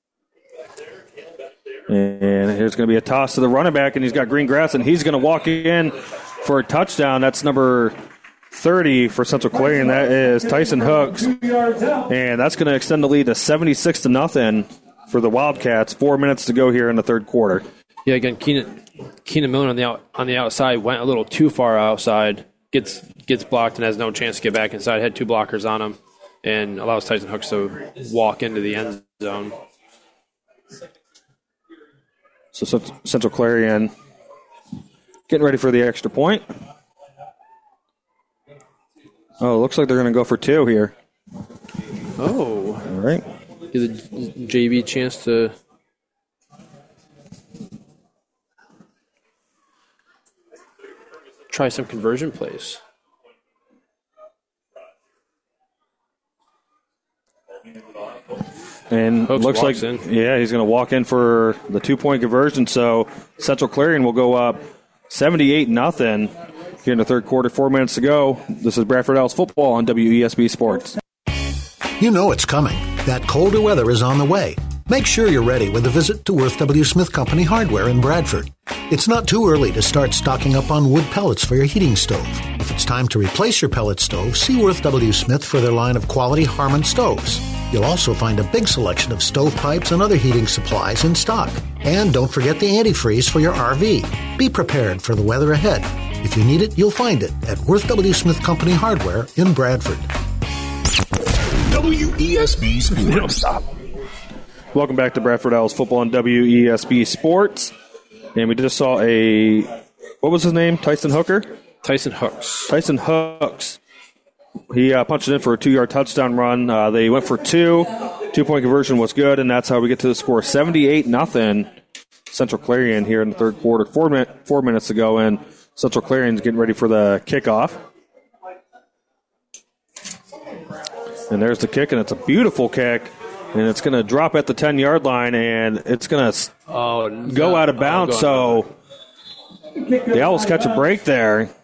And here's going to be a toss to the running back, and he's got green grass, and he's going to walk in for a touchdown. That's number thirty for Central Clarion. That is Tyson Hooks. And that's going to extend the lead to seventy-six to nothing for the Wildcats. Four minutes to go here in the third quarter. Yeah, again, Keenan, Keenan Miller on the out, on the outside went a little too far outside, gets gets blocked and has no chance to get back inside. Had two blockers on him and allows Tyson Hooks to walk into the end zone. So Central Clarion getting ready for the extra point. Oh, it looks like they're going to go for two here. Oh. All right. Give the J V chance to try some conversion plays. And Hooks looks like, walks in. yeah, he's going to walk in for the two-point conversion. So Central Clarion will go up seventy-eight nothing here in the third quarter. Four minutes to go. This is Bradford Owls football on W E S B Sports. You know it's coming. That colder weather is on the way. Make sure you're ready with a visit to Worth W. Smith Company Hardware in Bradford. It's not too early to start stocking up on wood pellets for your heating stove. If it's time to replace your pellet stove, see Worth W. Smith for their line of quality Harmon stoves. You'll also find a big selection of stovepipes and other heating supplies in stock. And don't forget the antifreeze for your R V. Be prepared for the weather ahead. If you need it, you'll find it at Worth W. Smith Company Hardware in Bradford. W E S B Sports. Stop. Welcome back to Bradford Owls football on W E S B Sports. And we just saw a, what was his name? Tyson Hooker? Tyson Hooks. Tyson Hooks he uh, punched it in for a two-yard touchdown run. Uh, they went for two. Two-point conversion was good, and that's how we get to the score. seventy-eight nothing Central Clarion here in the third quarter. Four, minute, four minutes to go, and Central Clarion's getting ready for the kickoff. And there's the kick, and it's a beautiful kick. And it's going to drop at the ten-yard line, and it's going to oh, go out of bounds. So the Owls catch a break there. And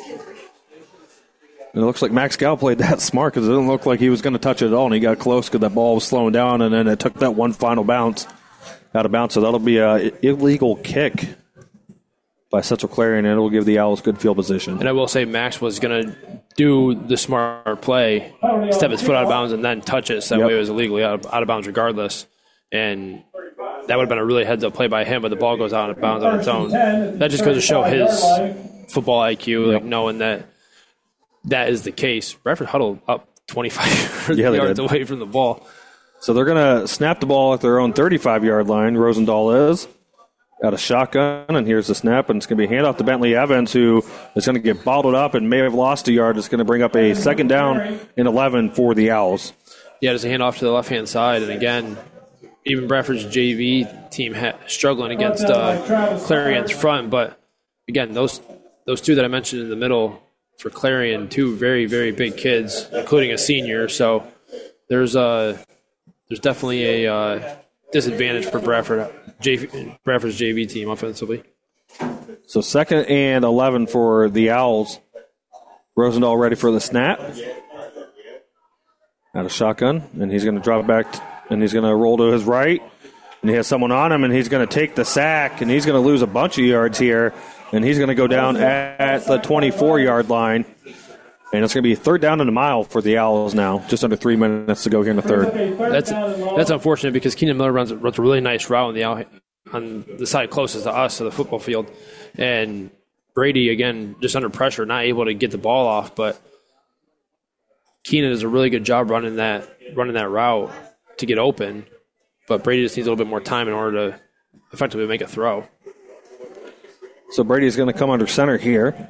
it looks like Max Gow played that smart because it didn't look like he was going to touch it at all, and he got close because that ball was slowing down, and then it took that one final bounce out of bounds. So that'll be an illegal kick by Central Clarion, and it will give the Owls good field position. And I will say Max was going to do the smart play, step his foot out of bounds, and then touch it, so that Yep. way it was illegally out of, out of bounds regardless. And that would have been a really heads-up play by him, but the ball goes out of bounds on its own. That just goes to show his football I Q, like knowing that that is the case. Bradford huddled up twenty-five Yeah, they yards did. away from the ball. So they're going to snap the ball at their own thirty-five-yard line. Rosendahl is. Got a shotgun, and here's the snap, and it's going to be a handoff to Bentley Evans, who is going to get bottled up and may have lost a yard. It's going to bring up a second down and eleven for the Owls. Yeah, there's a handoff to the left-hand side, and again, even Bradford's J V team ha- struggling against uh, Clarion's front, but again, those those two that I mentioned in the middle for Clarion, two very, very big kids, including a senior, so there's a there's definitely a uh, disadvantage for Bradford, J V, Bradford's J V team offensively. So second and eleven for the Owls. Rosendahl ready for the snap. Out of shotgun, and he's going to drop back, t- and he's going to roll to his right, and he has someone on him, and he's going to take the sack, and he's going to lose a bunch of yards here, and he's going to go down at the twenty-four-yard line. And it's going to be third down and a mile for the Owls now. Just under three minutes to go here in the third. That's that's unfortunate because Keenan Miller runs, runs a really nice route on the out, on the side closest to us, to the football field. And Brady, again, just under pressure, not able to get the ball off. But Keenan does a really good job running that running that route to get open. But Brady just needs a little bit more time in order to effectively make a throw. So Brady's going to come under center here.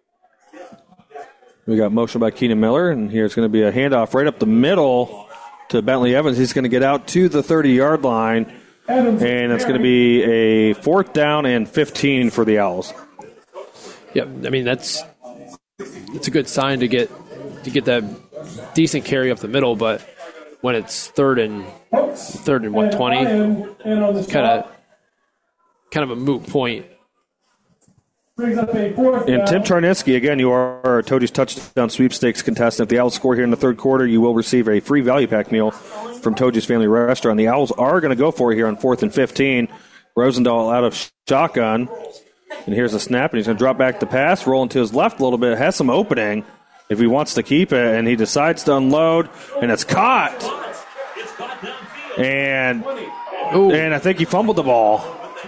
We got motion by Keenan Miller, and here's going to be a handoff right up the middle to Bentley Evans. He's going to get out to the thirty-yard line, and it's going to be a fourth down and fifteen for the Owls. Yep, I mean that's it's a good sign to get to get that decent carry up the middle, but when it's third and third and what twenty, kind of kind of a moot point. And Tim Charnitsky, again, you are Toadies touchdown sweepstakes contestant. If the Owls score here in the third quarter, you will receive a free value pack meal from Toadies Family Restaurant. The Owls are going to go for it here on fourth and fifteen. Rosendahl out of shotgun. And here's a snap, and he's going to drop back the pass, rolling to his left a little bit. Has some opening if he wants to keep it, and he decides to unload, and it's caught. And, and I think he fumbled the ball.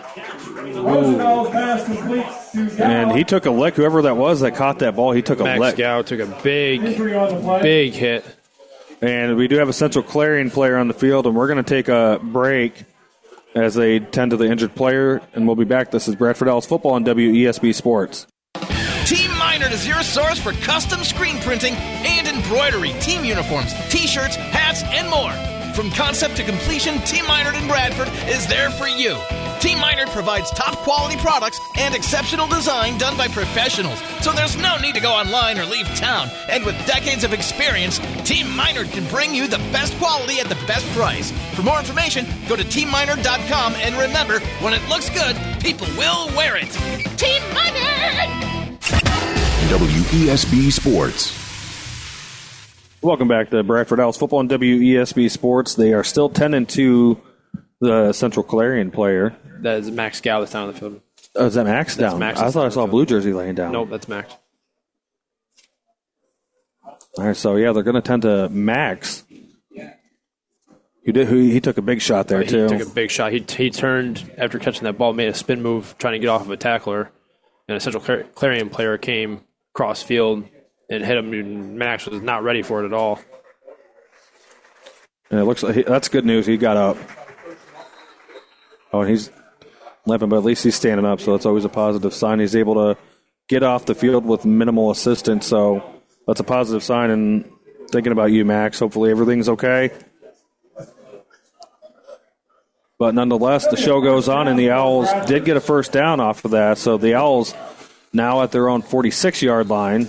And he took a lick. Whoever that was that caught that ball, he took a Max lick. Gow took a big, big hit. And we do have a Central Clarion player on the field, and we're going to take a break as they tend to the injured player, and we'll be back. This is Bradford Owls football on W E S B Sports. Team Minard is your source for custom screen printing and embroidery, team uniforms, t-shirts, hats, and more. From concept to completion, Team Minard in Bradford is there for you. Team Minard provides top quality products and exceptional design done by professionals, so there's no need to go online or leave town. And with decades of experience, Team Minard can bring you the best quality at the best price. For more information, go to team minard dot com, and remember, when it looks good, people will wear it. Team Minard! W E S B Sports. Welcome back to Bradford Owls football on W E S B Sports. They are still ten and two, the Central Clarion player. That is Max Gow that's down on the field. Oh, is that Max That's down? Max I that's thought I down saw a the blue jersey laying down. Nope, that's Max. All right, so yeah, they're going to tend to Max. He did. He, he took a big shot there he too. took a big shot. He he turned after catching that ball, made a spin move trying to get off of a tackler, and a Central Clar- Clarion player came cross field and hit him. And Max was not ready for it at all. And it looks like he, that's good news. He got up. Oh, and he's limping, but at least he's standing up, so that's always a positive sign. He's able to get off the field with minimal assistance, so that's a positive sign. And Thinking about you, Max. Hopefully everything's okay. But nonetheless, the show goes on, and the Owls did get a first down off of that. So the Owls now at their own forty-six-yard line.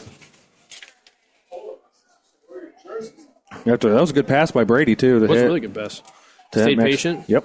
After, that was a good pass by Brady, too. It was hit. a really good pass. To Stayed Max. patient. Yep.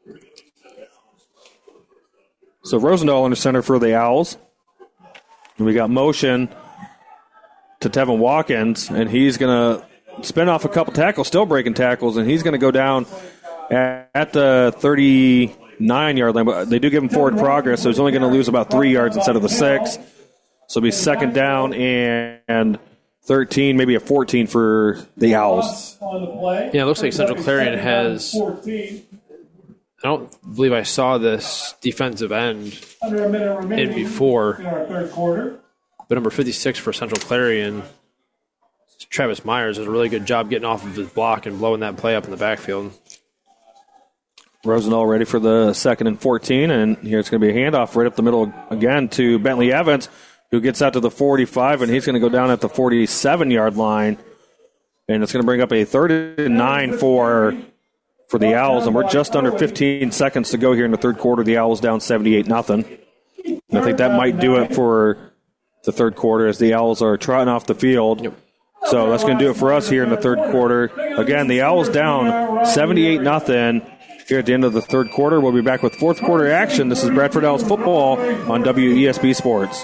So Rosendahl under center for the Owls. And we got motion to Tevin Watkins, and he's going to spin off a couple tackles, still breaking tackles, and he's going to go down at, at the thirty-nine-yard line. But they do give him forward progress, so he's only going to lose about three yards instead of the six. So it'll be second down and thirteen, maybe a fourteen for the Owls. Yeah, it looks like Central Clarion has... I don't believe I saw this defensive end in before. But number fifty-six for Central Clarion, Travis Myers, does a really good job getting off of his block and blowing that play up in the backfield. Rosendahl ready for the second and fourteen, and here it's going to be a handoff right up the middle again to Bentley Evans, who gets out to the forty-five, and he's going to go down at the forty-seven-yard line. And it's going to bring up a third and nine for... for the Owls, and we're just under fifteen seconds to go here in the third quarter. The Owls down seventy-eight nothing. I think that might do it for the third quarter as the Owls are trotting off the field. Yep. So that's going to do it for us here in the third quarter. Again, the Owls down seventy-eight nothing here at the end of the third quarter. We'll be back with fourth quarter action. This is Bradford Owls football on W E S B Sports.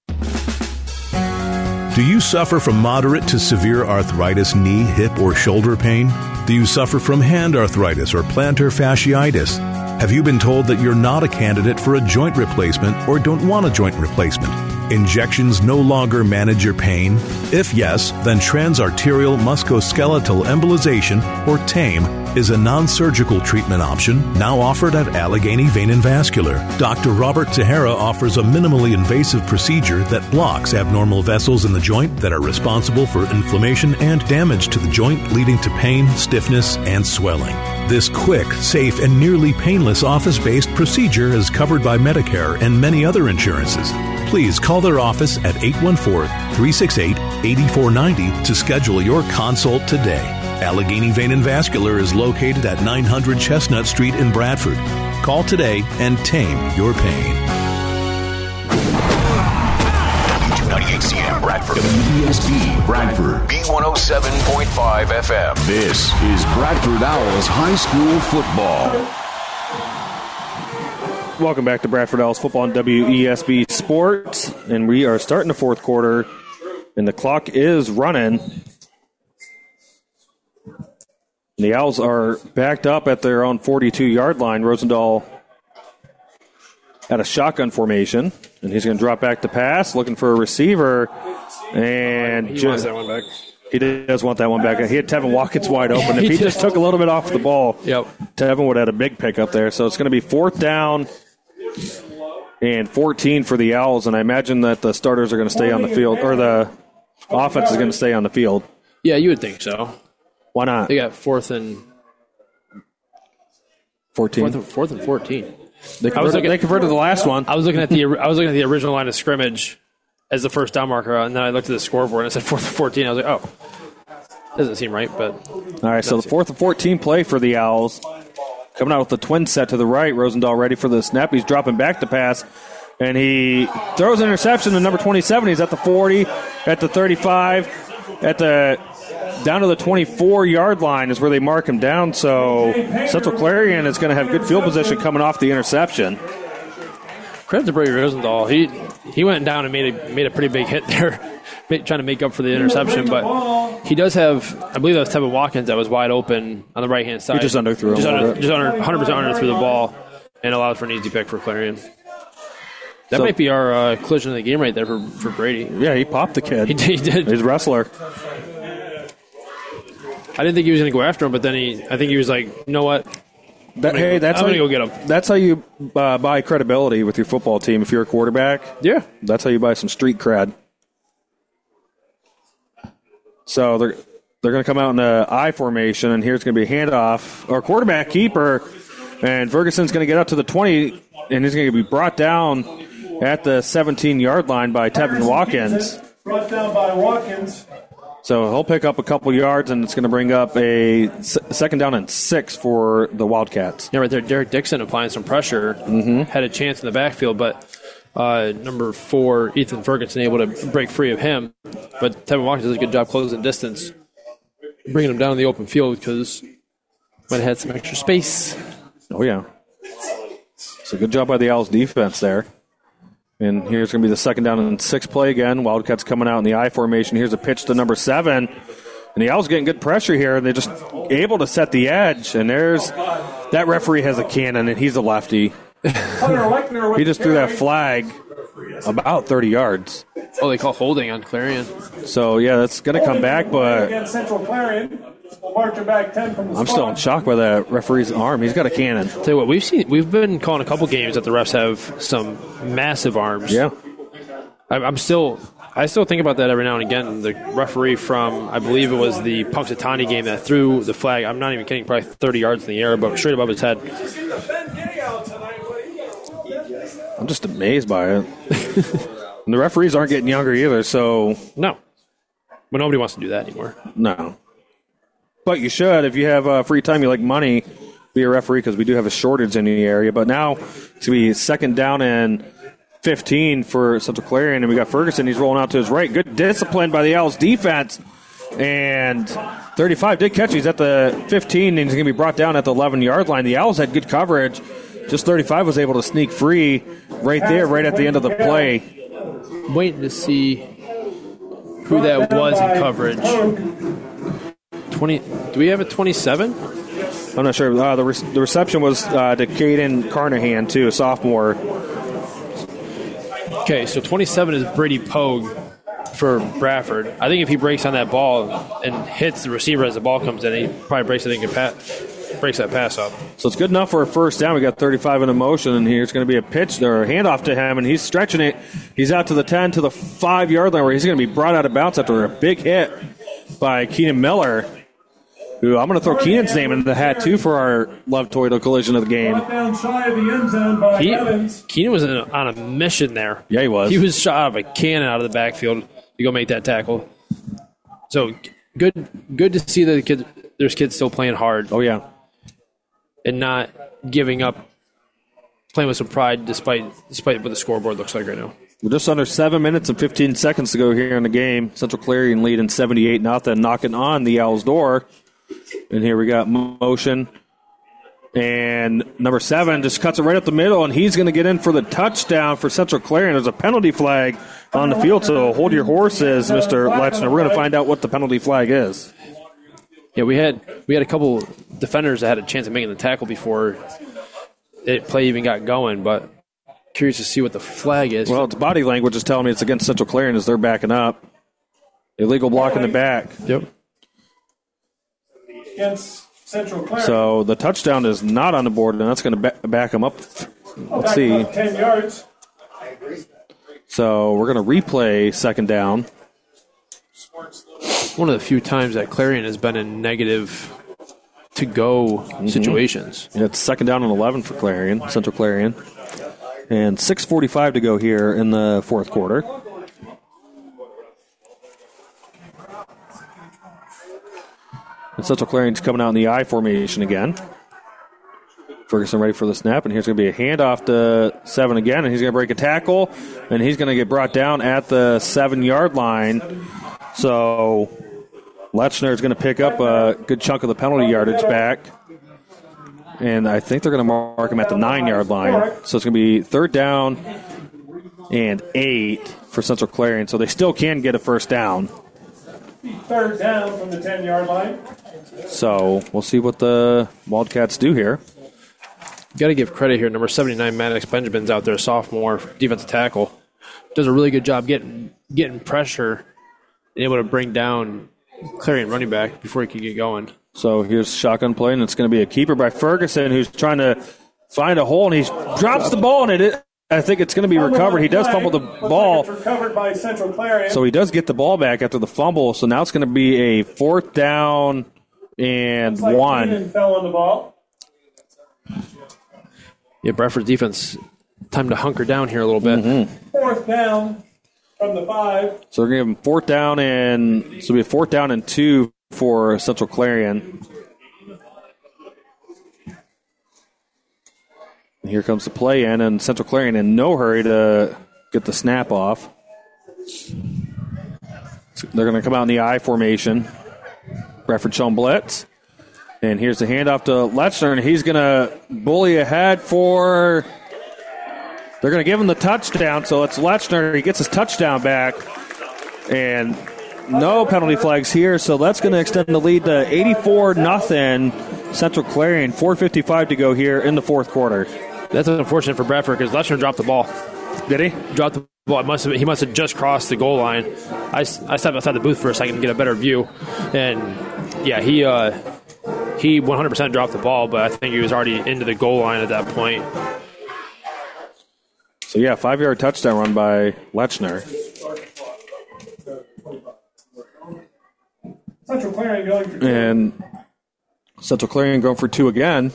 Do you suffer from moderate to severe arthritis, knee, hip, or shoulder pain? Do you suffer from hand arthritis or plantar fasciitis? Have you been told that you're not a candidate for a joint replacement or don't want a joint replacement? Injections no longer manage your pain? If yes, then transarterial musculoskeletal embolization, or TAME, is a non-surgical treatment option now offered at Allegheny Vein and Vascular. Doctor Robert Tahara offers a minimally invasive procedure that blocks abnormal vessels in the joint that are responsible for inflammation and damage to the joint, leading to pain, stiffness, and swelling. This quick, safe, and nearly painless office-based procedure is covered by Medicare and many other insurances. Please call their office at eight one four, three six eight, eight four nine zero to schedule your consult today. Allegheny Vein and Vascular is located at nine hundred Chestnut Street in Bradford. Call today and tame your pain. two ninety-eight C M Bradford. W E S B Bradford. B one oh seven point five F M. This is Bradford Owls High School football. Welcome back to Bradford Owls football on W E S B Sports. And we are starting the fourth quarter, and the clock is running. The Owls are backed up at their own forty-two-yard line. Rosendahl at a shotgun formation, and he's going to drop back to pass, looking for a receiver. And He wants that one back. He does want that one back. He had Tevin Watkins wide open. If He he did. just took a little bit off the ball, Yep. Tevin would have had a big pick up there. So it's going to be fourth down and fourteen for the Owls, and I imagine that the starters are going to stay on the field, or the offense is going to stay on the field. Yeah, you would think so. Why not? They got fourth and fourteen. Fourth and, fourth and fourteen. They I was converted, looking, they converted the last one. I was looking at the I was looking at the original line of scrimmage as the first down marker, and then I looked at the scoreboard and it said fourth and fourteen. I was like, oh, doesn't seem right, but all right. So the fourth and fourteen play for the Owls, coming out with the twin set to the right. Rosendahl ready for the snap. He's dropping back to pass, and he throws an interception to number twenty-seven. He's at the forty, at the thirty-five, at the down to the twenty-four-yard line is where they mark him down. So Central Clarion is going to have good field position coming off the interception. Credit to Brady Rosendahl. He he went down and made a made a pretty big hit there, trying to make up for the interception. But he does have, I believe that was Tevin Watkins that was wide open on the right hand side. He just underthrew him Just a little under, bit. just under, one hundred percent underthrew the ball and allowed for an easy pick for Clarion. That So- might be our uh, collision of the game right there for, for Brady. Yeah, he popped the kid. He did. He did. He's a wrestler. I didn't think he was going to go after him, but then he, I think he was like, you know what? That, gonna hey, go- that's I'm how gonna you, go get him. That's how you uh, buy credibility with your football team. If you're a quarterback, Yeah. that's how you buy some street cred. So they're they're going to come out in the I formation, and here's going to be a handoff. Our quarterback keeper, and Ferguson's going to get up to the twenty, and he's going to be brought down at the seventeen-yard line by Tevin Watkins. Brought down by Watkins. So he'll pick up a couple yards, and it's going to bring up a s- second down and six for the Wildcats. Yeah, right there. Derek Dixon applying some pressure. Mm-hmm. Had a chance in the backfield, but uh, number four, Ethan Ferguson, able to break free of him. But Tevin Watkins does a good job closing distance, bringing him down in the open field because might have had some extra space. Oh, yeah. So good job by the Owls defense there. And here's going to be the second down and six play again. Wildcats coming out in the I formation. Here's a pitch to number seven. And the Owls getting good pressure here. They're just able to set the edge. And there's that referee has a cannon, and he's a lefty. He just threw that flag about thirty yards. Oh, they call holding on Clarion. So, yeah, that's going to come back, but Against Central Clarion. We'll march it back ten from the I'm still in shock by that referee's arm. He's got a cannon. Tell you what, we've seen, we've been calling a couple games that the refs have some massive arms. Yeah. I'm, I'm still, I still think about that every now and again. The referee from, I believe it was the Punxsutawney game that threw the flag. I'm not even kidding, probably thirty yards in the air, but straight above his head. I'm just amazed by it. And the referees aren't getting younger either, so no. But nobody wants to do that anymore. No. But you should. If you have uh, free time, you like money, be a referee because we do have a shortage in the area. But now it's going to be second down and fifteen for Central Clarion, and we got Ferguson. He's rolling out to his right. Good discipline by the Owls defense. And thirty-five did catch. He's at the fifteen, and he's going to be brought down at the eleven-yard line. The Owls had good coverage. Just thirty-five was able to sneak free right there, right at the end of the play. Waiting to see who that was in coverage. twenty. Do we have a twenty-seven? I'm not sure. Uh, the, re- the reception was uh, to Caden Carnahan, too, a sophomore. Okay, so twenty-seven is Brady Pogue for Bradford. I think if he breaks on that ball and hits the receiver as the ball comes in, he probably breaks it and can pat, breaks that pass up. So it's good enough for a first down. We got thirty-five in motion, and here's going to be a pitch or a handoff to him, and he's stretching it. He's out to the ten, to the five-yard line, where he's going to be brought out of bounds after a big hit by Keenan Miller. Who I'm going to throw Keenan's name into the hat, too, for our Love Toyota collision of the game. Down shy of the end zone by He, Evans. Keenan was in a, on a mission there. Yeah, he was. He was shot out of a cannon out of the backfield to go make that tackle. So good good to see that the kid, there's kids still playing hard. Oh, yeah. And not giving up, playing with some pride despite despite what the scoreboard looks like right now. We're just under seven minutes and fifteen seconds to go here in the game. Central Clarion leading seventy-eight nothing, knocking on the Owls' door. And here we got motion. And number seven just cuts it right up the middle, and he's going to get in for the touchdown for Central Clarion. There's a penalty flag on the field, so hold your horses, Mister Lechner. We're going to find out what the penalty flag is. Yeah, we had we had a couple defenders that had a chance of making the tackle before it play even got going, but curious to see what the flag is. Well, it's body language is telling me it's against Central Clarion as they're backing up. Illegal block in the back. Yep. Against Central Clarion. So the touchdown is not on the board, and that's going to ba- back them up. Let's see. ten yards. So we're going to replay second down. One of the few times that Clarion has been in negative to-go Mm-hmm. situations. Yeah, it's second down and eleven for Clarion, Central Clarion. And six forty-five to go here in the fourth quarter. And Central Clarion's coming out in the I formation again. Ferguson ready for the snap, and here's going to be a handoff to seven again, and he's going to break a tackle, and he's going to get brought down at the seven-yard line. So Lechner is going to pick up a good chunk of the penalty yardage back, and I think they're going to mark him at the nine-yard line. So it's going to be third down and eight for Central Clarion, so they still can get a first down. Third down from the ten-yard line. So we'll see what the Wildcats do here. Got to give credit here. Number seventy-nine, Maddox Benjamin's out there, sophomore defensive tackle. Does a really good job getting getting pressure and able to bring down Clarion running back before he could get going. So here's shotgun play, and it's going to be a keeper by Ferguson, who's trying to find a hole, and he drops the ball, and it. I think it's going to be recovered. He does fumble the ball. It's recovered by Central Clarion. So he does get the ball back after the fumble. So now it's going to be a fourth down and Like one. Keenan fell on the ball. Yeah, Bradford's defense, time to hunker down here a little bit. Mm-hmm. Fourth down. from the five. So they're going to give them fourth down and so it'll be a fourth down and two for Central Clarion. And here comes the play in, and Central Clarion in no hurry to get the snap off. So they're going to come out in the I formation. Bradford showing blitz. And here's the handoff to Lechner, and he's going to bully ahead for... They're going to give him the touchdown, so it's Lechner. He gets his touchdown back. And no penalty flags here, so that's going to extend the lead to eighty-four nothing Central Clarion. four fifty-five to go here in the fourth quarter. That's unfortunate for Bradford because Lechner dropped the ball. Did he? Dropped the ball. It must have, he must have just crossed the goal line. I, I stepped outside the booth for a second to get a better view. And, yeah, he uh, he one hundred percent dropped the ball, but I think he was already into the goal line at that point. So, yeah, five-yard touchdown run by Lechner. Central Clarion going for two. And Central Clarion going for two again.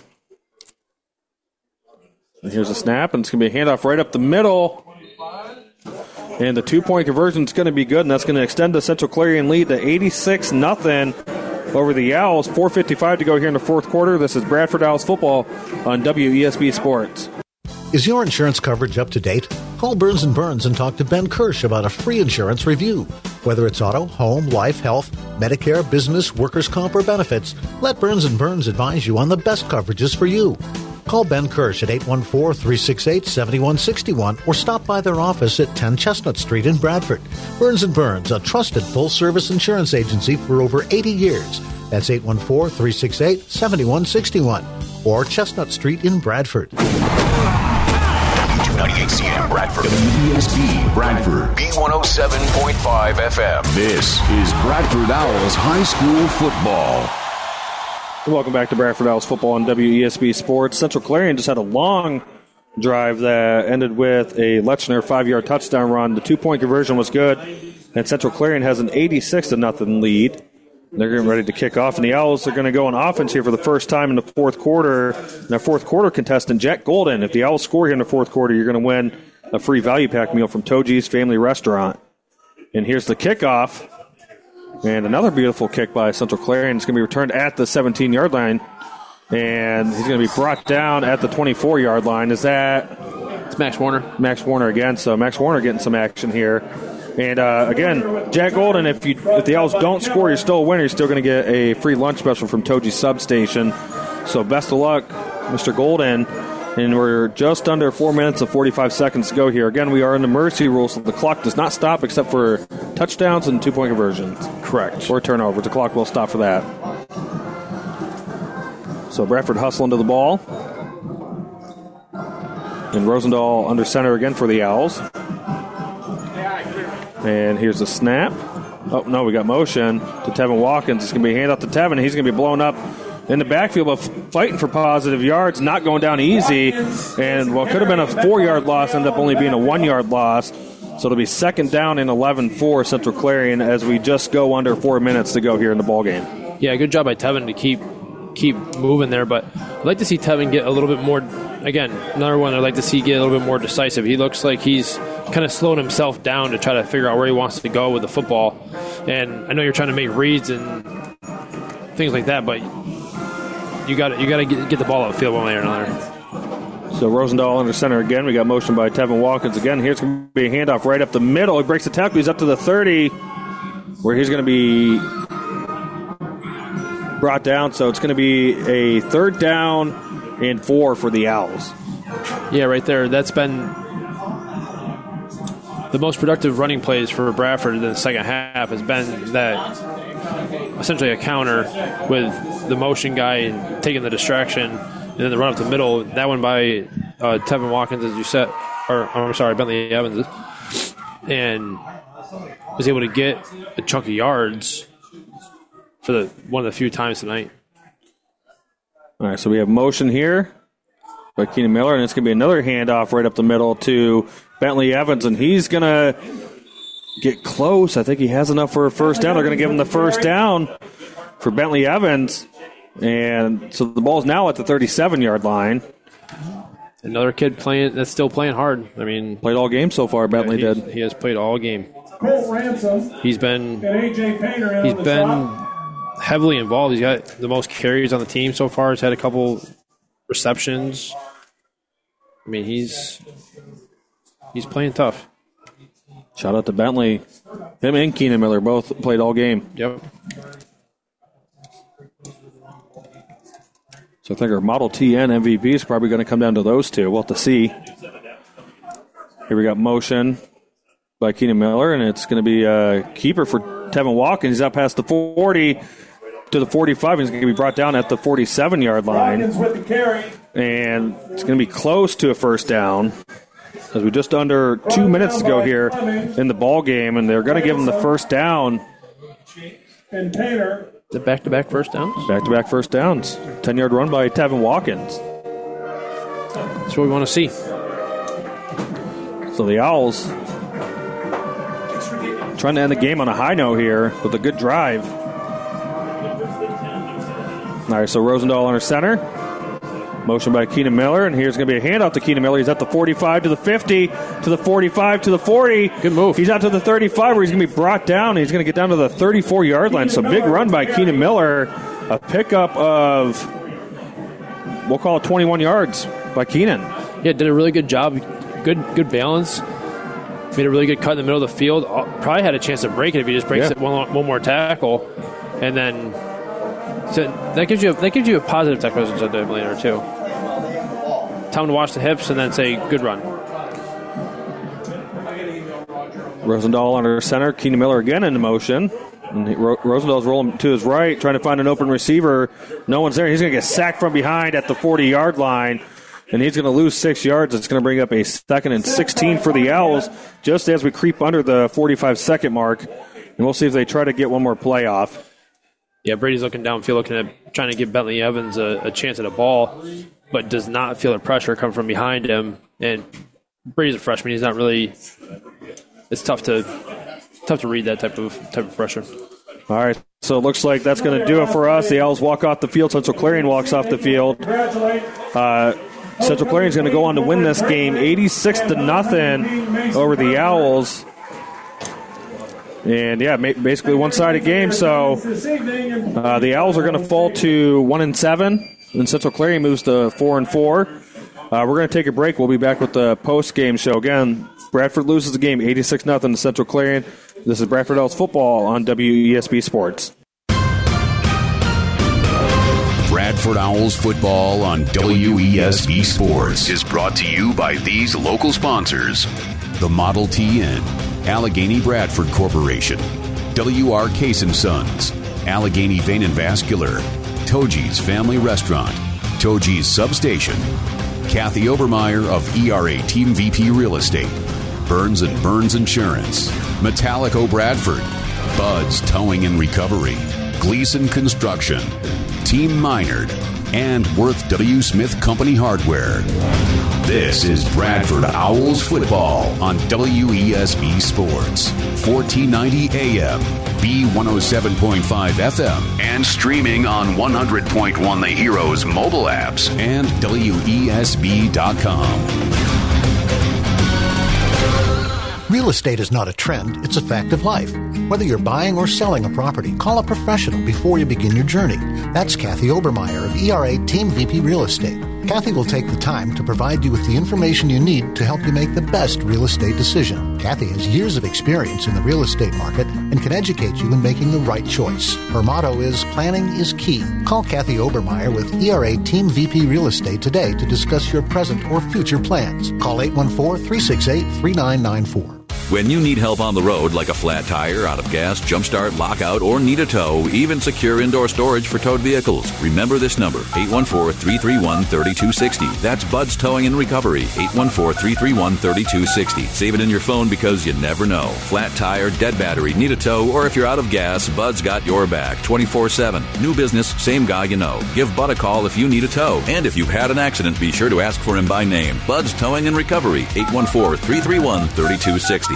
And here's a snap, and it's going to be a handoff right up the middle. And the two-point conversion is going to be good, and that's going to extend the Central Clarion lead to eighty-six nothing over the Owls. four fifty-five to go here in the fourth quarter. This is Bradford Owls football on W E S B Sports. Is your insurance coverage up to date? Call Burns and Burns and talk to Ben Kirsch about a free insurance review. Whether it's auto, home, life, health, Medicare, business, workers' comp, or benefits, let Burns and Burns advise you on the best coverages for you. Call Ben Kirsch at eight one four, three six eight, seven one six one or stop by their office at ten Chestnut Street in Bradford. Burns and Burns, a trusted full-service insurance agency for over eighty years. That's eight one four, three six eight, seven one six one or Chestnut Street in Bradford. ninety-eight C M Bradford. W E S B Bradford. B one oh seven point five F M. This is Bradford Owls High School Football. Welcome back to Bradford Owls football on W E S B Sports. Central Clarion just had a long drive that ended with a Lechner five-yard touchdown run. The two-point conversion was good, and Central Clarion has an eighty-six to nothing lead. They're getting ready to kick off, and the Owls are going to go on offense here for the first time in the fourth quarter. And their fourth quarter contestant, Jack Golden. If the Owls score here in the fourth quarter, you're going to win a free value pack meal from Toji's Family Restaurant. And here's the kickoff. And another beautiful kick by Central Clarion. It's going to be returned at the seventeen-yard line. And he's going to be brought down at the twenty-four-yard line. Is that... It's Max Warner. Max Warner again. So Max Warner getting some action here. And, uh, again, Jack Golden, if you if the Owls don't score, you're still a winner. You're still going to get a free lunch special from Toji Substation. So best of luck, Mister Golden. And we're just under four minutes and forty-five seconds to go here. Again, we are in the mercy rule, so the clock does not stop except for touchdowns and two-point conversions. Correct. Or turnovers. The clock will stop for that. So Bradford hustling to the ball. And Rosendahl under center again for the Owls. And here's a snap. Oh, no, we got motion to Tevin Watkins. It's going to be a handoff to Tevin. He's going to be blown up in the backfield, but fighting for positive yards, not going down easy. And what could have been a four-yard loss ended up only being a one-yard loss. So it'll be second down and eleven for Central Clarion as we just go under four minutes to go here in the ballgame. Yeah, good job by Tevin to keep keep moving there, but I'd like to see Tevin get a little bit more, again, another one I'd like to see get a little bit more decisive. He looks like he's kind of slowing himself down to try to figure out where he wants to go with the football. And I know you're trying to make reads and things like that, but you got you got to get, get the ball upfield one way or another. So Rosendahl under center again. We got motion by Tevin Watkins again. Here's going to be a handoff right up the middle. He breaks the tackle. He's up to the thirty, where he's going to be brought down. So it's going to be a third down and four for the Owls. Yeah, right there. That's been the most productive running plays for Bradford in the second half has been that essentially a counter with the motion guy taking the distraction and then the run up the middle. That one by uh, Tevin Watkins, as you said, or I'm sorry, Bentley Evans, and was able to get a chunk of yards for the one of the few times tonight. All right, so we have motion here by Keenan Miller, and it's going to be another handoff right up the middle to Bentley Evans, and he's going to get close. I think he has enough for a first down. They're going to give him the first down for Bentley Evans, and so the ball's now at the thirty-seven-yard line. Another kid playing that's still playing hard. I mean, played all game so far. Bentley yeah, did. He has played all game. Colt Ransom, He's been and A J Painter in he's on the been shot. heavily involved. He's got the most carries on the team so far. He's had a couple receptions. I mean, he's he's playing tough. Shout out to Bentley. Him and Keenan Miller both played all game. Yep. So I think our Model T N M V P is probably going to come down to those two. We'll have to see. Here we got motion by Keenan Miller, and it's going to be a keeper for Tevin Watkins. He's out past the forty to the forty-five. He's going to be brought down at the forty-seven-yard line. Watkins with the carry. And it's going to be close to a first down. As we just under two minutes ago here in the ball game, and they're going to give him the first down. And Painter. The back-to-back first downs? Back-to-back first downs. ten-yard run by Tevin Watkins. That's what we want to see. So the Owls trying to end the game on a high note here with a good drive. All right, so Rosendahl under center. Motion by Keenan Miller, and here's going to be a handoff to Keenan Miller. He's at the forty-five to the fifty, to the forty-five to the forty. Good move. He's out to the thirty-five where he's going to be brought down. He's going to get down to the thirty-four-yard line. So big run by Keenan Miller. A pickup of, we'll call it twenty-one yards by Keenan. Yeah, did a really good job. Good good balance. Made a really good cut in the middle of the field. Probably had a chance to break it if he just breaks Yeah. it one, one more tackle. And then so that gives you a, that gives you a positive tackle position later too. Tell him to watch the hips and then say good run. Rosendahl under center. Keenan Miller again in motion. And he, Ro- Rosendahl's rolling to his right, trying to find an open receiver. No one's there. He's going to get sacked from behind at the forty-yard line. And he's going to lose six yards. It's going to bring up a second and sixteen for the Owls just as we creep under the forty-five-second mark. And we'll see if they try to get one more play off. Yeah, Brady's looking downfield, looking at trying to give Bentley Evans a, a chance at a ball, but does not feel the pressure come from behind him. And Brady's a freshman; he's not really. It's tough to tough to read that type of type of pressure. All right, so it looks like that's going to do it for us. The Owls walk off the field. Central Clarion walks off the field. Uh, Central Clarion's going to go on to win this game, eighty-six to nothing over the Owls. And yeah, basically one-sided game. So uh, the Owls are going to fall to one and seven, and Central Clarion moves to four and four. Uh, we're going to take a break. We'll be back with the post-game show again. Bradford loses the game, eighty-six nothing to Central Clarion. This is Bradford Owls football on W E S B Sports. Bradford Owls football on W E S B Sports is brought to you by these local sponsors: the Model T N, Allegheny Bradford Corporation, W R Case and Sons, Allegheny Vein and Vascular, Toji's Family Restaurant, Toji's Substation, Kathy Obermeyer of E R A Team V P Real Estate, Burns and Burns Insurance, Metallico Bradford, Bud's Towing and Recovery, Gleason Construction, Team Minard, and Worth W. Smith Company Hardware. This is Bradford Owls football on W E S B Sports, fourteen ninety A M, B one oh seven point five F M, and streaming on one hundred point one The Heroes mobile apps and W E S B dot com. Real estate is not a trend, it's a fact of life. Whether you're buying or selling a property, call a professional before you begin your journey. That's Kathy Obermeyer of E R A Team V P Real Estate. Kathy will take the time to provide you with the information you need to help you make the best real estate decision. Kathy has years of experience in the real estate market and can educate you in making the right choice. Her motto is planning is key. Call Kathy Obermeyer with E R A Team V P Real Estate today to discuss your present or future plans. Call eight one four, three six eight, three nine nine four. When you need help on the road, like a flat tire, out of gas, jumpstart, lockout, or need a tow, even secure indoor storage for towed vehicles, remember this number, eight one four, three three one, three two six zero. That's Bud's Towing and Recovery, eight one four, three three one, three two six zero. Save it in your phone because you never know. Flat tire, dead battery, need a tow, or if you're out of gas, Bud's got your back twenty-four seven. New business, same guy you know. Give Bud a call if you need a tow. And if you've had an accident, be sure to ask for him by name. Bud's Towing and Recovery, eight one four, three three one, three two six zero.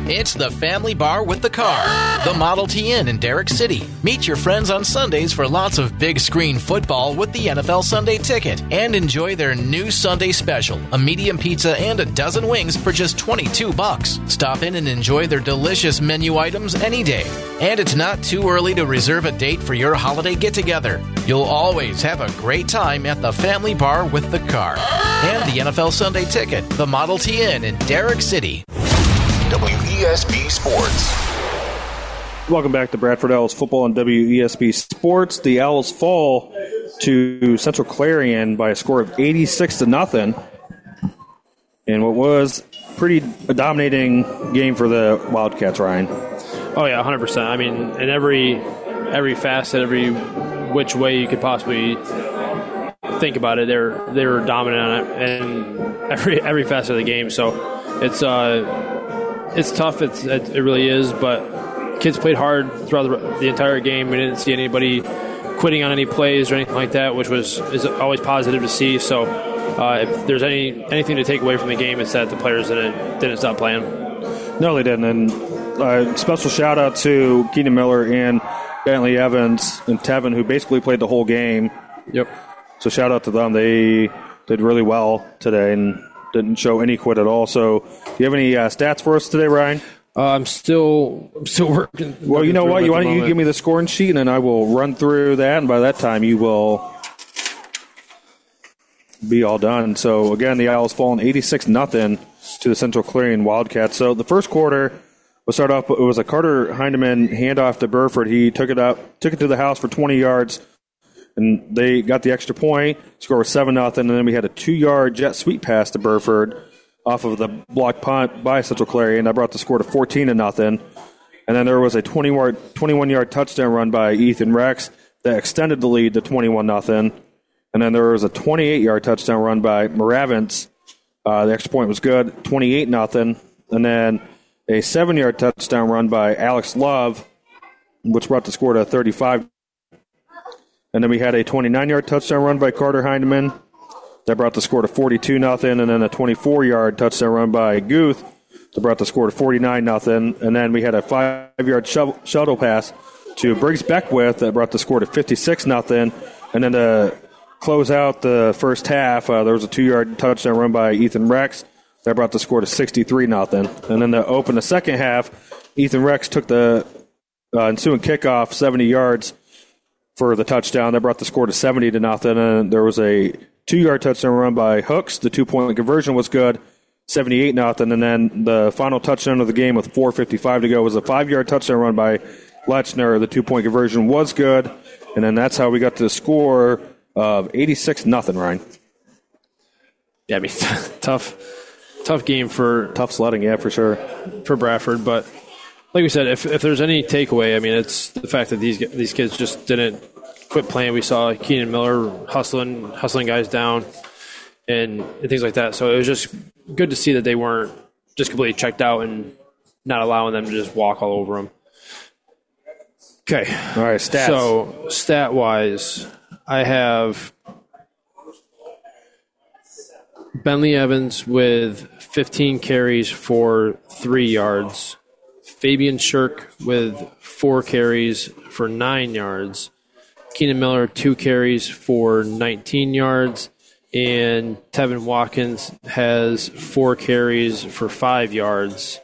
It's the Family Bar with the Car, the Model T Inn in Derrick City. Meet your friends on Sundays for lots of big screen football with the N F L Sunday Ticket. And enjoy their new Sunday special, a medium pizza and a dozen wings for just twenty-two bucks. Stop in and enjoy their delicious menu items any day. And it's not too early to reserve a date for your holiday get-together. You'll always have a great time at the Family Bar with the Car. And the N F L Sunday Ticket, the Model T Inn in Derrick City. W E S B Sports. Welcome back to Bradford Owls football on W E S B Sports. The Owls fall to Central Clarion by a score of eighty-six to nothing, in what was a pretty dominating game for the Wildcats, Ryan. Oh yeah, one hundred percent. I mean, in every every facet, every which way you could possibly think about it, they're they were dominant on it in every every facet of the game. So it's uh. It's tough. It's, it, it really is, but kids played hard throughout the, the entire game. We didn't see anybody quitting on any plays or anything like that, which was is always positive to see. So uh, if there's any anything to take away from the game, it's that the players didn't, didn't stop playing. No, they didn't. And uh, special shout-out to Keenan Miller and Bentley Evans and Tevin, who basically played the whole game. Yep. So shout-out to them. They did really well today and didn't show any quit at all. So, do you have any uh, stats for us today, Ryan? Uh, I'm still, I'm still working. Well, you know what? You, why don't you moment. give me the scoring sheet, and then I will run through that, and by that time, you will be all done. So, again, the Owls falling eighty-six nothing to the Central Clarion Wildcats. So, the first quarter was start off. It was a Carter Heineman handoff to Burford. He took it up, took it to the house for twenty yards. And they got the extra point. Score was seven nothing, and then we had a two-yard jet sweep pass to Burford off of the block punt by Central Clarion. That brought the score to fourteen to nothing. And then there was a twenty-one-yard touchdown run by Ethan Rex that extended the lead to twenty-one nothing. And then there was a twenty-eight-yard touchdown run by Moravins. Uh, the extra point was good, twenty-eight nothing. And then a seven-yard touchdown run by Alex Love, which brought the score to thirty-five. And then we had a twenty-nine-yard touchdown run by Carter Heineman. That brought the score to forty-two nothing. And then a twenty-four-yard touchdown run by Guth. That brought the score to forty-nine nothing. And then we had a five-yard shuttle, shuttle pass to Briggs Beckwith. That brought the score to fifty-six nothing. And then to close out the first half, uh, there was a two-yard touchdown run by Ethan Rex. That brought the score to sixty-three nothing. And then to open the second half, Ethan Rex took the uh, ensuing kickoff seventy yards for the touchdown. That brought the score to seventy to nothing. And there was a two-yard touchdown run by Hooks. The two-point conversion was good, seventy-eight nothing. And then the final touchdown of the game with four fifty-five to go was a five-yard touchdown run by Lechner. The two-point conversion was good. And then that's how we got to the score of eighty-six nothing, Ryan. Yeah, I mean, tough, tough game for tough sledding, yeah, for sure, for Bradford. But like we said, if if there's any takeaway, I mean, it's the fact that these these kids just didn't quit playing. We saw Keenan Miller hustling, hustling guys down, and, and things like that. So it was just good to see that they weren't just completely checked out and not allowing them to just walk all over them. Okay, all right, stats. So stat wise, I have Bentley Evans with fifteen carries for three yards. Fabian Shirk with four carries for nine yards. Keenan Miller, two carries for nineteen yards. And Tevin Watkins has four carries for five yards.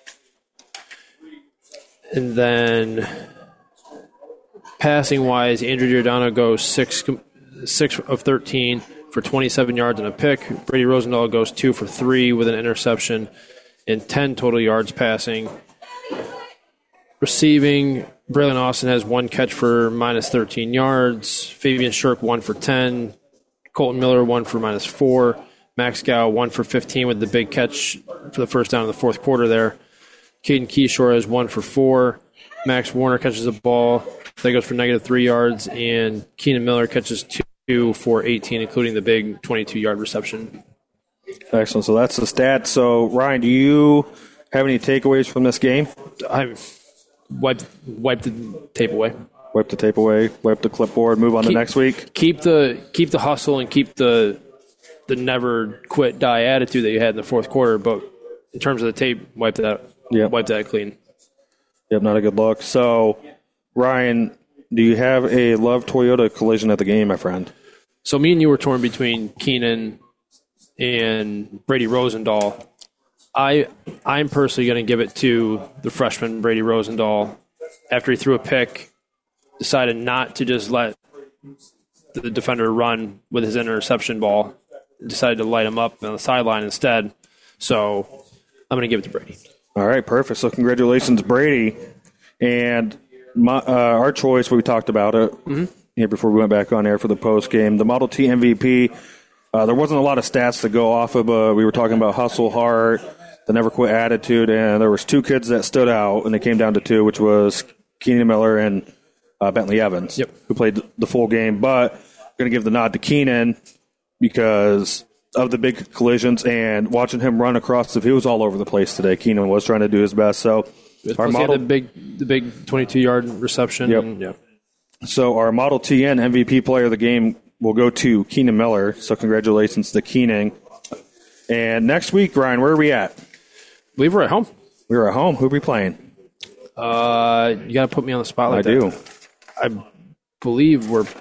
And then passing-wise, Andrew Giordano goes six, six of thirteen for twenty-seven yards and a pick. Brady Rosendahl goes two for three with an interception and ten total yards passing. Receiving, Braylon Austin has one catch for minus thirteen yards. Fabian Shirk, one for ten. Colton Miller, one for minus four. Max Gow, one for fifteen with the big catch for the first down in the fourth quarter there. Caden Keyshore has one for four. Max Warner catches a ball. That goes for negative three yards. And Keenan Miller catches two for eighteen, including the big twenty-two-yard reception. Excellent. So that's the stats. So, Ryan, do you have any takeaways from this game? I wipe, wipe the tape away. Wipe the tape away, wipe the clipboard, move on keep, to next week. Keep the keep the hustle and keep the the never quit die attitude that you had in the fourth quarter. But in terms of the tape, wipe that Yep. wipe that clean. Yep, not a good look. So, Ryan, do you have a Love Toyota collision at the game, my friend? So me and you were torn between Keenan and Brady Rosendahl. I, I'm personally going to give it to the freshman Brady Rosendahl. After he threw a pick, decided not to just let the defender run with his interception ball. Decided to light him up on the sideline instead. So I'm going to give it to Brady. All right, perfect. So congratulations, Brady. And my, uh, our choice, we talked about it mm-hmm. here before we went back on air for the post game. The Model T M V P, uh, there wasn't a lot of stats to go off of, but we were talking about hustle, heart, the never quit attitude, and there was two kids that stood out, and it came down to two, which was Keenan Miller and uh, Bentley Evans, yep. who played the full game. But I'm going to give the nod to Keenan because of the big collisions and watching him run across the field. He was all over the place today. Keenan was trying to do his best. So our model, the big, the big twenty-two yard reception. Yep. And, yeah. So our Model T N M V P player of the game will go to Keenan Miller. So congratulations to Keenan. And next week, Ryan, where are we at? I believe we're at home. We're at home. Who are we playing? Uh, you got to put me on the spot like I that. do. I believe we're.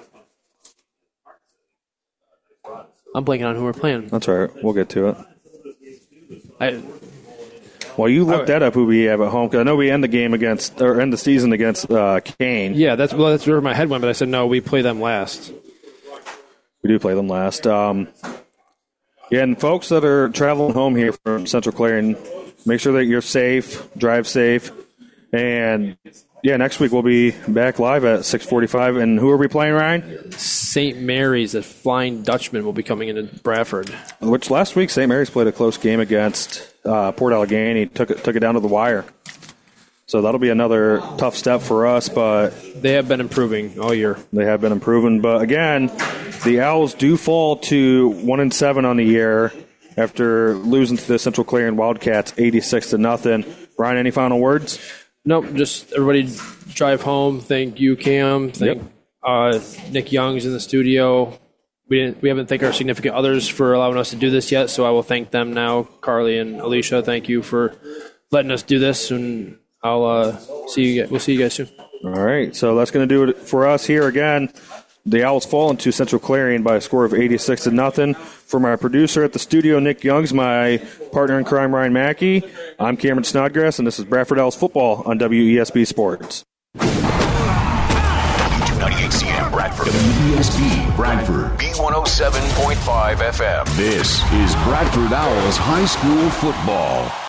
I'm blanking on who we're playing. That's all right. We'll get to it. I, well, you look right. that up. Who we have at home? Because I know we end the game against or end the season against uh, Kane. Yeah, that's well, that's where my head went. But I said no. We play them last. We do play them last. Um, yeah, and folks that are traveling home here from Central Clarion, make sure that you're safe, drive safe, and yeah, next week we'll be back live at six forty-five. And who are we playing, Ryan? Saint Mary's, the Flying Dutchman, will be coming into Bradford. Which last week Saint Mary's played a close game against uh, Port Allegheny, took it took it down to the wire. So that'll be another tough step for us, but they have been improving all year. They have been improving, but again, the Owls do fall to one and seven on the year after losing to the Central Clarion Wildcats eighty-six to nothing. Ryan, any final words? Nope, just everybody drive home. Thank you, Cam. Thank yep. uh, Nick Young's in the studio. We didn't. We haven't thanked our significant others for allowing us to do this yet, so I will thank them now. Carly and Alicia, thank you for letting us do this, and I'll uh, see you. We'll see you guys soon. All right, so that's going to do it for us here again. The Owls fall into Central Clarion by a score of eighty-six to nothing. For my producer at the studio, Nick Youngs, my partner in crime, Ryan Mackey, I'm Cameron Snodgrass, and this is Bradford Owls football on W E S B Sports. two ninety-eight C M Bradford. W E S B Bradford. B one oh seven point five F M. This is Bradford Owls High School football.